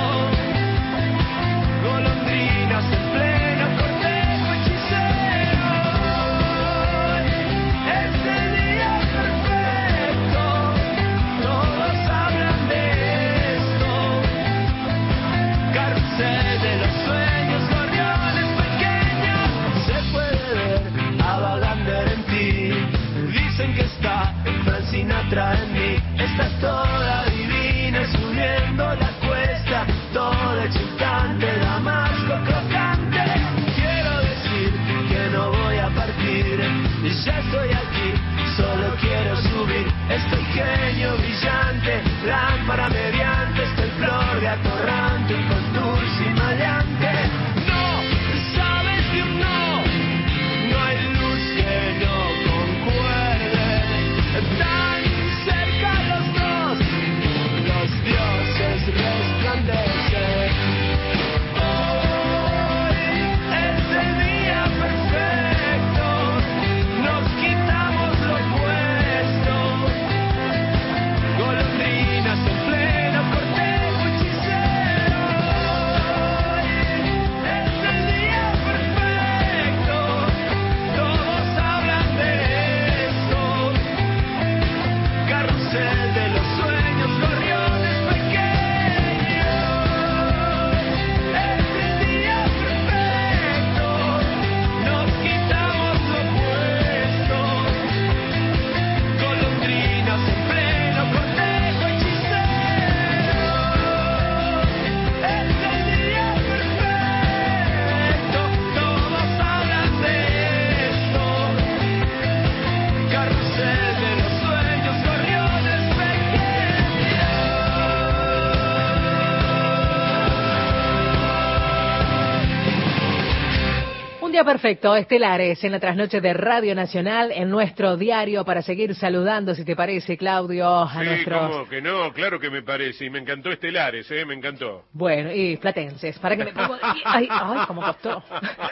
golondrinas en pleno cortejo hechicero. Es el día perfecto, todos hablan de esto, carrusel de los sueños, gorriones pequeños, se puede ver a Wagner en ti, dicen que está en Frank Sinatra en mí, está toda divina subiendo la cuesta, toda excitante, damasco crocante. Quiero decir que no voy a partir, ya estoy aquí, solo quiero subir este ingenio brillante, lámpara mediante, este flor de atorrante, un contour sin maleante. No sabes de un no, no hay luz que no concuerde, tan cerca los dos, los dioses resplandecen. Hoy es el día perfecto, nos quitamos lo puesto, golondrinas
Día perfecto, estelares en la trasnoche de Radio Nacional, en nuestro diario, para seguir saludando, si te parece, Claudio, a
sí,
nuestros...
¿cómo que no? Claro que me parece, y me encantó estelares, ¿eh? Me encantó.
Bueno, y platenses, para que me pongo... Ay, ay, cómo costó.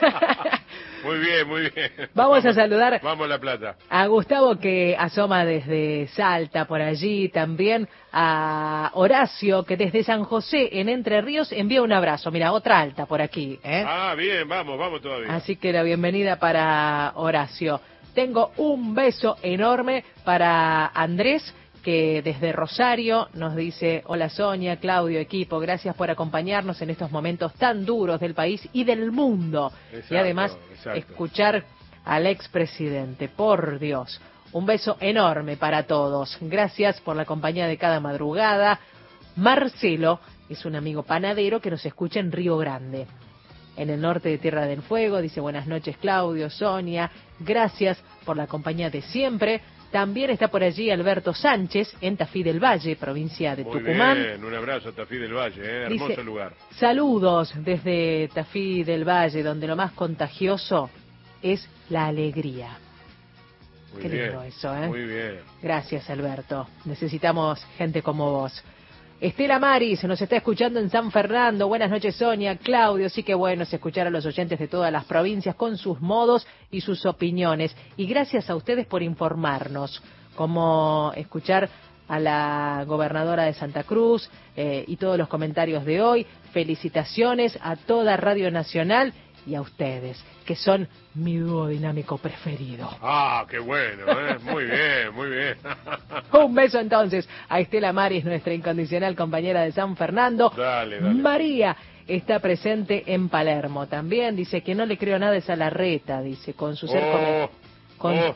Muy bien, muy bien.
Vamos, vamos a saludar...
Vamos a La Plata.
A Gustavo, que asoma desde Salta, por allí, también a Horacio, que desde San José, en Entre Ríos, envía un abrazo. Mira, otra alta por aquí, ¿eh?
Ah, bien, vamos, vamos todavía.
Así que la bienvenida para Horacio. Tengo un beso enorme para Andrés, que desde Rosario nos dice: hola Sonia, Claudio, equipo, gracias por acompañarnos en estos momentos tan duros del país y del mundo.
Exacto,
y además,
exacto.
escuchar al expresidente, por Dios. Un beso enorme para todos. Gracias por la compañía de cada madrugada. Marcelo es un amigo panadero que nos escucha en Río Grande, en el norte de Tierra del Fuego. Dice: buenas noches, Claudio, Sonia, gracias por la compañía de siempre. También está por allí Alberto Sánchez, en Tafí del Valle, provincia de
Muy
Tucumán.
Bien, un abrazo a Tafí del Valle, ¿eh? Hermoso
Dice,
lugar.
Saludos desde Tafí del Valle, donde lo más contagioso es la alegría.
Muy
Qué lindo
bien,
eso, ¿eh?
Muy bien.
Gracias, Alberto. Necesitamos gente como vos. Estela Maris nos está escuchando en San Fernando. Buenas noches, Sonia, Claudio. Sí que bueno es escuchar a los oyentes de todas las provincias con sus modos y sus opiniones. Y gracias a ustedes por informarnos, como escuchar a la gobernadora de Santa Cruz eh, y todos los comentarios de hoy. Felicitaciones a toda Radio Nacional y a ustedes, que son mi dúo dinámico preferido.
Ah, qué bueno, ¿eh? Muy bien, muy bien.
Un beso entonces a Estela Maris, nuestra incondicional compañera de San Fernando.
Dale, dale.
María está presente en Palermo también. Dice que no le creo nada a esa Larreta, dice, con su ser...
Oh,
con,
oh.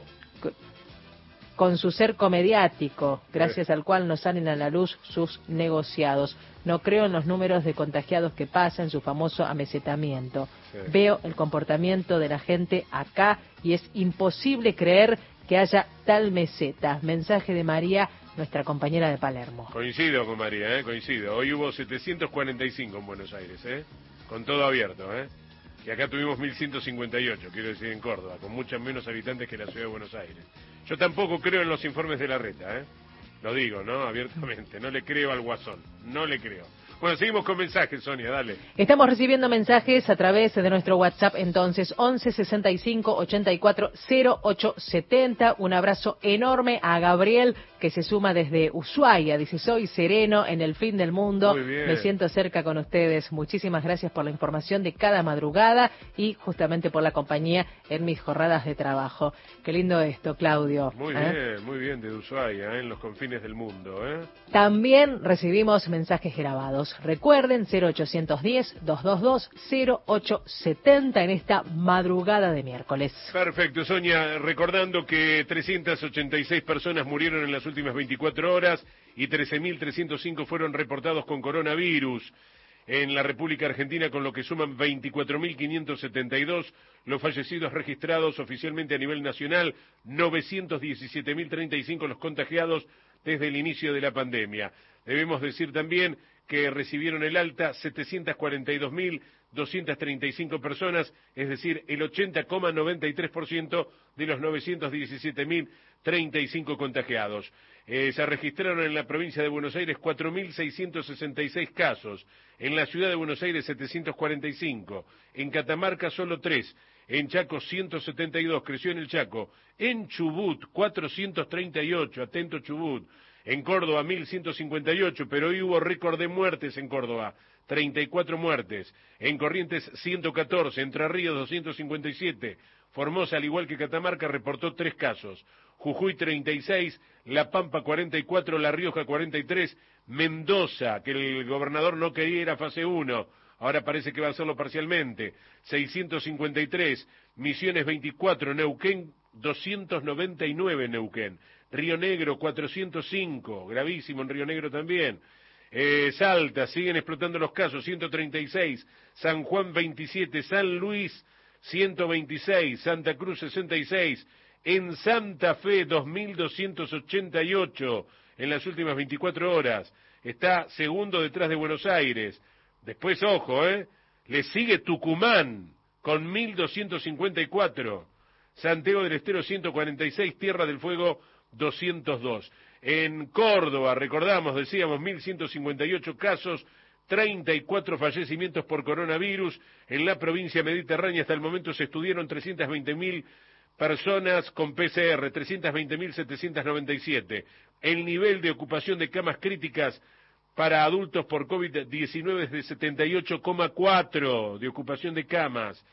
con su cerco mediático, gracias al cual no salen a la luz sus negociados. No creo en los números de contagiados que pasan, su famoso amesetamiento. Sí. Veo el comportamiento de la gente acá y es imposible creer que haya tal meseta. Mensaje de María, nuestra compañera de Palermo.
Coincido con María, ¿eh? Coincido. Hoy hubo setecientos cuarenta y cinco en Buenos Aires, ¿eh? Con todo abierto, ¿eh? Y acá tuvimos mil ciento cincuenta y ocho, quiero decir, en Córdoba, con muchos menos habitantes que la ciudad de Buenos Aires. Yo tampoco creo en los informes de Larreta, ¿eh? Lo digo, ¿no? Abiertamente. No le creo al guasón. No le creo. Bueno, seguimos con mensajes, Sonia, dale.
Estamos recibiendo mensajes a través de nuestro WhatsApp, entonces, once sesenta y cinco ochenta y cuatro cero ocho setenta. Un abrazo enorme a Gabriel, que se suma desde Ushuaia. Dice: soy sereno en el fin del mundo.
Muy bien.
Me siento cerca con ustedes. Muchísimas gracias por la información de cada madrugada y justamente por la compañía en mis jornadas de trabajo. Qué lindo esto, Claudio.
Muy
¿eh?
bien, muy bien, de Ushuaia, ¿eh? En los confines del mundo, ¿eh?
También recibimos mensajes grabados. Recuerden, cero ochocientos diez, doscientos veintidós, cero ocho setenta en esta madrugada de miércoles.
Perfecto, Sonia. Recordando que trescientas ochenta y seis personas murieron en las últimas veinticuatro horas y trece mil trescientos cinco fueron reportados con coronavirus en la República Argentina, con lo que suman veinticuatro mil quinientos setenta y dos los fallecidos registrados oficialmente a nivel nacional, novecientos diecisiete mil treinta y cinco los contagiados desde el inicio de la pandemia. Debemos decir también que recibieron el alta setecientas cuarenta y dos mil doscientas treinta y cinco personas, es decir, el ochenta coma noventa y tres por ciento de los novecientos diecisiete mil treinta y cinco contagiados. Eh, se registraron en la provincia de Buenos Aires cuatro mil seiscientos sesenta y seis casos, en la ciudad de Buenos Aires setecientos cuarenta y cinco, en Catamarca solo tres, en Chaco ciento setenta y dos, creció en el Chaco, en Chubut cuatrocientos treinta y ocho, atento Chubut, en Córdoba mil ciento cincuenta y ocho, pero hoy hubo récord de muertes en Córdoba, treinta y cuatro muertes, en Corrientes ciento catorce, Entre Ríos doscientos cincuenta y siete, Formosa, al igual que Catamarca, reportó tres casos, Jujuy treinta y seis, La Pampa cuarenta y cuatro, La Rioja cuarenta y tres, Mendoza, que el gobernador no quería ir a fase uno, ahora parece que va a hacerlo parcialmente, seiscientos cincuenta y tres, Misiones veinticuatro, Neuquén doscientos noventa y nueve, Neuquén, Río Negro cuatrocientos cinco, gravísimo en Río Negro también, eh, Salta, siguen explotando los casos, ciento treinta y seis, San Juan veintisiete, San Luis ciento veintiséis, Santa Cruz sesenta y seis, en Santa Fe dos mil doscientos ochenta y ocho en las últimas veinticuatro horas, está segundo detrás de Buenos Aires. Después, ojo, ¿eh? Le sigue Tucumán, con mil doscientos cincuenta y cuatro. Santiago del Estero ciento cuarenta y seis, Tierra del Fuego doscientos dos. En Córdoba, recordamos, decíamos, mil ciento cincuenta y ocho casos, treinta y cuatro fallecimientos por coronavirus. En la provincia mediterránea hasta el momento se estudiaron trescientas veinte mil personas con P C R, trescientas veinte mil setecientos noventa y siete. El nivel de ocupación de camas críticas para adultos por COVID diecinueve es de setenta y ocho coma cuatro de ocupación de camas.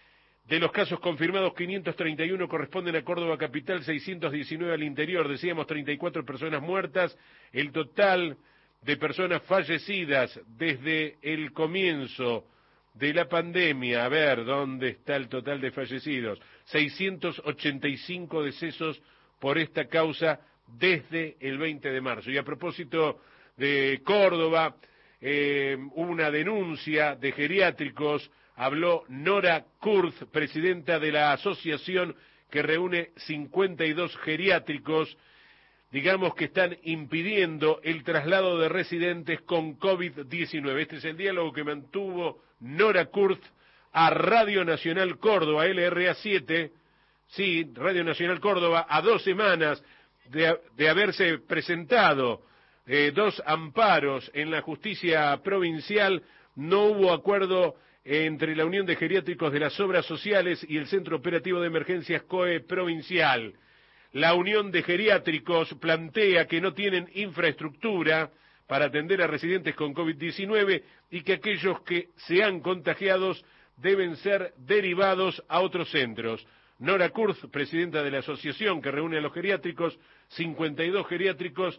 De los casos confirmados, quinientos treinta y uno corresponden a Córdoba capital, seiscientos diecinueve al interior, decíamos treinta y cuatro personas muertas. El total de personas fallecidas desde el comienzo de la pandemia, a ver, ¿dónde está el total de fallecidos? seiscientos ochenta y cinco decesos por esta causa desde el veinte de marzo. Y a propósito de Córdoba, eh, hubo una denuncia de geriátricos. Habló Nora Kurz, presidenta de la asociación que reúne cincuenta y dos geriátricos, digamos que están impidiendo el traslado de residentes con COVID diecinueve. Este es el diálogo que mantuvo Nora Kurz a Radio Nacional Córdoba, L R A siete, sí, Radio Nacional Córdoba, a dos semanas de, de haberse presentado eh, dos amparos en la justicia provincial. No hubo acuerdo entre la Unión de Geriátricos de las Obras Sociales y el Centro Operativo de Emergencias COE Provincial. La Unión de Geriátricos plantea que no tienen infraestructura para atender a residentes con COVID diecinueve y que aquellos que sean contagiados deben ser derivados a otros centros. Nora Kurz, presidenta de la asociación que reúne a los geriátricos, cincuenta y dos geriátricos,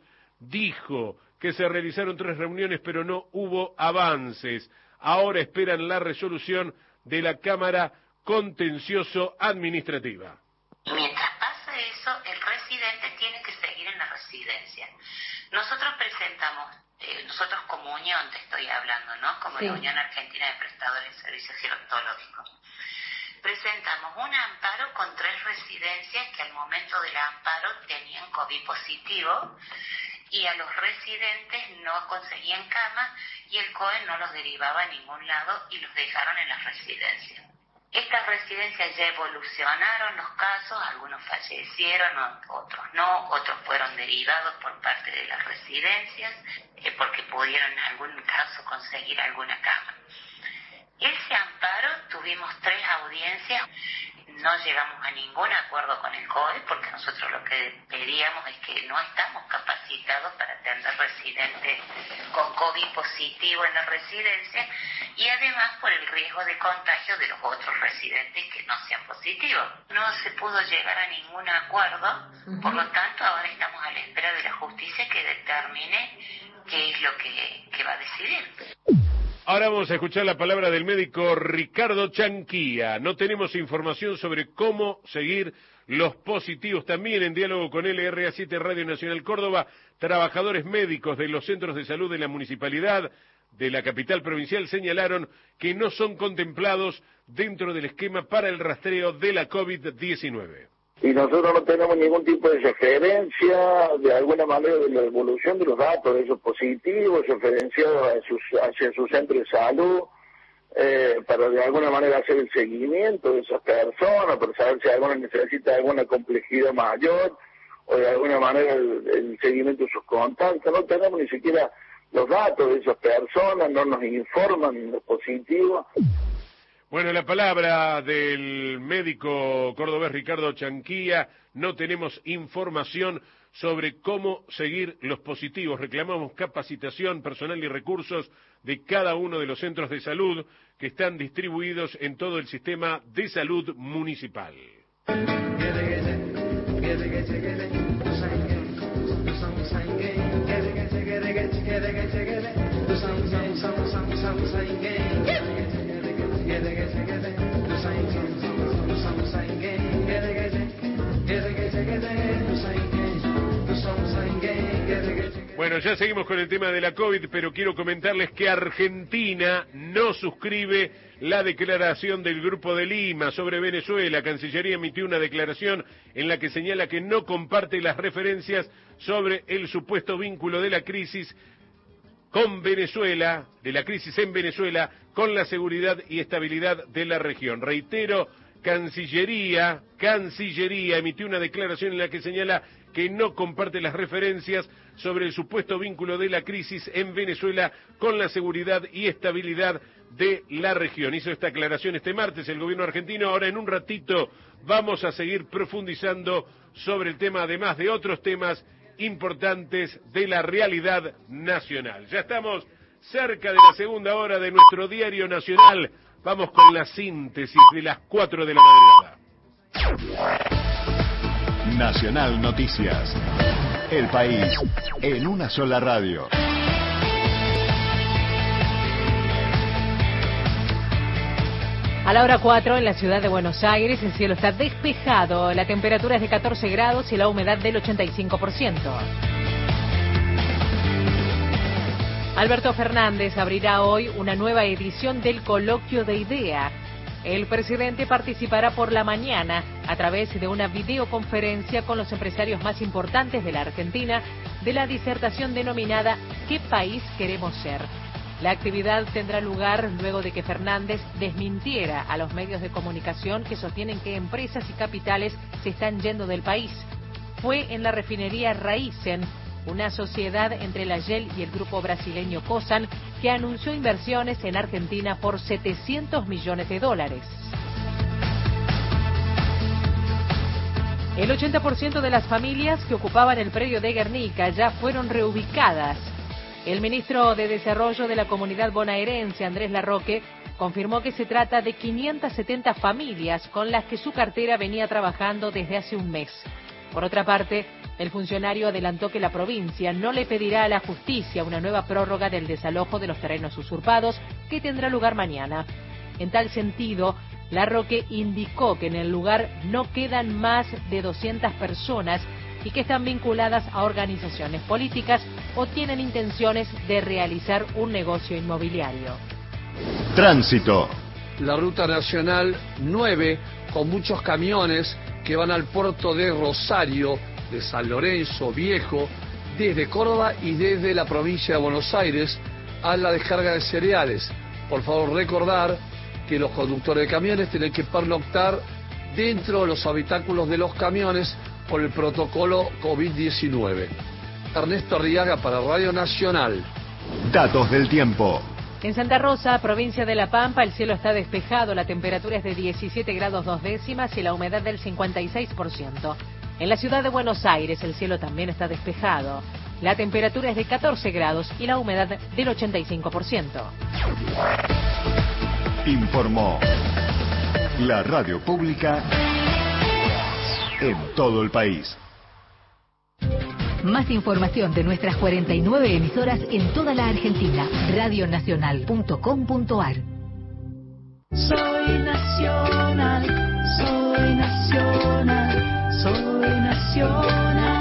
dijo que se realizaron tres reuniones pero no hubo avances. Ahora esperan la resolución de la Cámara Contencioso Administrativa.
Mientras pasa eso, el residente tiene que seguir en la residencia. Nosotros presentamos, eh, nosotros como unión te estoy hablando, ¿no? Como sí. La Unión Argentina de Prestadores de Servicios Gerontológicos. Presentamos un amparo con tres residencias que al momento del amparo tenían COVID positivo y a los residentes no conseguían cama y el COE no los derivaba a ningún lado y los dejaron en las residencias. Estas residencias ya evolucionaron los casos, algunos fallecieron, otros no, otros fueron derivados por parte de las residencias eh, porque pudieron en algún caso conseguir alguna cama. Ese amparo tuvimos tres audiencias, no llegamos a ningún acuerdo con el COE porque nosotros lo que pedíamos es que no estamos capacitados para atender residentes con COVID positivo en la residencia y además por el riesgo de contagio de los otros residentes que no sean positivos. No se pudo llegar a ningún acuerdo, uh-huh. Por lo tanto ahora estamos a la espera de la justicia que determine qué es lo que, que va a decidir.
Ahora vamos a escuchar la palabra del médico Ricardo Chanquía. No tenemos información sobre cómo seguir los positivos. También en diálogo con L R A siete Radio Nacional Córdoba, trabajadores médicos de los centros de salud de la municipalidad de la capital provincial señalaron que no son contemplados dentro del esquema para el rastreo de la COVID diecinueve.
Y nosotros no tenemos ningún tipo de referencia, de alguna manera, de la evolución de los datos de esos positivos, referenciados a sus, hacia su centro de salud, eh, para de alguna manera hacer el seguimiento de esas personas, para saber si alguna necesita alguna complejidad mayor, o de alguna manera el, el seguimiento de sus contactos. No tenemos ni siquiera los datos de esas personas, no nos informan los positivos.
Bueno, la palabra del médico cordobés Ricardo Chanquía. No tenemos información sobre cómo seguir los positivos. Reclamamos capacitación, personal y recursos de cada uno de los centros de salud que están distribuidos en todo el sistema de salud municipal. Bueno, ya seguimos con el tema de la COVID, pero quiero comentarles que Argentina no suscribe la declaración del Grupo de Lima sobre Venezuela. Cancillería emitió una declaración en la que señala que no comparte las referencias sobre el supuesto vínculo de la crisis con Venezuela, de la crisis en Venezuela, con la seguridad y estabilidad de la región. Reitero, Cancillería, Cancillería emitió una declaración en la que señala que no comparte las referencias sobre el supuesto vínculo de la crisis en Venezuela con la seguridad y estabilidad de la región. Hizo esta aclaración este martes el gobierno argentino. Ahora en un ratito vamos a seguir profundizando sobre el tema, además de otros temas importantes de la realidad nacional. Ya estamos cerca de la segunda hora de nuestro diario nacional. Vamos con la síntesis de las cuatro de la madrugada.
Nacional Noticias. El país en una sola radio.
A la hora cuatro, en la ciudad de Buenos Aires, el cielo está despejado, la temperatura es de catorce grados y la humedad del ochenta y cinco por ciento. Alberto Fernández abrirá hoy una nueva edición del Coloquio de Idea. El presidente participará por la mañana a través de una videoconferencia con los empresarios más importantes de la Argentina de la disertación denominada ¿Qué país queremos ser? La actividad tendrá lugar luego de que Fernández desmintiera a los medios de comunicación que sostienen que empresas y capitales se están yendo del país. Fue en la refinería Raízen, una sociedad entre la Shell y el grupo brasileño Cosan, que anunció inversiones en Argentina por setecientos millones de dólares. El ochenta por ciento de las familias que ocupaban el predio de Guernica ya fueron reubicadas. El ministro de Desarrollo de la Comunidad Bonaerense, Andrés Larroque, confirmó que se trata de quinientas setenta familias con las que su cartera venía trabajando desde hace un mes. Por otra parte, el funcionario adelantó que la provincia no le pedirá a la justicia una nueva prórroga del desalojo de los terrenos usurpados que tendrá lugar mañana. En tal sentido, Larroque indicó que en el lugar no quedan más de doscientas personas y que están vinculadas a organizaciones políticas o tienen intenciones de realizar un negocio inmobiliario.
Tránsito.
La ruta nacional nueve, con muchos camiones que van al puerto de Rosario, de San Lorenzo Viejo, desde Córdoba y desde la provincia de Buenos Aires a la descarga de cereales. Por favor, recordar que los conductores de camiones tienen que pernoctar dentro de los habitáculos de los camiones por el protocolo COVID diecinueve. Ernesto Arriaga para Radio Nacional.
Datos del tiempo.
En Santa Rosa, provincia de La Pampa, el cielo está despejado, la temperatura es de diecisiete grados dos décimas y la humedad del cincuenta y seis por ciento. En la ciudad de Buenos Aires, el cielo también está despejado. La temperatura es de catorce grados y la humedad del ochenta y cinco por ciento.
Informó la radio pública en todo el país.
Más información de nuestras cuarenta y nueve emisoras en toda la Argentina. radio nacional punto com punto ar.
Soy nacional, soy nacional, soy nacional.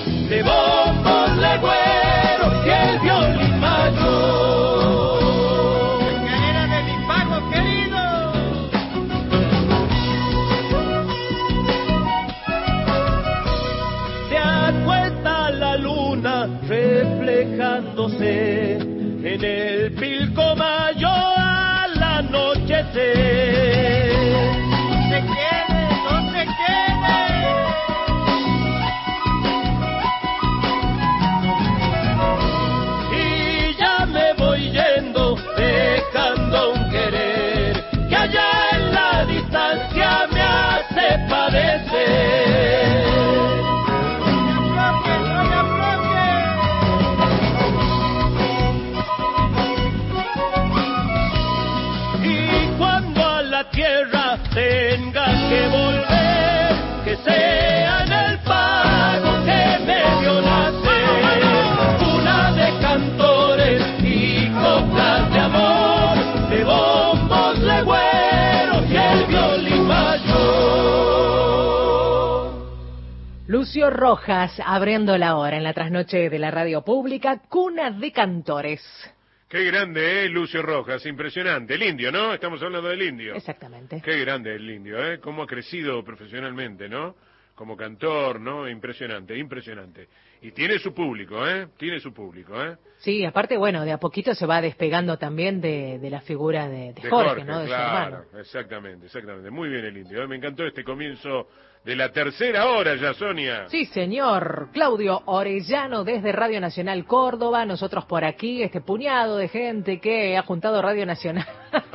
De bombos, legüeros y el violín mayor. Pilcomayo al anochecer. No se quede, no se quede. Y ya me voy yendo, dejando un querer que allá en la distancia me hace padecer. Tierra tenga que volver, que sea en el pago que me dio nacer, una de cantores y coplas de amor, de bombos legüeros y el violín mayor.
Lucio Rojas abriendo la hora en la trasnoche de la radio pública, Cuna de Cantores.
Qué grande, ¿eh? Lucio Rojas, impresionante. El indio, ¿no? Estamos hablando del indio.
Exactamente.
Qué grande el indio, ¿eh? Cómo ha crecido profesionalmente, ¿no? Como cantor, ¿no? Impresionante, impresionante. Y tiene su público, ¿eh? Tiene su público, ¿eh?
Sí, aparte, bueno, de a poquito se va despegando también de, de la figura de, de,
de
Jorge,
Jorge,
¿no? De
claro,
su hermano.
exactamente, exactamente. Muy bien el indio, ¿eh? Me encantó este comienzo de la tercera hora ya, Sonia.
Sí, señor. Claudio Orellano desde Radio Nacional Córdoba, nosotros por aquí, este puñado de gente que ha juntado Radio Nacional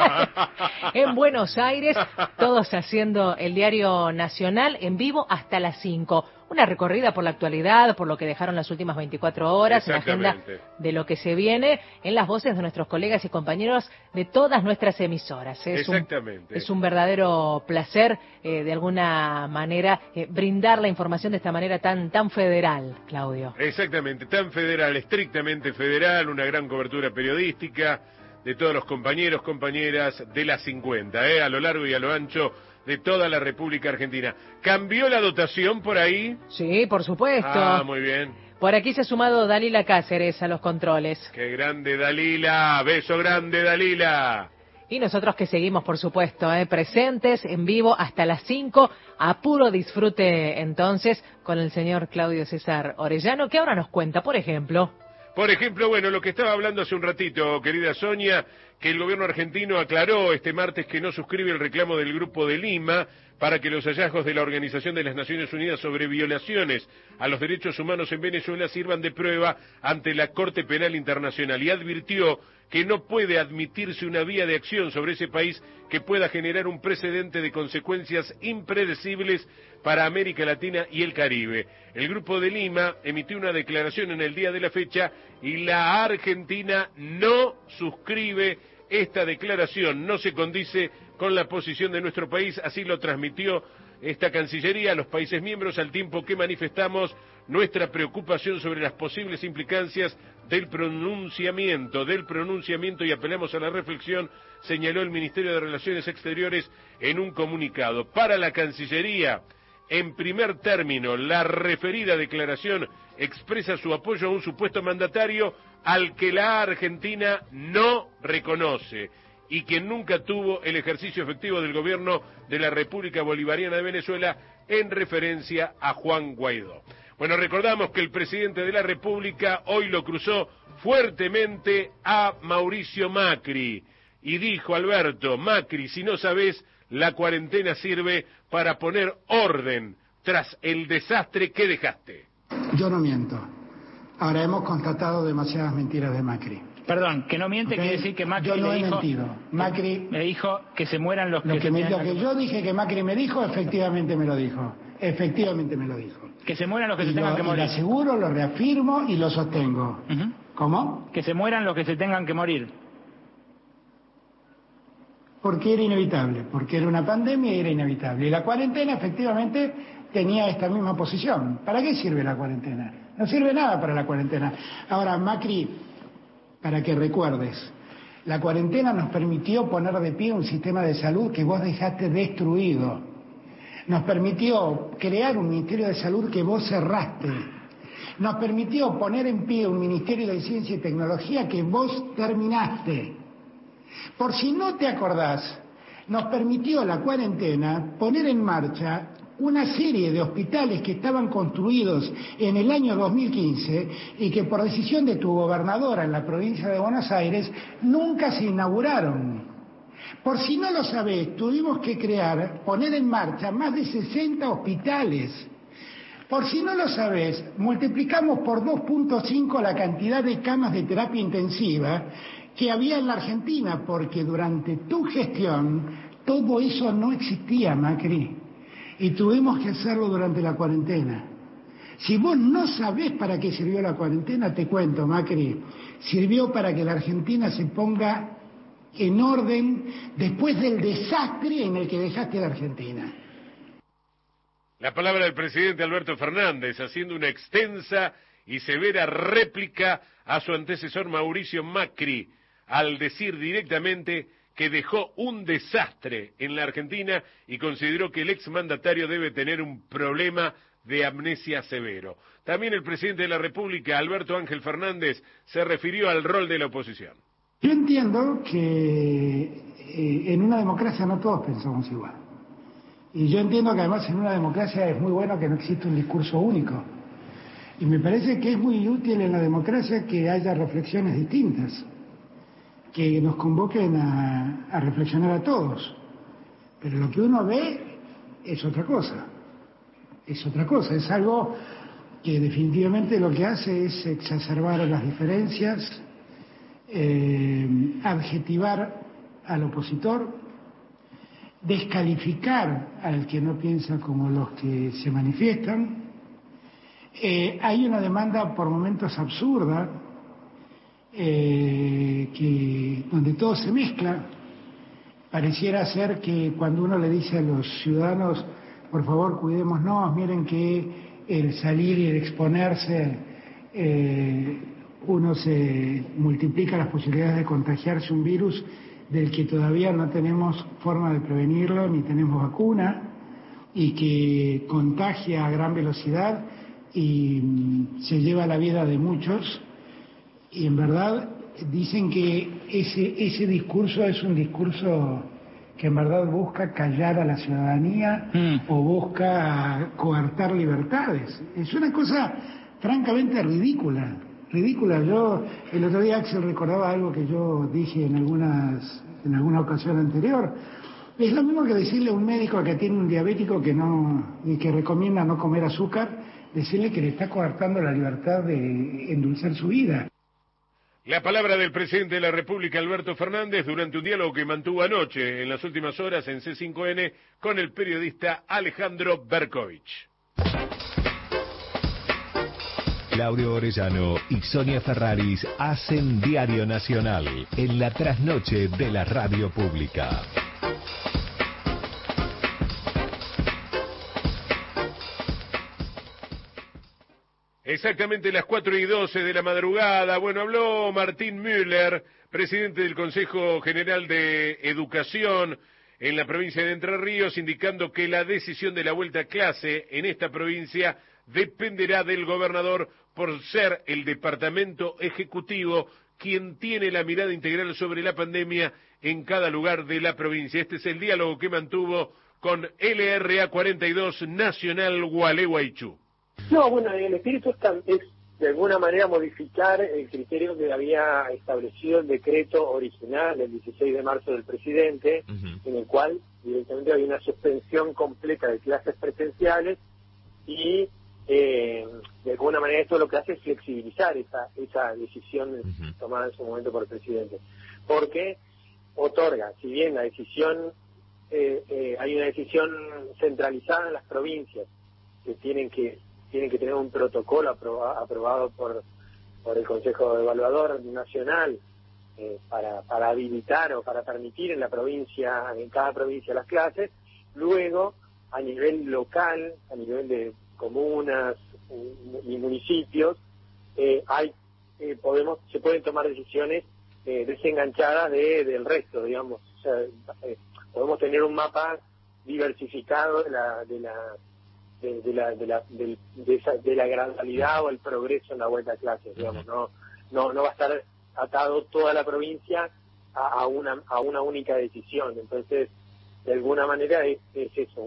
en Buenos Aires, todos haciendo el diario Nacional en vivo hasta las cinco. Una recorrida por la actualidad, por lo que dejaron las últimas veinticuatro horas, la agenda de lo que se viene en las voces de nuestros colegas y compañeros de todas nuestras emisoras. Es
Exactamente.
Un, es un verdadero placer, eh, de alguna manera, eh, brindar la información de esta manera tan, tan federal, Claudio.
Exactamente, tan federal, estrictamente federal, una gran cobertura periodística de todos los compañeros, compañeras de las cincuenta, eh, a lo largo y a lo ancho de toda la República Argentina. ¿Cambió la dotación por ahí?
Sí, por supuesto.
Ah, muy bien.
Por aquí se ha sumado Dalila Cáceres a los controles.
¡Qué grande, Dalila! ¡Beso grande, Dalila!
Y nosotros que seguimos, por supuesto, eh, presentes en vivo hasta las cinco, a puro disfrute entonces con el señor Claudio César Orellano, que ahora nos cuenta, por ejemplo...
Por ejemplo, bueno, lo que estaba hablando hace un ratito, querida Sonia, que el gobierno argentino aclaró este martes que no suscribe el reclamo del Grupo de Lima para que los hallazgos de la Organización de las Naciones Unidas sobre violaciones a los derechos humanos en Venezuela sirvan de prueba ante la Corte Penal Internacional, y advirtió que no puede admitirse una vía de acción sobre ese país que pueda generar un precedente de consecuencias impredecibles para América Latina y el Caribe. El Grupo de Lima emitió una declaración en el día de la fecha y la Argentina no suscribe esta declaración, no se condice con la posición de nuestro país, así lo transmitió esta Cancillería a los países miembros, al tiempo que manifestamos nuestra preocupación sobre las posibles implicancias del pronunciamiento, del pronunciamiento y apelamos a la reflexión, señaló el Ministerio de Relaciones Exteriores en un comunicado. Para la Cancillería, en primer término, la referida declaración expresa su apoyo a un supuesto mandatario al que la Argentina no reconoce y que nunca tuvo el ejercicio efectivo del gobierno de la República Bolivariana de Venezuela, en referencia a Juan Guaidó. Bueno, recordamos que el presidente de la República hoy lo cruzó fuertemente a Mauricio Macri y dijo: Alberto, Macri, si no sabés, la cuarentena sirve para poner orden tras el desastre que dejaste.
Yo no miento. Ahora, hemos constatado demasiadas mentiras de Macri.
Perdón, que no miente, ¿okay? Quiere decir que Macri
yo no
le
he
dijo,
mentido. Macri
me dijo que se mueran los
lo
que,
que, me, lo
que...
que yo dije que Macri me dijo, efectivamente me lo dijo. Efectivamente me lo dijo.
Que se mueran los que
y
se tengan
lo,
que morir.
Lo aseguro, lo reafirmo y lo sostengo.
Uh-huh.
¿Cómo?
Que se mueran los que se tengan que morir.
Porque era inevitable, porque era una pandemia y era inevitable. Y la cuarentena efectivamente tenía esta misma posición. ¿Para qué sirve la cuarentena? No sirve nada para la cuarentena. Ahora, Macri, para que recuerdes, la cuarentena nos permitió poner de pie un sistema de salud que vos dejaste destruido. Nos permitió crear un Ministerio de Salud que vos cerraste. Nos permitió poner en pie un Ministerio de Ciencia y Tecnología que vos terminaste. Por si no te acordás, nos permitió la cuarentena poner en marcha una serie de hospitales que estaban construidos en el año dos mil quince y que por decisión de tu gobernadora en la provincia de Buenos Aires nunca se inauguraron. Por si no lo sabés, tuvimos que crear, poner en marcha más de sesenta hospitales. Por si no lo sabés, multiplicamos por dos punto cinco la cantidad de camas de terapia intensiva que había en la Argentina, porque durante tu gestión todo eso no existía, Macri, y tuvimos que hacerlo durante la cuarentena. Si vos no sabés para qué sirvió la cuarentena, te cuento, Macri, sirvió para que la Argentina se ponga en orden después del desastre en el que dejaste la Argentina.
La palabra del presidente Alberto Fernández, haciendo una extensa y severa réplica a su antecesor Mauricio Macri, al decir directamente que dejó un desastre en la Argentina y consideró que el exmandatario debe tener un problema de amnesia severo. También el presidente de la República, Alberto Ángel Fernández, se refirió al rol de la oposición.
Yo entiendo que eh, en una democracia no todos pensamos igual. Y yo entiendo que además en una democracia es muy bueno que no exista un discurso único. Y me parece que es muy útil en la democracia que haya reflexiones distintas, que nos convoquen a, a reflexionar a todos. Pero lo que uno ve es otra cosa. Es otra cosa. Es algo que definitivamente lo que hace es exacerbar las diferencias, eh, adjetivar al opositor, descalificar al que no piensa como los que se manifiestan. Eh, hay una demanda por momentos absurda, eh, que, donde todo se mezcla. Pareciera ser que cuando uno le dice a los ciudadanos, por favor cuidémonos, miren que el salir y el exponerse, eh, uno se multiplica las posibilidades de contagiarse un virus del que todavía no tenemos forma de prevenirlo, ni tenemos vacuna, y que contagia a gran velocidad y mm, se lleva la vida de muchos. Y en verdad dicen que ese, ese discurso es un discurso que en verdad busca callar a la ciudadanía mm. o busca coartar libertades. Es una cosa francamente ridícula, ridícula. Yo, el otro día Axel recordaba algo que yo dije en algunas, en alguna ocasión anterior. Es lo mismo que decirle a un médico que tiene un diabético que no, y que recomienda no comer azúcar, decirle que le está coartando la libertad de endulzar su vida.
La palabra del presidente de la República, Alberto Fernández, durante un diálogo que mantuvo anoche, en las últimas horas, en C cinco N, con el periodista Alejandro Berkovich.
Claudio Orellano y Sonia Ferraris hacen Diario Nacional en la trasnoche de la radio pública.
Exactamente las cuatro y doce de la madrugada. Bueno, habló Martín Müller, presidente del Consejo General de Educación en la provincia de Entre Ríos, indicando que la decisión de la vuelta a clase en esta provincia dependerá del gobernador por ser el departamento ejecutivo quien tiene la mirada integral sobre la pandemia en cada lugar de la provincia. Este es el diálogo que mantuvo con L R A cuarenta y dos Nacional Gualeguaychú.
No, bueno, el espíritu es, es de alguna manera modificar el criterio que había establecido el decreto original del dieciséis de marzo del presidente, uh-huh. en el cual directamente había una suspensión completa de clases presenciales y eh, de alguna manera esto lo que hace es flexibilizar esa, esa decisión uh-huh. tomada en su momento por el presidente, porque otorga, si bien la decisión, eh, eh, hay una decisión centralizada en las provincias que tienen que tienen que tener un protocolo aproba, aprobado por por el Consejo Evaluador Nacional eh, para para habilitar o para permitir en la provincia, en cada provincia las clases. Luego, a nivel local, a nivel de comunas y municipios, eh, hay eh, podemos se pueden tomar decisiones eh, desenganchadas de, del resto, digamos. O sea, eh, podemos tener un mapa diversificado de la de la De, de la de la de, de, esa, de la gradualidad o el progreso en la vuelta a clases, digamos. No no no va a estar atado toda la provincia a, a una a una única decisión. Entonces, de alguna manera es, es eso, una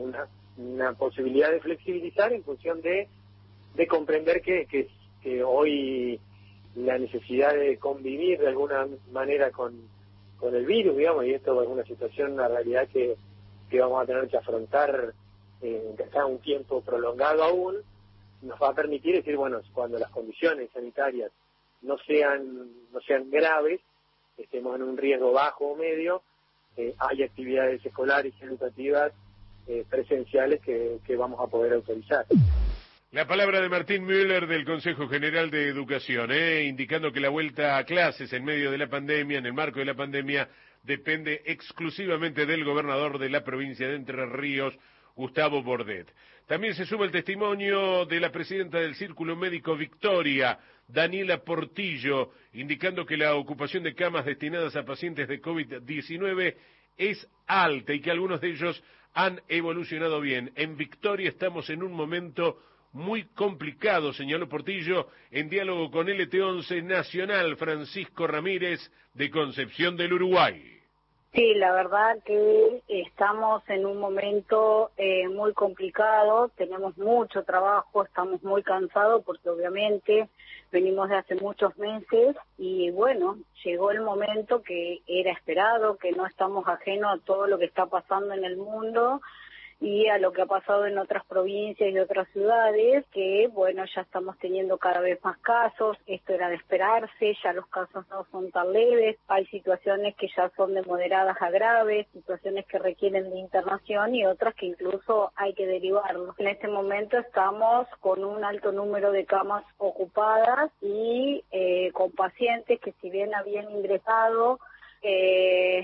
una posibilidad de flexibilizar en función de, de comprender que, que, que hoy la necesidad de convivir de alguna manera con, con el virus, digamos, y esto es una situación, una realidad que, que vamos a tener que afrontar eh, cada un tiempo prolongado aún, nos va a permitir decir, bueno, cuando las condiciones sanitarias no sean, no sean graves, estemos en un riesgo bajo o medio, eh, hay actividades escolares y educativas eh, presenciales que, que vamos a poder autorizar.
La palabra de Martín Müller del Consejo General de Educación, eh, indicando que la vuelta a clases en medio de la pandemia, en el marco de la pandemia, depende exclusivamente del gobernador de la provincia de Entre Ríos, Gustavo Bordet. También se suma el testimonio de la presidenta del Círculo Médico Victoria, Daniela Portillo, indicando que la ocupación de camas destinadas a pacientes de COVID diecinueve es alta y que algunos de ellos han evolucionado bien. En Victoria estamos en un momento muy complicado, señaló Portillo, en diálogo con L T once Nacional, Francisco Ramírez, de Concepción del Uruguay.
Sí, la verdad que estamos en un momento eh, muy complicado, tenemos mucho trabajo, estamos muy cansados porque obviamente venimos de hace muchos meses y bueno, llegó el momento que era esperado, que no estamos ajenos a todo lo que está pasando en el mundo y a lo que ha pasado en otras provincias y otras ciudades, que bueno, ya estamos teniendo cada vez más casos, esto era de esperarse, ya los casos no son tan leves, hay situaciones que ya son de moderadas a graves, situaciones que requieren de internación y otras que incluso hay que derivarlos. En este momento estamos con un alto número de camas ocupadas y eh, con pacientes que si bien habían ingresado Eh,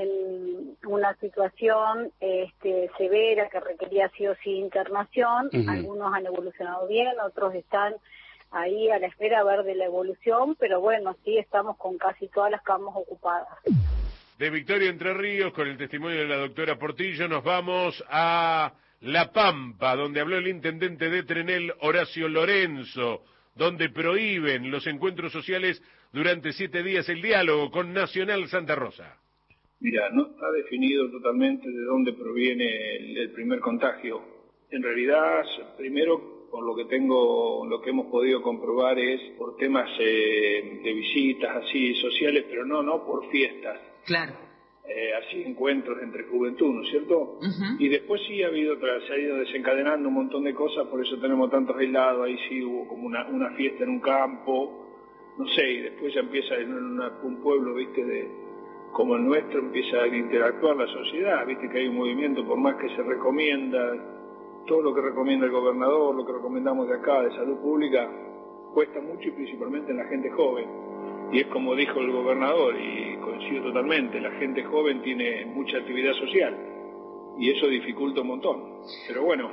en una situación este, severa que requería sí o sí internación, uh-huh. Algunos han evolucionado bien, otros están ahí a la espera a ver de la evolución, pero bueno, sí estamos con casi todas las camas ocupadas.
De Victoria Entre Ríos, con el testimonio de la doctora Portillo, nos vamos a La Pampa, donde habló el intendente de Trenel, Horacio Lorenzo, donde prohíben los encuentros sociales durante siete días el diálogo con Nacional Santa Rosa.
Mira, no está definido totalmente de dónde proviene el, el primer contagio. En realidad, primero, por lo que tengo, lo que hemos podido comprobar es por temas eh, de visitas así sociales, pero no, no por fiestas.
Claro.
Eh, así encuentros entre juventud, ¿no es cierto? Uh-huh. Y después sí ha habido, se ha ido desencadenando un montón de cosas, por eso tenemos tantos aislados, ahí sí hubo como una, una fiesta en un campo, no sé, y después ya empieza en una, un pueblo, viste, de como el nuestro, empieza a interactuar la sociedad, viste que hay un movimiento, por más que se recomienda, todo lo que recomienda el gobernador, lo que recomendamos de acá, de salud pública, cuesta mucho y principalmente en la gente joven. Y es como dijo el gobernador, y coincido totalmente, la gente joven tiene mucha actividad social, y eso dificulta un montón. Pero bueno,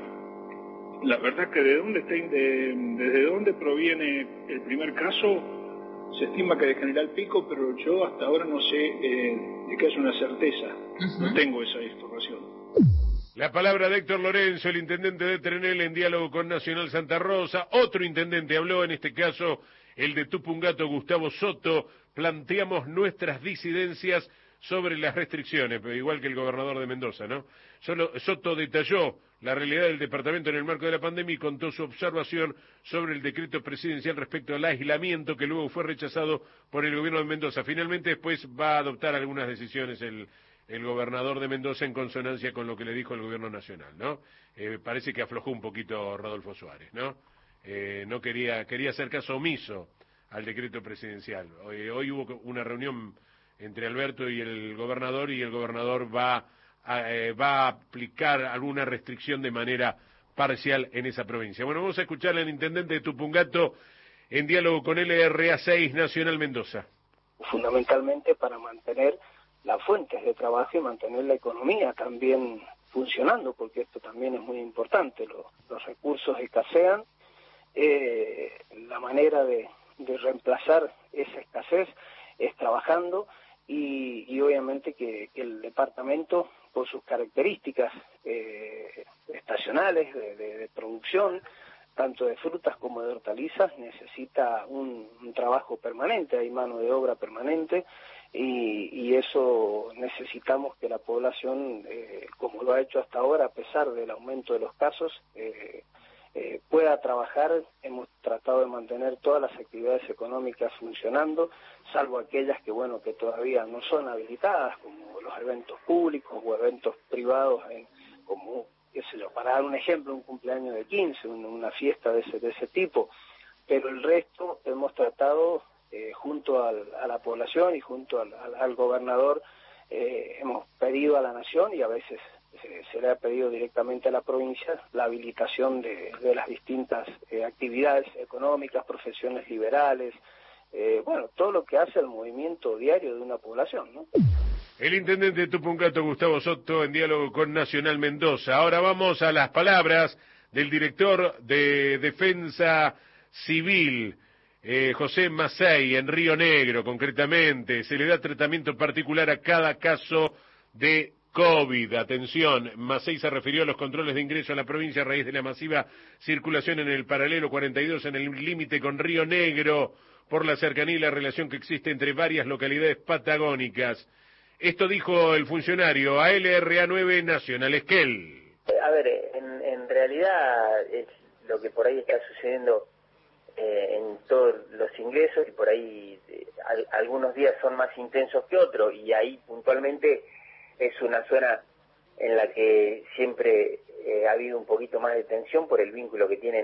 la verdad es que de dónde está, de, desde dónde proviene el primer caso, se estima que de General Pico, pero yo hasta ahora no sé eh, de qué es una certeza, uh-huh. No tengo esa información.
La palabra de Héctor Lorenzo, el intendente de Trenel, en diálogo con Nacional Santa Rosa. Otro intendente habló, en este caso el de Tupungato, Gustavo Soto. Planteamos nuestras disidencias sobre las restricciones, pero igual que el gobernador de Mendoza, ¿no? Solo Soto detalló la realidad del departamento en el marco de la pandemia y contó su observación sobre el decreto presidencial respecto al aislamiento que luego fue rechazado por el gobierno de Mendoza. Finalmente después va a adoptar algunas decisiones el, el gobernador de Mendoza en consonancia con lo que le dijo el gobierno nacional, ¿no? Eh, parece que aflojó un poquito Rodolfo Suárez, ¿no? Eh, no quería, quería hacer caso omiso al decreto presidencial. Hoy, hoy hubo una reunión entre Alberto y el gobernador y el gobernador va a, eh, va a aplicar alguna restricción de manera parcial en esa provincia. Bueno, vamos a escuchar al intendente de Tupungato en diálogo con L R A seis Nacional Mendoza.
Fundamentalmente para mantener las fuentes de trabajo y mantener la economía también funcionando, porque esto también es muy importante. Los, los recursos escasean, eh, la manera de, de reemplazar esa escasez es trabajando y, y obviamente que, que el departamento, por sus características eh, estacionales de, de, de producción, tanto de frutas como de hortalizas, necesita un, un trabajo permanente, hay mano de obra permanente y, y eso necesitamos que la población eh, como lo ha hecho hasta ahora, a pesar del aumento de los casos, eh, eh, pueda trabajar. Hemos tratado de mantener todas las actividades económicas funcionando, salvo aquellas que, bueno, que todavía no son habilitadas, como los eventos públicos o eventos privados, en, como, qué sé yo, para dar un ejemplo, un cumpleaños de quince, una, una fiesta de ese, de ese tipo. Pero el resto hemos tratado, eh, junto al, a la población y junto al, al, al gobernador, eh, hemos pedido a la Nación, y a veces se, se le ha pedido directamente a la provincia, la habilitación de, de las distintas eh, actividades económicas, profesiones liberales, eh, bueno, todo lo que hace el movimiento diario de una población, ¿no?
El intendente de Tupungato, Gustavo Soto, en diálogo con Nacional Mendoza. Ahora vamos a las palabras del director de Defensa Civil, eh, José Macei, en Río Negro, concretamente. Se le da tratamiento particular a cada caso de COVID. Atención, Macei se refirió a los controles de ingreso a la provincia a raíz de la masiva circulación en el paralelo cuarenta y dos en el límite con Río Negro, por la cercanía y la relación que existe entre varias localidades patagónicas. Esto dijo el funcionario a L R A nueve Nacional Esquel.
A ver, en, en realidad es lo que por ahí está sucediendo eh, en todos los ingresos, y por ahí eh, al, algunos días son más intensos que otros, y ahí puntualmente es una zona en la que siempre eh, ha habido un poquito más de tensión por el vínculo que tienen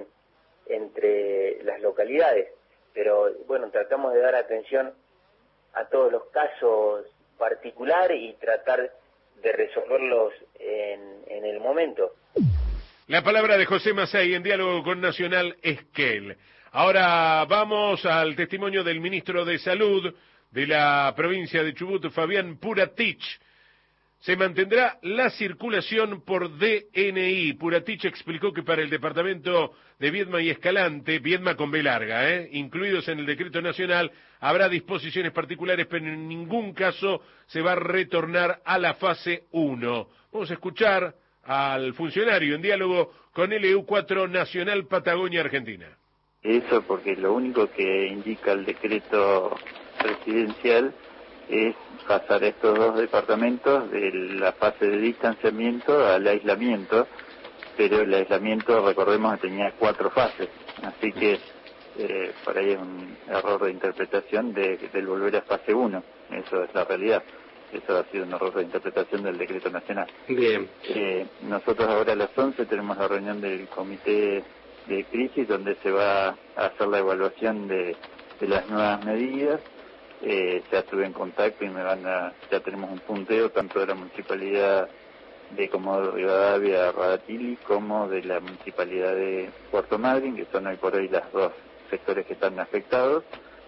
entre las localidades. Pero bueno, tratamos de dar atención a todos los casos particular y tratar de resolverlos en, en el momento.
La palabra de José Macei en diálogo con Nacional Esquel. Ahora vamos al testimonio del ministro de Salud de la provincia de Chubut, Fabián Puratich. Se mantendrá la circulación por D N I. Puratich explicó que para el departamento de Viedma y Escalante, Viedma con B larga, ¿eh? incluidos en el decreto nacional, habrá disposiciones particulares, pero en ningún caso se va a retornar a la fase uno. Vamos a escuchar al funcionario en diálogo con L U cuatro Nacional Patagonia Argentina.
Eso porque lo único que indica el decreto presidencial es pasar estos dos departamentos de la fase de distanciamiento al aislamiento, pero el aislamiento, recordemos, que tenía cuatro fases, así que eh, por ahí es un error de interpretación de, del volver a fase uno, eso es la realidad, eso ha sido un error de interpretación del decreto nacional.
Bien.
Eh, nosotros ahora a las once tenemos la reunión del comité de crisis donde se va a hacer la evaluación de, de las nuevas medidas. Eh, ya estuve en contacto y me van a, ya tenemos un punteo tanto de la municipalidad de Comodoro Rivadavia, Radatili, como de la municipalidad de Puerto Madryn, que son hoy por hoy las dos sectores que están afectados,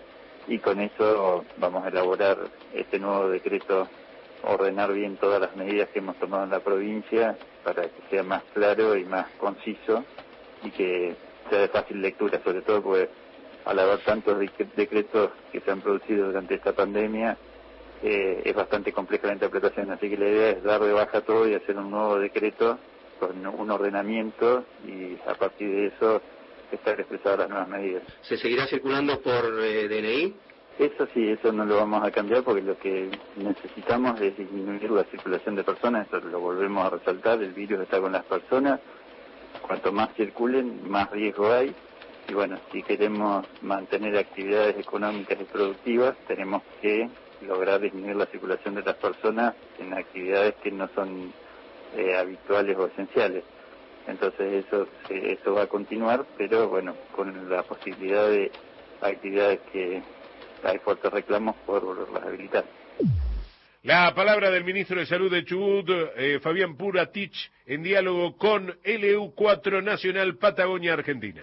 y con eso vamos a elaborar este nuevo decreto, ordenar bien todas las medidas que hemos tomado en la provincia para que sea más claro y más conciso y que sea de fácil lectura, sobre todo porque al haber tantos decretos que se han producido durante esta pandemia, eh, es bastante compleja la interpretación, así que la idea es dar de baja todo y hacer un nuevo decreto con un ordenamiento y a partir de eso estar expresadas las nuevas medidas.
¿Se seguirá circulando por eh, D N I?
Eso sí, eso no lo vamos a cambiar porque lo que necesitamos es disminuir la circulación de personas, eso lo volvemos a resaltar, el virus está con las personas, cuanto más circulen, más riesgo hay. Y bueno, si queremos mantener actividades económicas y productivas, tenemos que lograr disminuir la circulación de las personas en actividades que no son eh, habituales o esenciales. Entonces eso eso va a continuar, pero bueno, con la posibilidad de actividades que hay fuertes reclamos por volverlas a habilitar.
La palabra del ministro de Salud de Chubut, eh, Fabián Puratich, en diálogo con L U cuatro Nacional Patagonia Argentina.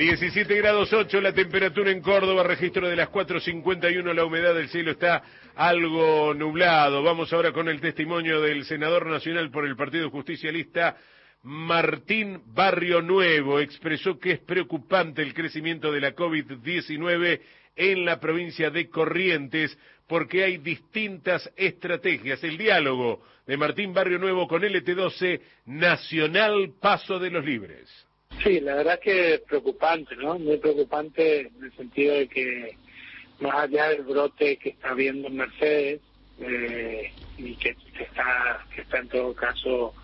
diecisiete grados ocho la temperatura en Córdoba, registro de las cuatro cincuenta y uno, la humedad del cielo está algo nublado. Vamos ahora con el testimonio del senador nacional por el Partido Justicialista, Martín Barrio Nuevo. Expresó que es preocupante el crecimiento de la COVID diecinueve en la provincia de Corrientes porque hay distintas estrategias. El diálogo de Martín Barrio Nuevo con L T doce, Nacional Paso de los Libres.
Sí, la verdad que es preocupante, ¿no? Muy preocupante en el sentido de que más allá del brote que está habiendo en Mercedes eh, y que, que está que está en todo caso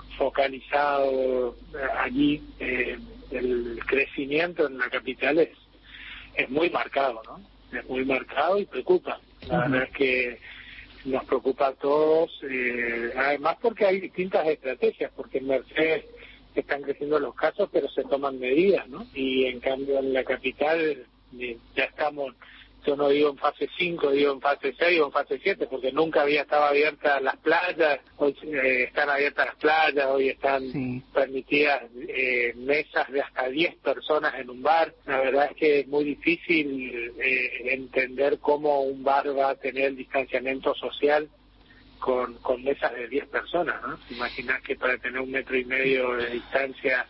focalizado allí, eh, el crecimiento en la capital es, es muy marcado, ¿no? Es muy marcado y preocupa. La uh-huh. verdad es que nos preocupa a todos, eh, además porque hay distintas estrategias, porque en Mercedes están creciendo los casos, pero se toman medidas, ¿no? Y en cambio en la capital eh, ya estamos, yo no digo en fase cinco, digo en fase seis o en fase siete, porque nunca había estado abiertas las playas, hoy eh, están abiertas las playas, hoy están sí. permitidas eh, mesas de hasta diez personas en un bar. La verdad es que es muy difícil eh, entender cómo un bar va a tener el distanciamiento social con, con mesas de diez personas, ¿no? Imaginás que para tener un metro y medio de distancia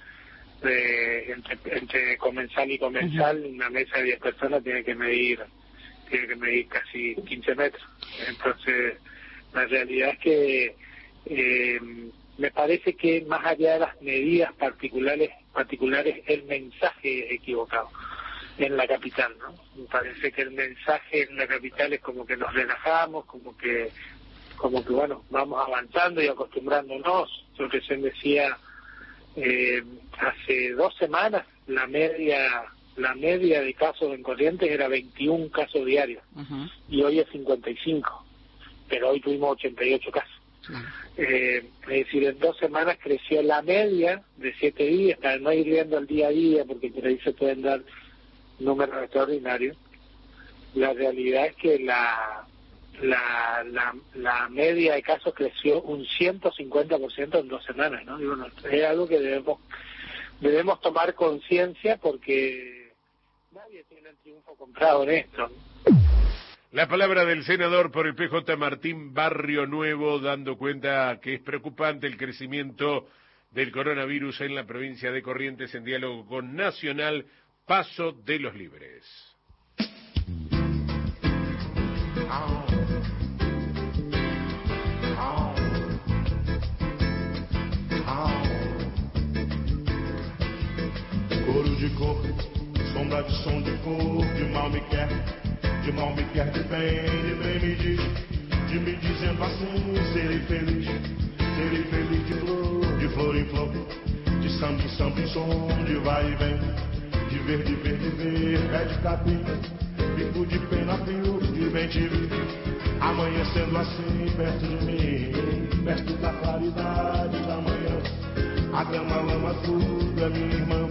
de, entre, entre comensal y comensal, uh-huh. una mesa de diez personas tiene que medir tiene que medir casi quince metros. Entonces, la realidad es que eh, me parece que más allá de las medidas particulares, particulares el mensaje equivocado en la capital, ¿no? Me parece que el mensaje en la capital es como que nos relajamos, como que como que bueno, vamos avanzando y acostumbrándonos. Yo recién decía, eh, hace dos semanas la media la media de casos en Corrientes era veintiún casos diarios, uh-huh. y hoy es cincuenta y cinco, pero hoy tuvimos ochenta y ocho casos. Uh-huh. Eh, es decir, en dos semanas creció la media de siete días, para no ir viendo el día a día, porque por ahí se pueden dar números extraordinarios. La realidad es que la La, la la media de casos creció un ciento cincuenta por ciento en dos semanas, ¿no? Y bueno, es algo que debemos debemos tomar conciencia porque nadie tiene el triunfo comprado en esto.
La palabra del senador por el P J Martín Barrio Nuevo, dando cuenta que es preocupante el crecimiento del coronavirus en la provincia de Corrientes, en diálogo con Nacional Paso de los Libres.
Couro de cor, sombra de som de cor, de mal me quer, de mal me quer de bem, de bem me diz, de me dizendo assim, serei feliz, serei feliz de flor, de flor em flor, de samba em samba em som, de vai e vem, de ver, de ver, de ver, pé de capim, bico de pena, fio, de bem te vi, amanhecendo assim, perto de mim, perto da claridade da manhã, a grama lama tudo é minha irmã.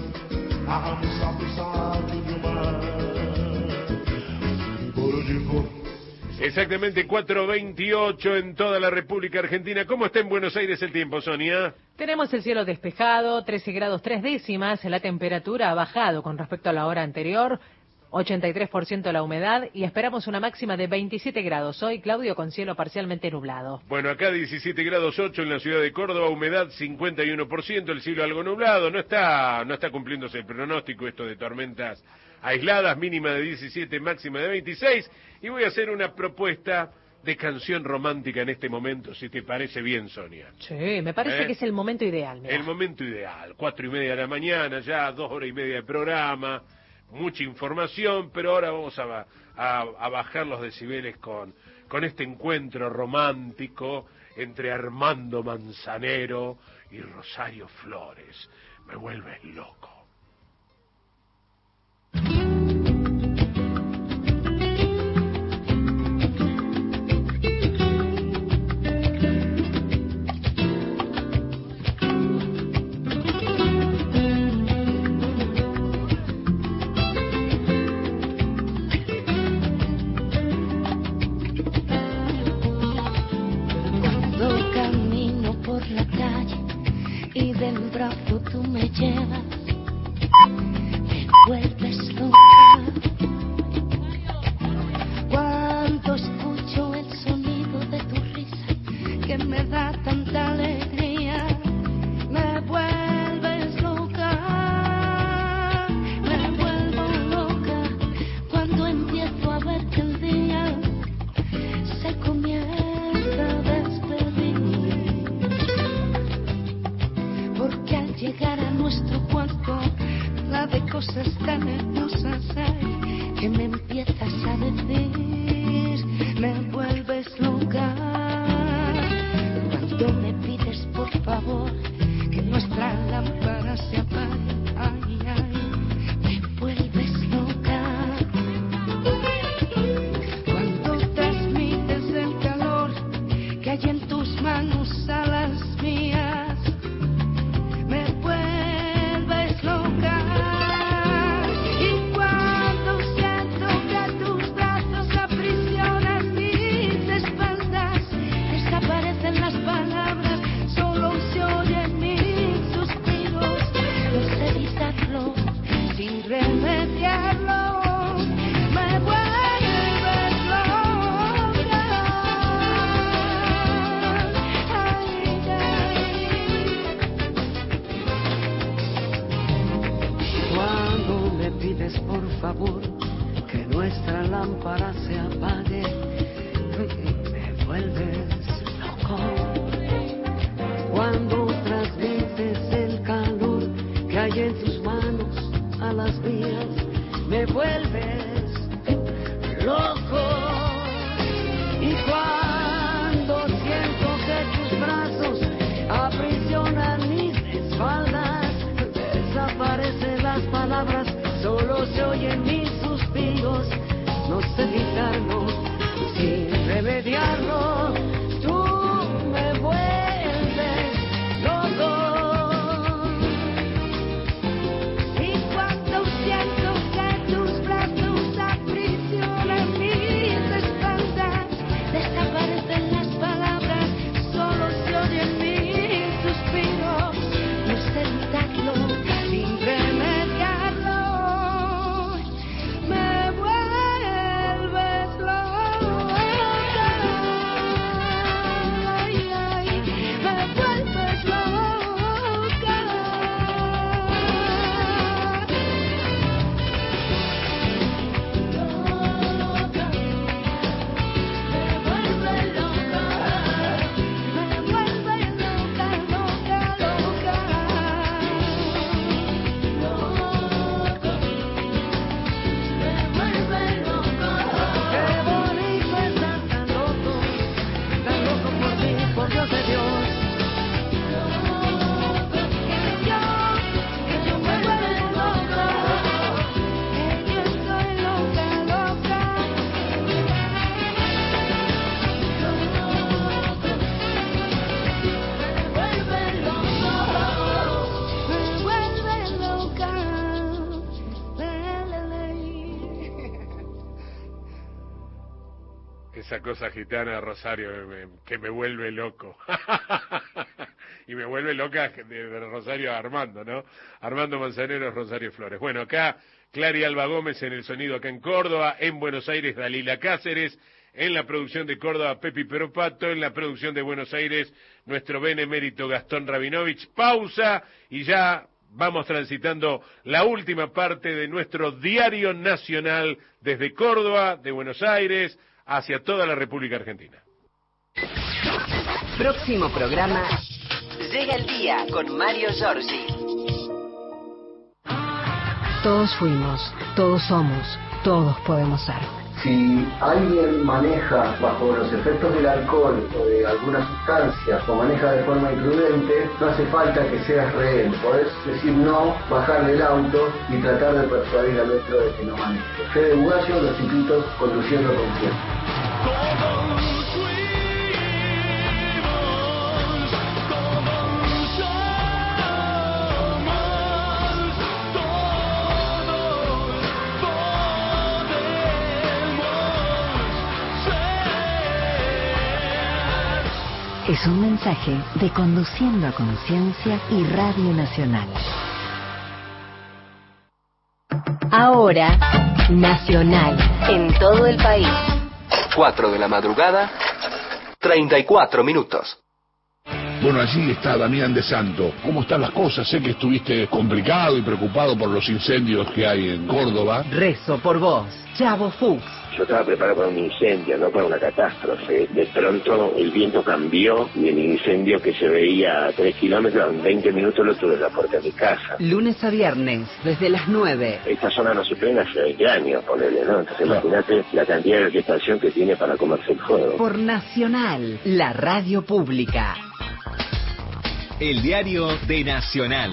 Exactamente cuatro veintiocho en toda la República Argentina. ¿Cómo está en Buenos Aires el tiempo, Sonia?
Tenemos el cielo despejado, trece grados tres décimas, la temperatura ha bajado con respecto a la hora anterior, ochenta y tres por ciento la humedad y esperamos una máxima de veintisiete grados. Hoy, Claudio, con cielo parcialmente nublado.
Bueno, acá diecisiete grados ocho en la ciudad de Córdoba, humedad cincuenta y uno por ciento, el cielo algo nublado. No está no está cumpliéndose el pronóstico esto de tormentas aisladas, mínima de diecisiete, máxima de veintiséis. Y voy a hacer una propuesta de canción romántica en este momento, si te parece bien, Sonia.
Sí, me parece ¿Eh? que es el momento ideal. Mirá.
El momento ideal, cuatro y media de la mañana, ya dos horas y media de programa. Mucha información, pero ahora vamos a, a, a bajar los decibeles con, con este encuentro romántico entre Armando Manzanero y Rosario Flores. Me vuelves loco.
Del brazo tú me llevas, me
llegar a nuestro cuarto, la de cosas tan hermosas hay que me empiezas a decir, me vuelves loca. Cuando me pides por favor que nuestra lámpara se apague, ay, ay, me vuelves loca. Cuando transmites el calor que hay en tus manos a las mías, me vuelves loca. Y cuando siento que tus brazos aprisionan mis espaldas, desaparecen las palabras, solo se oyen mis suspiros. No sé evitarlo sin remediarlo, me vuelves loca. Ay, ay. Cuando me pides por favor que nuestra lámpara se apague, me vuelves loco. Cuando transmites el calor que hay en tus manos a las mías, me vuelves loco. Y cuando siento que tus brazos aprisionan mis espaldas, desaparecen las palabras, solo se oyen mis suspiros. No sé evitarlo sin remediarlo, tú me vuelves loco. Y cuando siento que tus brazos aprisionan mis espaldas, desaparecen las palabras, solo se oyen mis suspiros. No sé evitarlo sin remediarlo, me vuelves loca. Ay, ay, me vuelves loca. Loca, me vuelve loca, me vuelve loca, loca, loca. Loco, me vuelve loco. Qué bonito estar tan loco, tan loco por ti, por Dios de Dios. Loco, que yo, que yo me vuelvo loca, que yo estoy loca, loca. Loco, me vuelve loco, me vuelve loca. Le, le, le.
Esa cosa gitana de Rosario me- que me vuelve loco. Y me vuelve loca de, de Rosario a Armando, ¿no? Armando Manzanero, Rosario Flores. Bueno, acá Clary Alba Gómez en el sonido acá en Córdoba, en Buenos Aires Dalila Cáceres, en la producción de Córdoba Pepi Peropato, en la producción de Buenos Aires nuestro benemérito Gastón Rabinovich. Pausa y ya vamos transitando la última parte de nuestro diario nacional desde Córdoba, de Buenos Aires, hacia toda la República Argentina.
Próximo programa. Llega el día con Mario Giorgi.
Todos fuimos, todos somos, todos podemos ser.
Si alguien maneja bajo los efectos del alcohol o de alguna sustancia o maneja de forma imprudente, no hace falta que seas rehén. Podés decir no, bajar del auto y tratar de persuadir al otro de que no maneje. Fede Bugallo, Los Chiquitos, conduciendo con tiempo.
Es un mensaje de Conduciendo a Conciencia y Radio Nacional. Ahora, Nacional, en todo el país.
cuatro de la madrugada, treinta y cuatro minutos.
Bueno, allí está Damián de Santo. ¿Cómo están las cosas? Sé que estuviste complicado y preocupado por los incendios que hay en Córdoba.
Rezo por vos, Chavo Fuchs.
Yo estaba preparado para un incendio, no para una catástrofe. De pronto el viento cambió y el incendio que se veía a tres kilómetros, en veinte minutos lo tuve en la puerta de mi casa.
Lunes a viernes, desde las nueve.
Esta zona no se prende hace veinte años, ponele, ¿no? Entonces imagínate la cantidad de orquestación que tiene para comerse el fuego.
Por Nacional, la radio pública.
El diario de Nacional.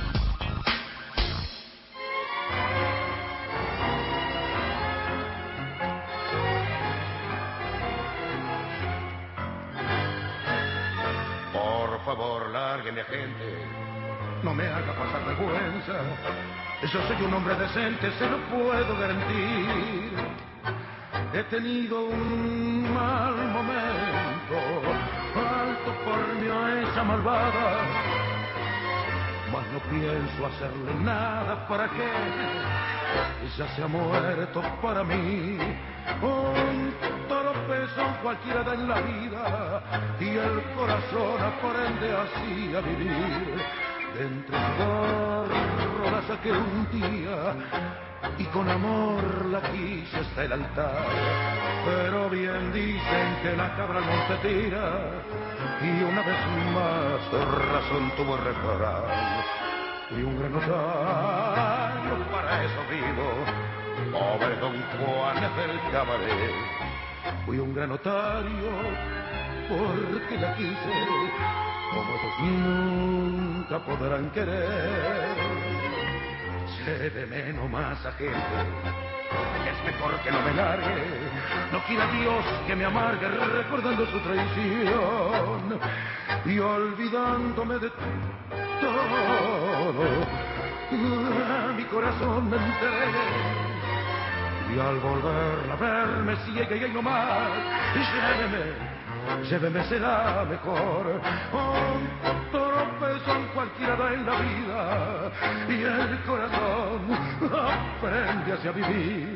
Por favor, lárgueme, gente. No me haga pasar vergüenza. Yo soy un hombre decente, se lo puedo garantir. He tenido un mal momento, alto por mí a esa malvada, mas no pienso hacerle nada para que ella se ha muerto para mí. Un tropezón cualquiera da en la vida y el corazón aprende así a vivir. De entre barro la saqué un día y con amor la quise hasta el altar. Pero bien dicen que la cabra al monte tira y una vez más razón tuvo el refrán. Fui un gran osario, para eso vivo, pobre Don Juan del cabaret. Fui un gran otario porque la quise, como esos nunca podrán querer. Lléveme nomás a gente, es mejor que no me largue. No quiera Dios que me amargue recordando su traición y olvidándome de todo. A mi corazón me entregué y al volverla a verme ciega y ahí nomás. Lléveme, lléveme será mejor. Un tropezón cualquiera da en la vida y el corazón aprende hacia vivir.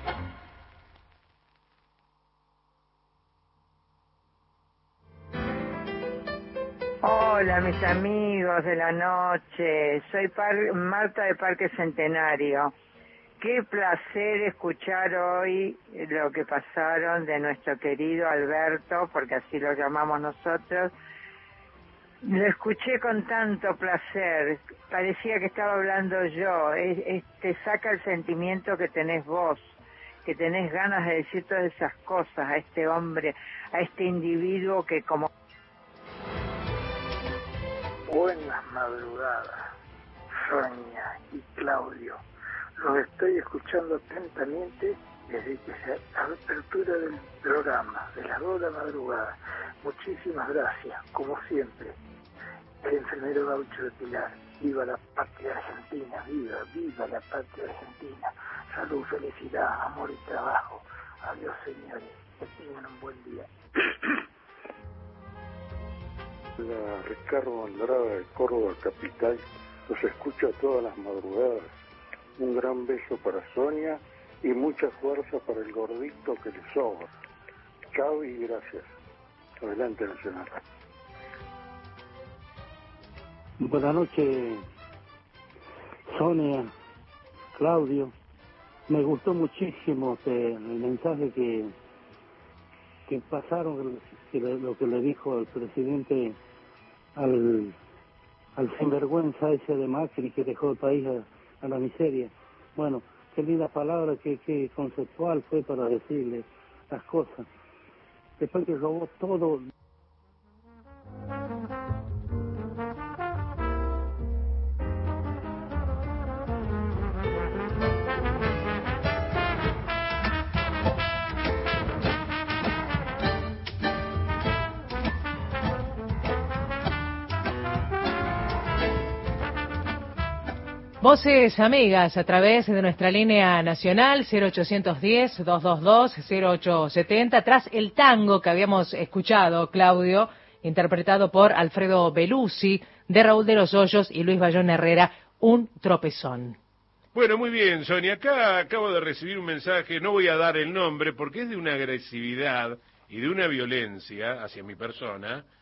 Hola mis amigos de la noche, soy Par- Marta de Parque Centenario. Qué placer escuchar hoy lo que pasaron de nuestro querido Alberto, porque así lo llamamos nosotros. Lo escuché con tanto placer, parecía que estaba hablando yo. Es, es, te saca el sentimiento que tenés vos, que tenés ganas de decir todas esas cosas a este hombre, a este individuo que como...
Buenas madrugadas, Sonia y Claudio. Los estoy escuchando atentamente desde que se apertura del programa, de las dos de la madrugada. Muchísimas gracias, como siempre. El enfermero gaucho de Pilar. Viva la patria argentina, viva, viva la patria argentina. Salud, felicidad, amor y trabajo. Adiós, señores. Que tengan un buen día.
La Ricardo Andrada de Córdoba Capital, los escucho todas las madrugadas. Un gran beso para Sonia y mucha fuerza para el gordito que le sobra. Chao y gracias. Adelante, Nacional.
Buenas noches, Sonia, Claudio. Me gustó muchísimo este, el mensaje que, que pasaron, que le, lo que le dijo el presidente al, al sinvergüenza ese de Macri que dejó el país a, a la miseria. Bueno, qué linda palabra, qué, qué conceptual fue para decirle las cosas. Después que robó todo.
Voces amigas a través de nuestra línea nacional cero ochocientos diez, doscientos veintidós, cero ochocientos setenta, tras el tango que habíamos escuchado, Claudio, interpretado por Alfredo Belusi, de Raúl de los Hoyos y Luis Bayón Herrera, Un tropezón.
Bueno, muy bien, Sonia. Acá acabo de recibir un mensaje, no voy a dar el nombre porque es de una agresividad y de una violencia hacia mi persona,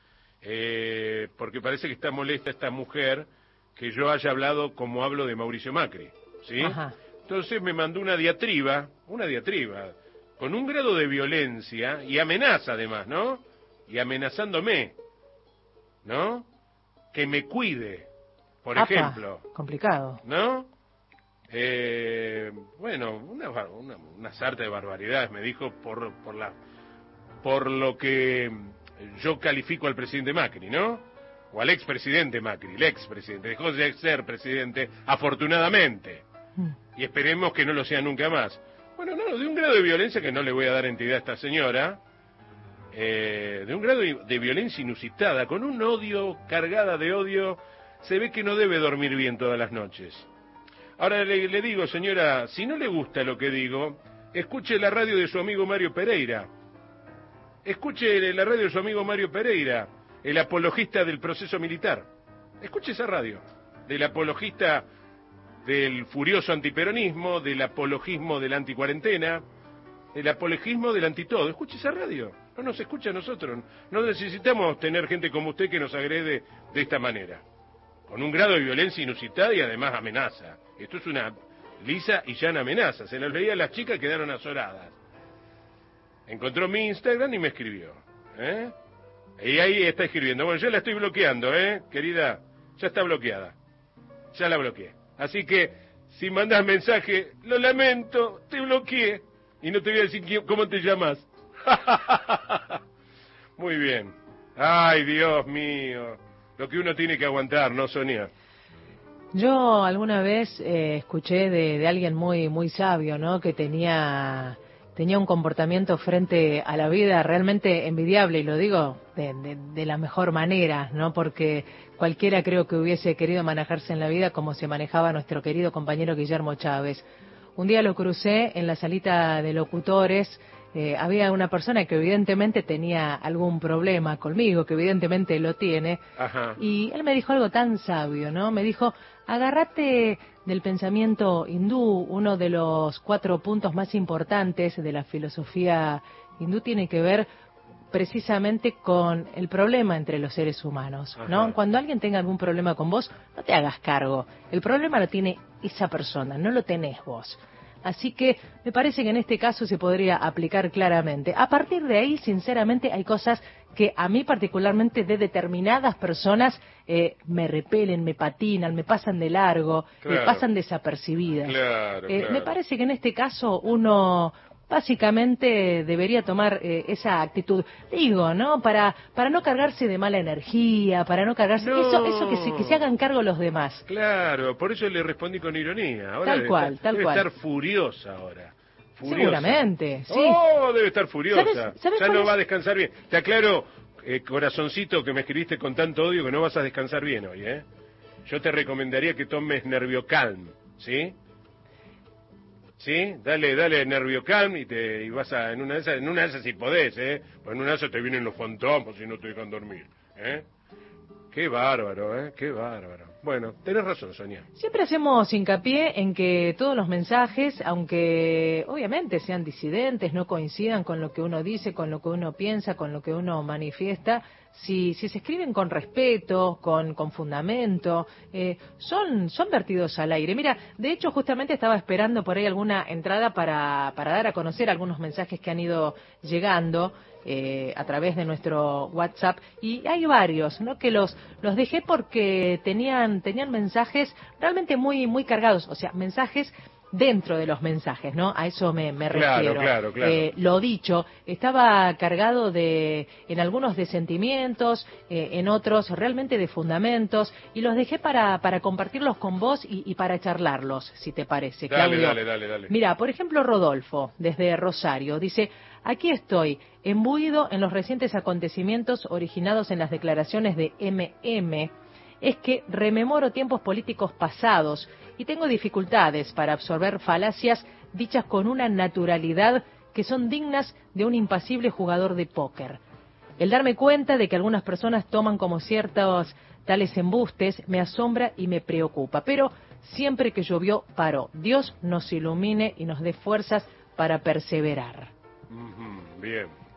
eh, porque parece que está molesta esta mujer que yo haya hablado como hablo de Mauricio Macri, ¿sí?
Ajá.
Entonces me mandó una diatriba, una diatriba, con un grado de violencia y amenaza además, ¿no? Y amenazándome, ¿no? Que me cuide, por
Apa,
ejemplo.
complicado.
¿No? Eh, bueno, una, una, una sarta de barbaridades me dijo por, por, la, por lo que yo califico al presidente Macri, ¿no? O al expresidente Macri, el expresidente. Dejó de ser presidente, afortunadamente. Y esperemos que no lo sea nunca más. Bueno, no, de un grado de violencia que no le voy a dar entidad a esta señora, eh, de un grado de violencia inusitada, con un odio, cargada de odio, se ve que no debe dormir bien todas las noches. Ahora le, le digo, señora, si no le gusta lo que digo, escuche la radio de su amigo Mario Pereira. Escuche la radio de su amigo Mario Pereira, el apologista del proceso militar. Escuche esa radio, del apologista del furioso antiperonismo, del apologismo de la anticuarentena, del apologismo del antitodo. Escuche esa radio, no nos escucha a nosotros. No necesitamos tener gente como usted que nos agrede de esta manera, con un grado de violencia inusitada y además amenaza. Esto es una lisa y llana amenaza. Se los leía a las chicas, quedaron azoradas. Encontró mi Instagram y me escribió, ¿eh? Y ahí está escribiendo. Bueno, yo la estoy bloqueando, ¿eh, querida? Ya está bloqueada. Ya la bloqueé. Así que, si mandas mensaje, lo lamento, te bloqueé. Y no te voy a decir quién, cómo te llamas. Muy bien. Ay, Dios mío. Lo que uno tiene que aguantar, ¿no, Sonia?
Yo alguna vez eh, escuché de, de alguien muy muy sabio, ¿no? Que tenía tenía un comportamiento frente a la vida realmente envidiable, y lo digo de, de, de la mejor manera, ¿no? Porque cualquiera creo que hubiese querido manejarse en la vida como se manejaba nuestro querido compañero Guillermo Chávez. Un día lo crucé en la salita de locutores. Eh, había una persona que evidentemente tenía algún problema conmigo, que evidentemente lo tiene,
Ajá.
y él me dijo algo tan sabio, ¿no? Me dijo, agárrate del pensamiento hindú. Uno de los cuatro puntos más importantes de la filosofía hindú tiene que ver precisamente con el problema entre los seres humanos, ¿no?
Ajá.
Cuando alguien tenga algún problema con vos, no te hagas cargo. El problema lo tiene esa persona, no lo tenés vos. Así que me parece que en este caso se podría aplicar claramente. A partir de ahí, sinceramente, hay cosas que a mí particularmente de determinadas personas eh, me repelen, me patinan, me pasan de largo,
Claro.
me pasan desapercibidas.
Claro,
Eh,
claro.
Me parece que en este caso uno básicamente debería tomar eh, esa actitud, digo, ¿no? Para para no cargarse de mala energía, para no cargarse...
No.
Eso, eso que, se, que se hagan cargo los demás.
Claro, por eso le respondí con ironía. Ahora
Tal
debe
cual,
estar,
tal
debe
cual.
estar furiosa ahora. Furiosa.
Seguramente, sí.
Oh, debe estar furiosa.
¿Sabes- sabes
ya
cuál
no
es?
va a descansar bien. Te aclaro, eh, corazoncito, que me escribiste con tanto odio que no vas a descansar bien hoy, ¿eh? Yo te recomendaría que tomes Nerviocalm, ¿sí? ¿Sí? Dale, dale Nerviocalm y te y vas a en una de esas, en una de esas si podés, ¿eh? Pues en una de esas te vienen los fantasmas y no te dejan dormir, ¿eh? Qué bárbaro, ¿eh? Qué bárbaro. Bueno, tenés razón, Sonia.
Siempre hacemos hincapié en que todos los mensajes, aunque obviamente sean disidentes, no coincidan con lo que uno dice, con lo que uno piensa, con lo que uno manifiesta, si, si se escriben con respeto, con, con fundamento, eh, son, son vertidos al aire. Mira, de hecho justamente estaba esperando por ahí alguna entrada para, para dar a conocer algunos mensajes que han ido llegando eh, a través de nuestro WhatsApp, y hay varios, ¿no? Que los los dejé porque tenían tenían mensajes realmente muy muy cargados, o sea, mensajes dentro de los mensajes, ¿no? A eso me, me
Claro,
refiero.
claro, claro.
Eh, lo dicho, estaba cargado de, en algunos de sentimientos, eh, en otros realmente de fundamentos, y los dejé para, para compartirlos con vos y, y para charlarlos, si te parece,
Dale,
Claudio.
dale, dale, dale.
Mira, por ejemplo, Rodolfo, desde Rosario, dice, aquí estoy, embuido en los recientes acontecimientos originados en las declaraciones de M M, es que rememoro tiempos políticos pasados y tengo dificultades para absorber falacias dichas con una naturalidad que son dignas de un impasible jugador de póker. El darme cuenta de que algunas personas toman como ciertos tales embustes me asombra y me preocupa, pero siempre que llovió paró. Dios nos ilumine y nos dé fuerzas para perseverar.
Ujú, bien.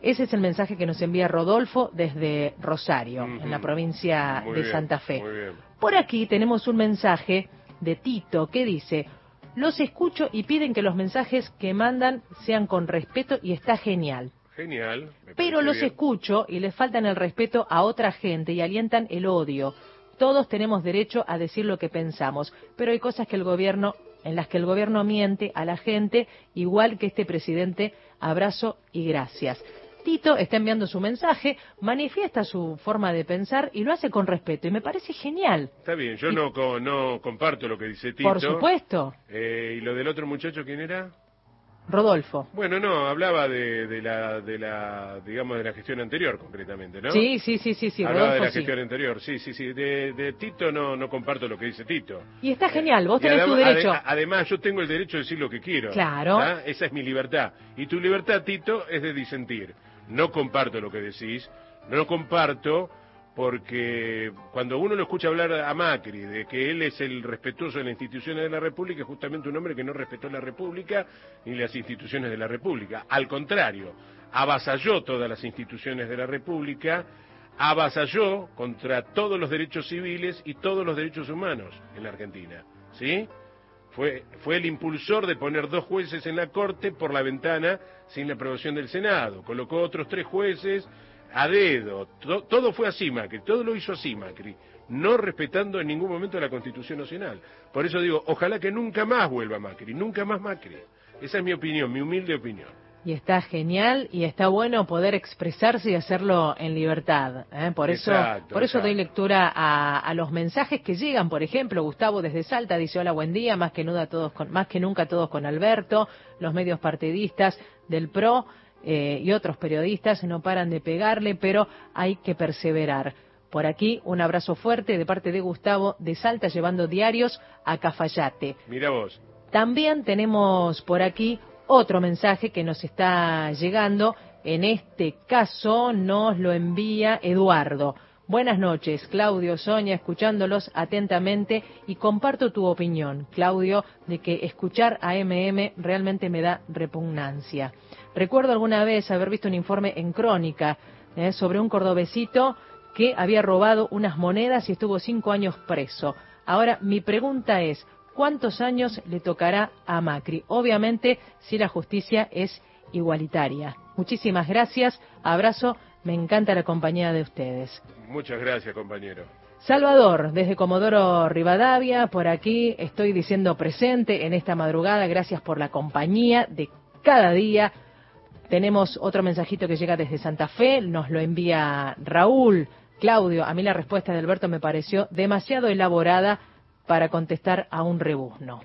Ese es el mensaje que nos envía Rodolfo desde Rosario,
Ujú.
en la provincia
Muy
de
bien,
Santa Fe.
muy bien.
Por aquí tenemos un mensaje de Tito que dice: los escucho y piden que los mensajes que mandan sean con respeto y está genial.
Genial. me
Pero
parece
los
bien.
escucho y les faltan el respeto a otra gente y alientan el odio. Todos tenemos derecho a decir lo que pensamos, pero hay cosas que el gobierno, en las que el gobierno miente a la gente, igual que este presidente. Abrazo y gracias. Tito está enviando su mensaje, manifiesta su forma de pensar y lo hace con respeto, y me parece genial.
Está bien, yo no, co- no comparto lo que dice Tito.
Por supuesto.
Eh, ¿Y lo del otro muchacho quién era?
Rodolfo.
Bueno, no, hablaba de, de la, de la, digamos, de la gestión anterior, concretamente, ¿no?
Sí, sí, sí, sí, sí,
Hablaba
Rodolfo,
de la
sí.
gestión anterior, sí, sí, sí. De, de Tito no, no comparto lo que dice Tito.
Y está genial, vos
Y
tenés tu
adem-
derecho.
ade- además, yo tengo el derecho de decir lo que quiero.
Claro.
¿tá? Esa es mi libertad. Y tu libertad, Tito, es de disentir. No comparto lo que decís, no comparto porque cuando uno lo escucha hablar a Macri de que él es el respetuoso de las instituciones de la República, es justamente un hombre que no respetó la República ni las instituciones de la República. Al contrario, avasalló todas las instituciones de la República, avasalló contra todos los derechos civiles y todos los derechos humanos en la Argentina, ¿sí? Fue, fue el impulsor de poner dos jueces en la Corte por la ventana sin la aprobación del Senado. Colocó otros tres jueces a dedo. To- todo fue así, Macri. Todo lo hizo así, Macri. No respetando en ningún momento la Constitución Nacional. Por eso digo, ojalá que nunca más vuelva Macri. Nunca más Macri. Esa es mi opinión, mi humilde opinión.
Y está genial y está bueno poder expresarse y hacerlo en libertad. ¿eh? Por eso,
Exacto,
por eso doy
exacto.
lectura a, a los mensajes que llegan. Por ejemplo, Gustavo desde Salta dice: hola, buen día, más que nunca todos con, más que nunca todos con Alberto. Los medios partidistas del P R O eh, y otros periodistas no paran de pegarle, pero hay que perseverar. Por aquí, un abrazo fuerte de parte de Gustavo de Salta, llevando diarios a Cafayate.
Mira vos.
También tenemos por aquí otro mensaje que nos está llegando. En este caso nos lo envía Eduardo. Buenas noches, Claudio, Sonia, escuchándolos atentamente y comparto tu opinión, Claudio, de que escuchar a M M realmente me da repugnancia. Recuerdo alguna vez haber visto un informe en Crónica eh, sobre un cordobesito que había robado unas monedas y estuvo cinco años preso. Ahora, mi pregunta es: ¿cuántos años le tocará a Macri? Obviamente, si la justicia es igualitaria. Muchísimas gracias, abrazo, me encanta la compañía de ustedes.
Muchas gracias, compañero.
Salvador, desde Comodoro Rivadavia, por aquí estoy diciendo presente en esta madrugada, gracias por la compañía de cada día. Tenemos otro mensajito que llega desde Santa Fe, nos lo envía Raúl. Claudio, a mí la respuesta de Alberto me pareció demasiado elaborada para contestar a un rebuzno.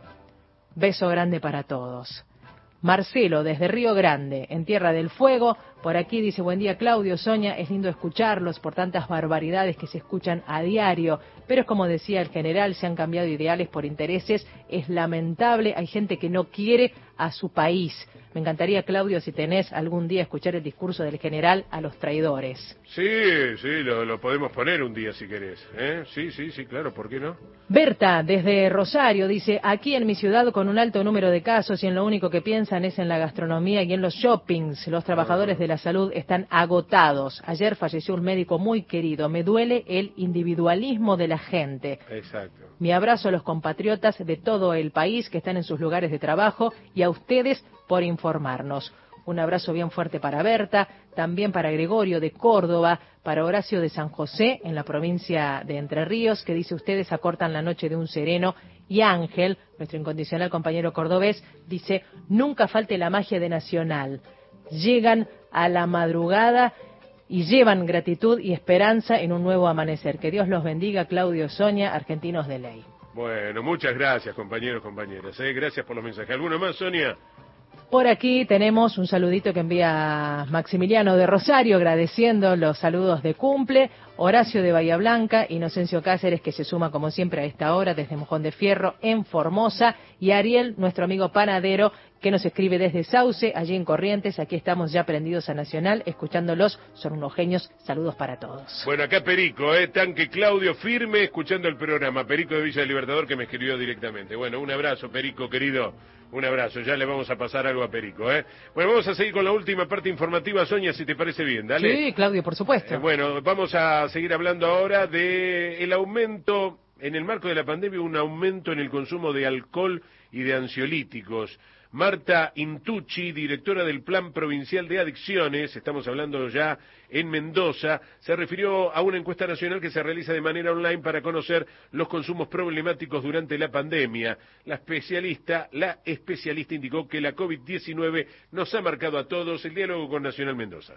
Beso grande para todos. Marcelo, desde Río Grande, en Tierra del Fuego, por aquí dice: buen día, Claudio, Sonia, es lindo escucharlos por tantas barbaridades que se escuchan a diario, pero es como decía el general, se han cambiado ideales por intereses, es lamentable, hay gente que no quiere a su país. Me encantaría, Claudio, si tenés algún día escuchar el discurso del general a los traidores.
Sí, sí, lo, lo podemos poner un día si querés. ¿eh? Sí, sí, sí, claro, ¿por qué no?
Berta, desde Rosario, dice: aquí en mi ciudad con un alto número de casos y en lo único que piensan es en la gastronomía y en los shoppings. Los trabajadores de la salud están agotados. Ayer falleció un médico muy querido. Me duele el individualismo de la gente.
Exacto.
Mi abrazo a los compatriotas de todo el país que están en sus lugares de trabajo y a ustedes por informarnos. Un abrazo bien fuerte para Berta, también para Gregorio de Córdoba, para Horacio de San José, en la provincia de Entre Ríos, que dice: ustedes acortan la noche de un sereno. Y Ángel, nuestro incondicional compañero cordobés, dice: nunca falte la magia de Nacional. Llegan a la madrugada y llevan gratitud y esperanza en un nuevo amanecer. Que Dios los bendiga, Claudio, Sonia, argentinos de ley.
Bueno, muchas gracias, compañeros, compañeras. ¿eh? Gracias por los mensajes. ¿Alguno más, Sonia?
Por aquí tenemos un saludito que envía Maximiliano de Rosario, agradeciendo los saludos de cumple. Horacio de Bahía Blanca, Inocencio Cáceres, que se suma como siempre a esta hora desde Mojón de Fierro en Formosa, y Ariel, nuestro amigo panadero, que nos escribe desde Sauce, allí en Corrientes. Aquí estamos ya prendidos a Nacional, escuchándolos, son unos genios. Saludos para todos.
Bueno, acá Perico, eh, tanque Claudio firme escuchando el programa. Perico de Villa del Libertador, que me escribió directamente. Bueno, un abrazo, Perico, querido. Un abrazo, ya le vamos a pasar algo a Perico, ¿eh? Bueno, vamos a seguir con la última parte informativa, Sonia, si te parece bien, dale.
Sí, Claudio, por supuesto.
Eh, bueno, vamos a seguir hablando ahora de el aumento, en el marco de la pandemia, un aumento en el consumo de alcohol y de ansiolíticos. Marta Intucci, directora del Plan Provincial de Adicciones, estamos hablando ya en Mendoza, se refirió a una encuesta nacional que se realiza de manera online para conocer los consumos problemáticos durante la pandemia. La especialista, la especialista indicó que la COVID diecinueve nos ha marcado a todos. El diálogo con Nacional Mendoza.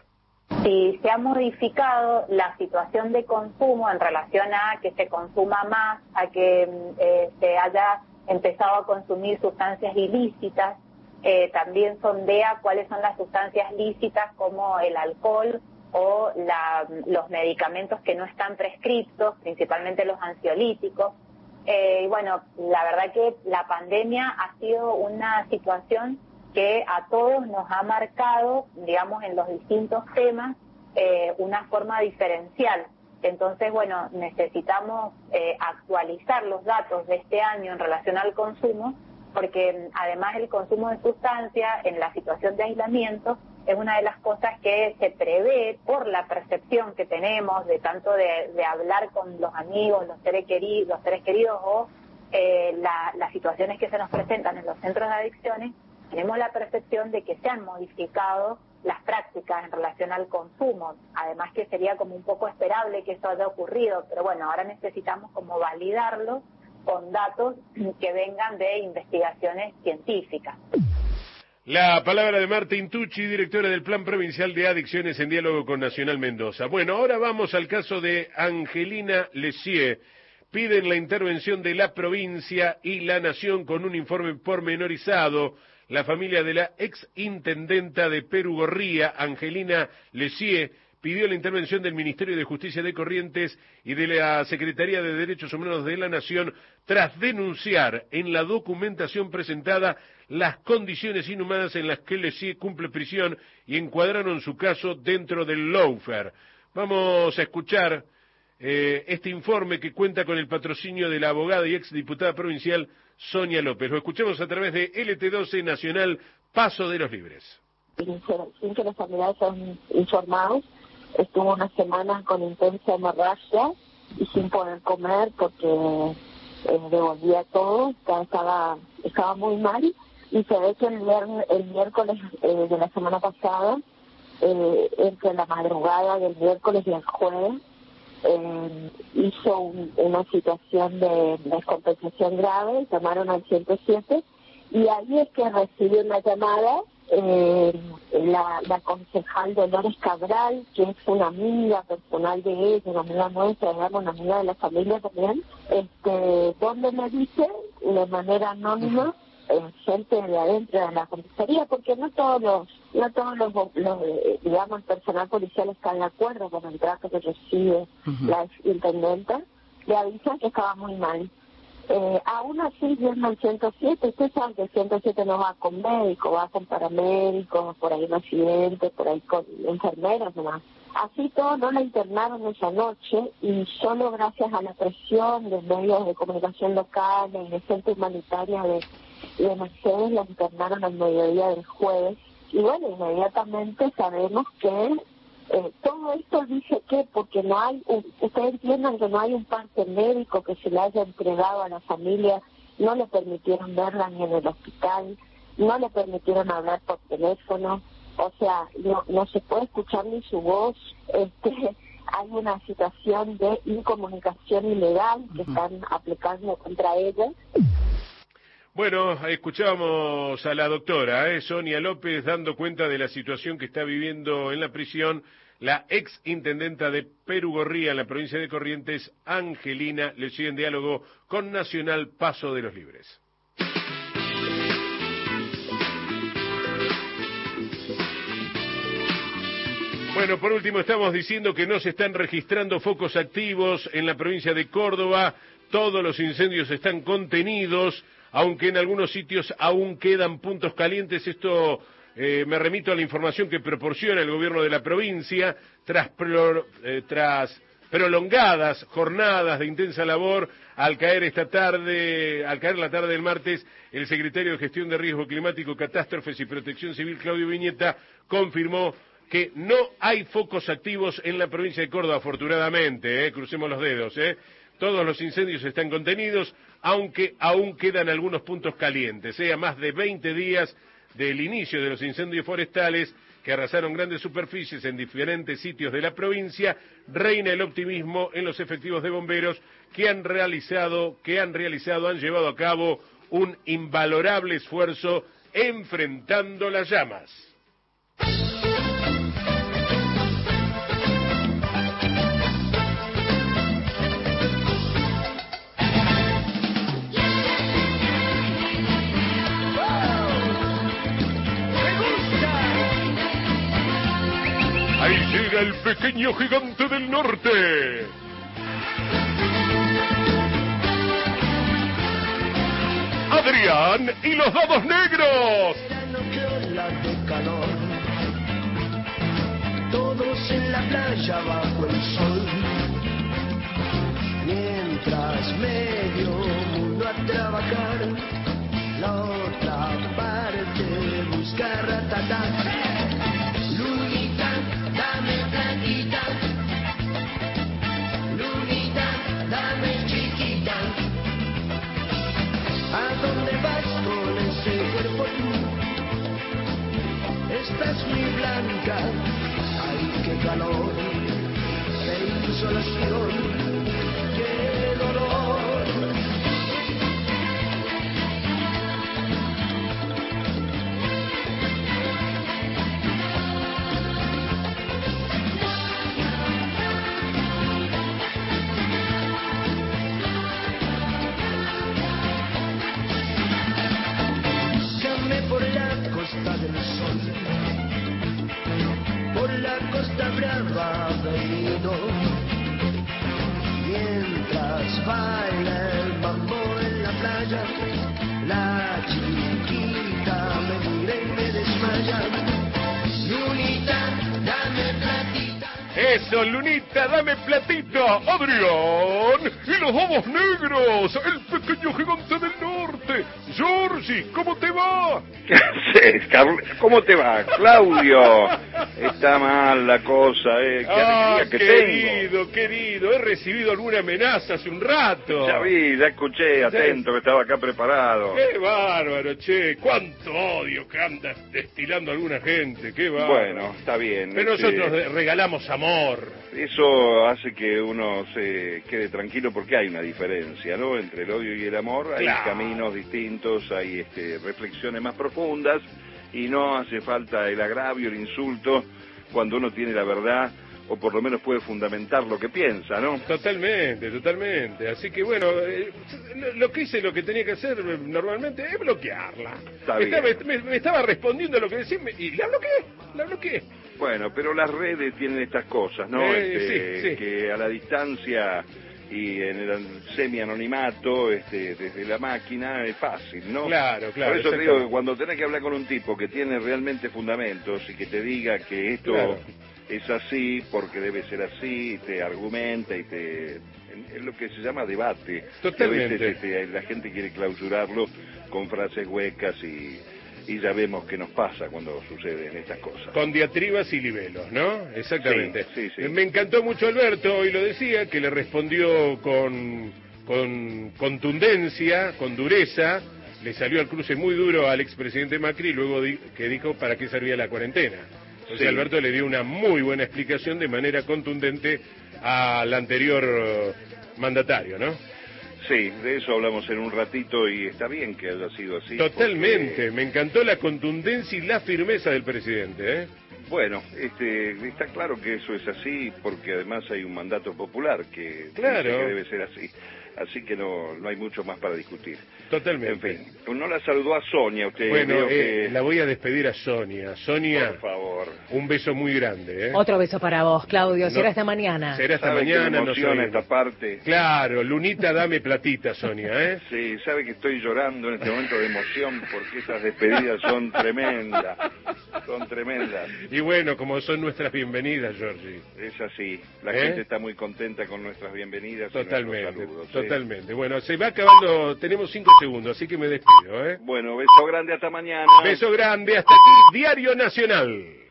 Si se ha modificado la situación de consumo en relación a que se consuma más, a que eh, se haya empezado a consumir sustancias ilícitas, eh, también sondea cuáles son las sustancias lícitas como el alcohol o la, los medicamentos que no están prescriptos, principalmente los ansiolíticos. Eh, y bueno, la verdad que la pandemia ha sido una situación que a todos nos ha marcado, digamos, en los distintos temas, eh, una forma diferencial. Entonces, bueno, necesitamos eh, actualizar los datos de este año en relación al consumo, porque además el consumo de sustancias en la situación de aislamiento es una de las cosas que se prevé por la percepción que tenemos de tanto de, de hablar con los amigos, los seres queridos, los seres queridos o eh, la, las situaciones que se nos presentan en los centros de adicciones. Tenemos la percepción de que se han modificado las prácticas en relación al consumo, además que sería como un poco esperable que eso haya ocurrido, pero bueno, ahora necesitamos como validarlo con datos que vengan de investigaciones científicas.
La palabra de Marta Intucci, directora del Plan Provincial de Adicciones, en diálogo con Nacional Mendoza. Bueno, ahora vamos al caso de Angelina Lessier. Piden la intervención de la provincia y la nación con un informe pormenorizado. La familia de la ex intendenta de Perugorría, Angelina Lessier, pidió la intervención del Ministerio de Justicia de Corrientes y de la Secretaría de Derechos Humanos de la Nación tras denunciar en la documentación presentada las condiciones inhumanas en las que Lessier cumple prisión y encuadraron su caso dentro del lawfare. Vamos a escuchar eh, este informe que cuenta con el patrocinio de la abogada y ex diputada provincial Sonia López. Lo escuchamos a través de L T doce Nacional Paso de los Libres.
Sin que los familiares sean informados, estuvo una semana con intensa hemorragia y sin poder comer porque eh, devolvía todo, estaba, estaba muy mal, y se ve que el, viernes, el miércoles eh, de la semana pasada, eh, entre la madrugada del miércoles y el jueves, eh, hizo un, una situación de descompensación grave, llamaron al ciento siete, y ahí es que recibió una llamada eh, la, la concejal Dolores Cabral, que es una amiga personal de ella, una amiga nuestra, digamos, una amiga de la familia también, este, donde me dice de manera anónima eh, gente de adentro de la comisaría, porque no todos los, no todos los, los digamos, el personal policial está de acuerdo con el trato que recibe uh-huh. la intendenta, le avisan que estaba muy mal. Eh, aún así, yendo al ciento siete, usted sabe que el ciento siete no va con médicos, va con paramédicos, por ahí un accidente, por ahí con enfermeros nomás. Así todo, no la internaron esa noche, y solo gracias a la presión de medios de comunicación locales y de gente humanitaria de, de Mercedes, la internaron al mediodía del jueves. Y bueno, inmediatamente sabemos que Eh, todo esto dice que porque no hay, un, ustedes entiendan que no hay un parte médico que se le haya entregado a la familia, no le permitieron verla ni en el hospital, no le permitieron hablar por teléfono, o sea, no, no se puede escuchar ni su voz, este, hay una situación de incomunicación ilegal que uh-huh. están aplicando contra ella.
Bueno, escuchábamos a la doctora eh, Sonia López dando cuenta de la situación que está viviendo en la prisión la ex intendenta de Perugorría en la provincia de Corrientes, Angelina Lessier, en diálogo con Nacional Paso de los Libres. Bueno, por último estamos diciendo que no se están registrando focos activos en la provincia de Córdoba. Todos los incendios están contenidos, aunque en algunos sitios aún quedan puntos calientes. Esto eh, me remito a la información que proporciona el gobierno de la provincia tras, pro, eh, tras prolongadas jornadas de intensa labor. Al caer esta tarde, al caer la tarde del martes, el secretario de Gestión de Riesgo Climático, Catástrofes y Protección Civil, Claudio Viñeta, confirmó que no hay focos activos en la provincia de Córdoba, afortunadamente, ¿eh? Crucemos los dedos, ¿eh? Todos los incendios están contenidos, aunque aún quedan algunos puntos calientes, ¿eh? A más de veinte días del inicio de los incendios forestales que arrasaron grandes superficies en diferentes sitios de la provincia, reina el optimismo en los efectivos de bomberos que han realizado, que han realizado, han llevado a cabo un invalorable esfuerzo enfrentando las llamas. Ahí llega el pequeño gigante del norte. Adrián y los dados negros.
Todos en la playa bajo el sol, mientras medio mundo a trabajar, la otra parte busca ratatá. Lunita, dame platita, Lunita, dame chiquita. ¿A dónde vas con ese cuerpo tú? Estás muy blanca, ay qué calor, qué insolación, qué dolor. Por la costa del sol, por la costa brava venido, mientras baila el mambo en la playa, la chiquita me mira y me desmaya. Lunita, dame platita.
Eso, Lunita, dame platito. Adrián y los dados negros, el pequeño gigante del norte. Georgie, ¿cómo te va?
¿Qué haces, Carl? ¿Cómo te va, Claudio? Está mal la cosa, ¿eh? Qué
Ah,
alegría que
querido,
tengo.
querido, he recibido alguna amenaza hace un rato.
Ya vi, ya escuché, atento, que estaba acá preparado.
Qué bárbaro, che, cuánto odio que anda destilando alguna gente, qué bárbaro.
Bueno, está bien.
Pero
este,
nosotros regalamos amor.
Eso hace que uno se quede tranquilo porque hay una diferencia, ¿no? Entre el odio y el amor, hay
Claro.
caminos distintos, hay este, reflexiones más profundas y no hace falta el agravio, el insulto, cuando uno tiene la verdad o por lo menos puede fundamentar lo que piensa, ¿no?
Totalmente, totalmente. Así que bueno, eh, lo que hice, lo que tenía que hacer normalmente es bloquearla.
Está
Estaba-
bien.
me, me estaba respondiendo a lo que decía y la bloqueé, la bloqueé.
Bueno, pero las redes tienen estas cosas, ¿no?
Eh,
Este,
sí, sí.
Que a la distancia y en el semi-anonimato, este, desde la máquina, es fácil, ¿no?
Claro, claro,
Por eso te digo
exactamente.
que cuando tenés que hablar con un tipo que tiene realmente fundamentos y que te diga que esto
Claro.
es así, porque debe ser así, y te argumenta y te... es lo que se llama debate.
Totalmente.
Que a veces este, la gente quiere clausurarlo con frases huecas y... y ya vemos qué nos pasa cuando suceden estas cosas.
Con diatribas y libelos, ¿no? Exactamente.
Sí, sí, sí.
Me encantó mucho Alberto, hoy lo decía, que le respondió con, con contundencia, con dureza, le salió al cruce muy duro al expresidente Macri y luego di- que dijo para qué servía la cuarentena. Entonces
Sí.
Alberto le dio una muy buena explicación de manera contundente al anterior eh, mandatario, ¿no?
Sí, de eso hablamos en un ratito y está bien que haya sido así.
Totalmente, me encantó la contundencia y la firmeza del presidente, ¿eh?
porque Bueno, este, está claro que eso es así porque además hay un mandato popular que,
Claro.
dice que debe ser así. Así que no, no hay mucho más para discutir.
Totalmente.
En fin, no la saludó a Sonia usted.
Bueno,
veo
eh,
que...
la voy a despedir a Sonia. Sonia,
Por favor.
un beso muy grande, ¿eh?
Otro beso para vos, Claudio.
No,
Será esta mañana.
Será esta
¿Sabe que
mañana,
me
no
emociona
sé.
esta parte?
Claro, Lunita, dame platita, Sonia, ¿eh?
Sí, sabe que estoy llorando en este momento de emoción porque esas despedidas son tremendas. Son tremendas.
Y bueno, como son nuestras bienvenidas, Georgie.
Es así. La
¿Eh?
gente está muy contenta con nuestras bienvenidas.
Totalmente,
y nuestros saludos, ¿eh?
totalmente. Bueno, se va acabando, tenemos cinco segundos, así que me despido, ¿eh?
Bueno, beso grande hasta mañana.
Beso grande, hasta aquí, Diario Nacional.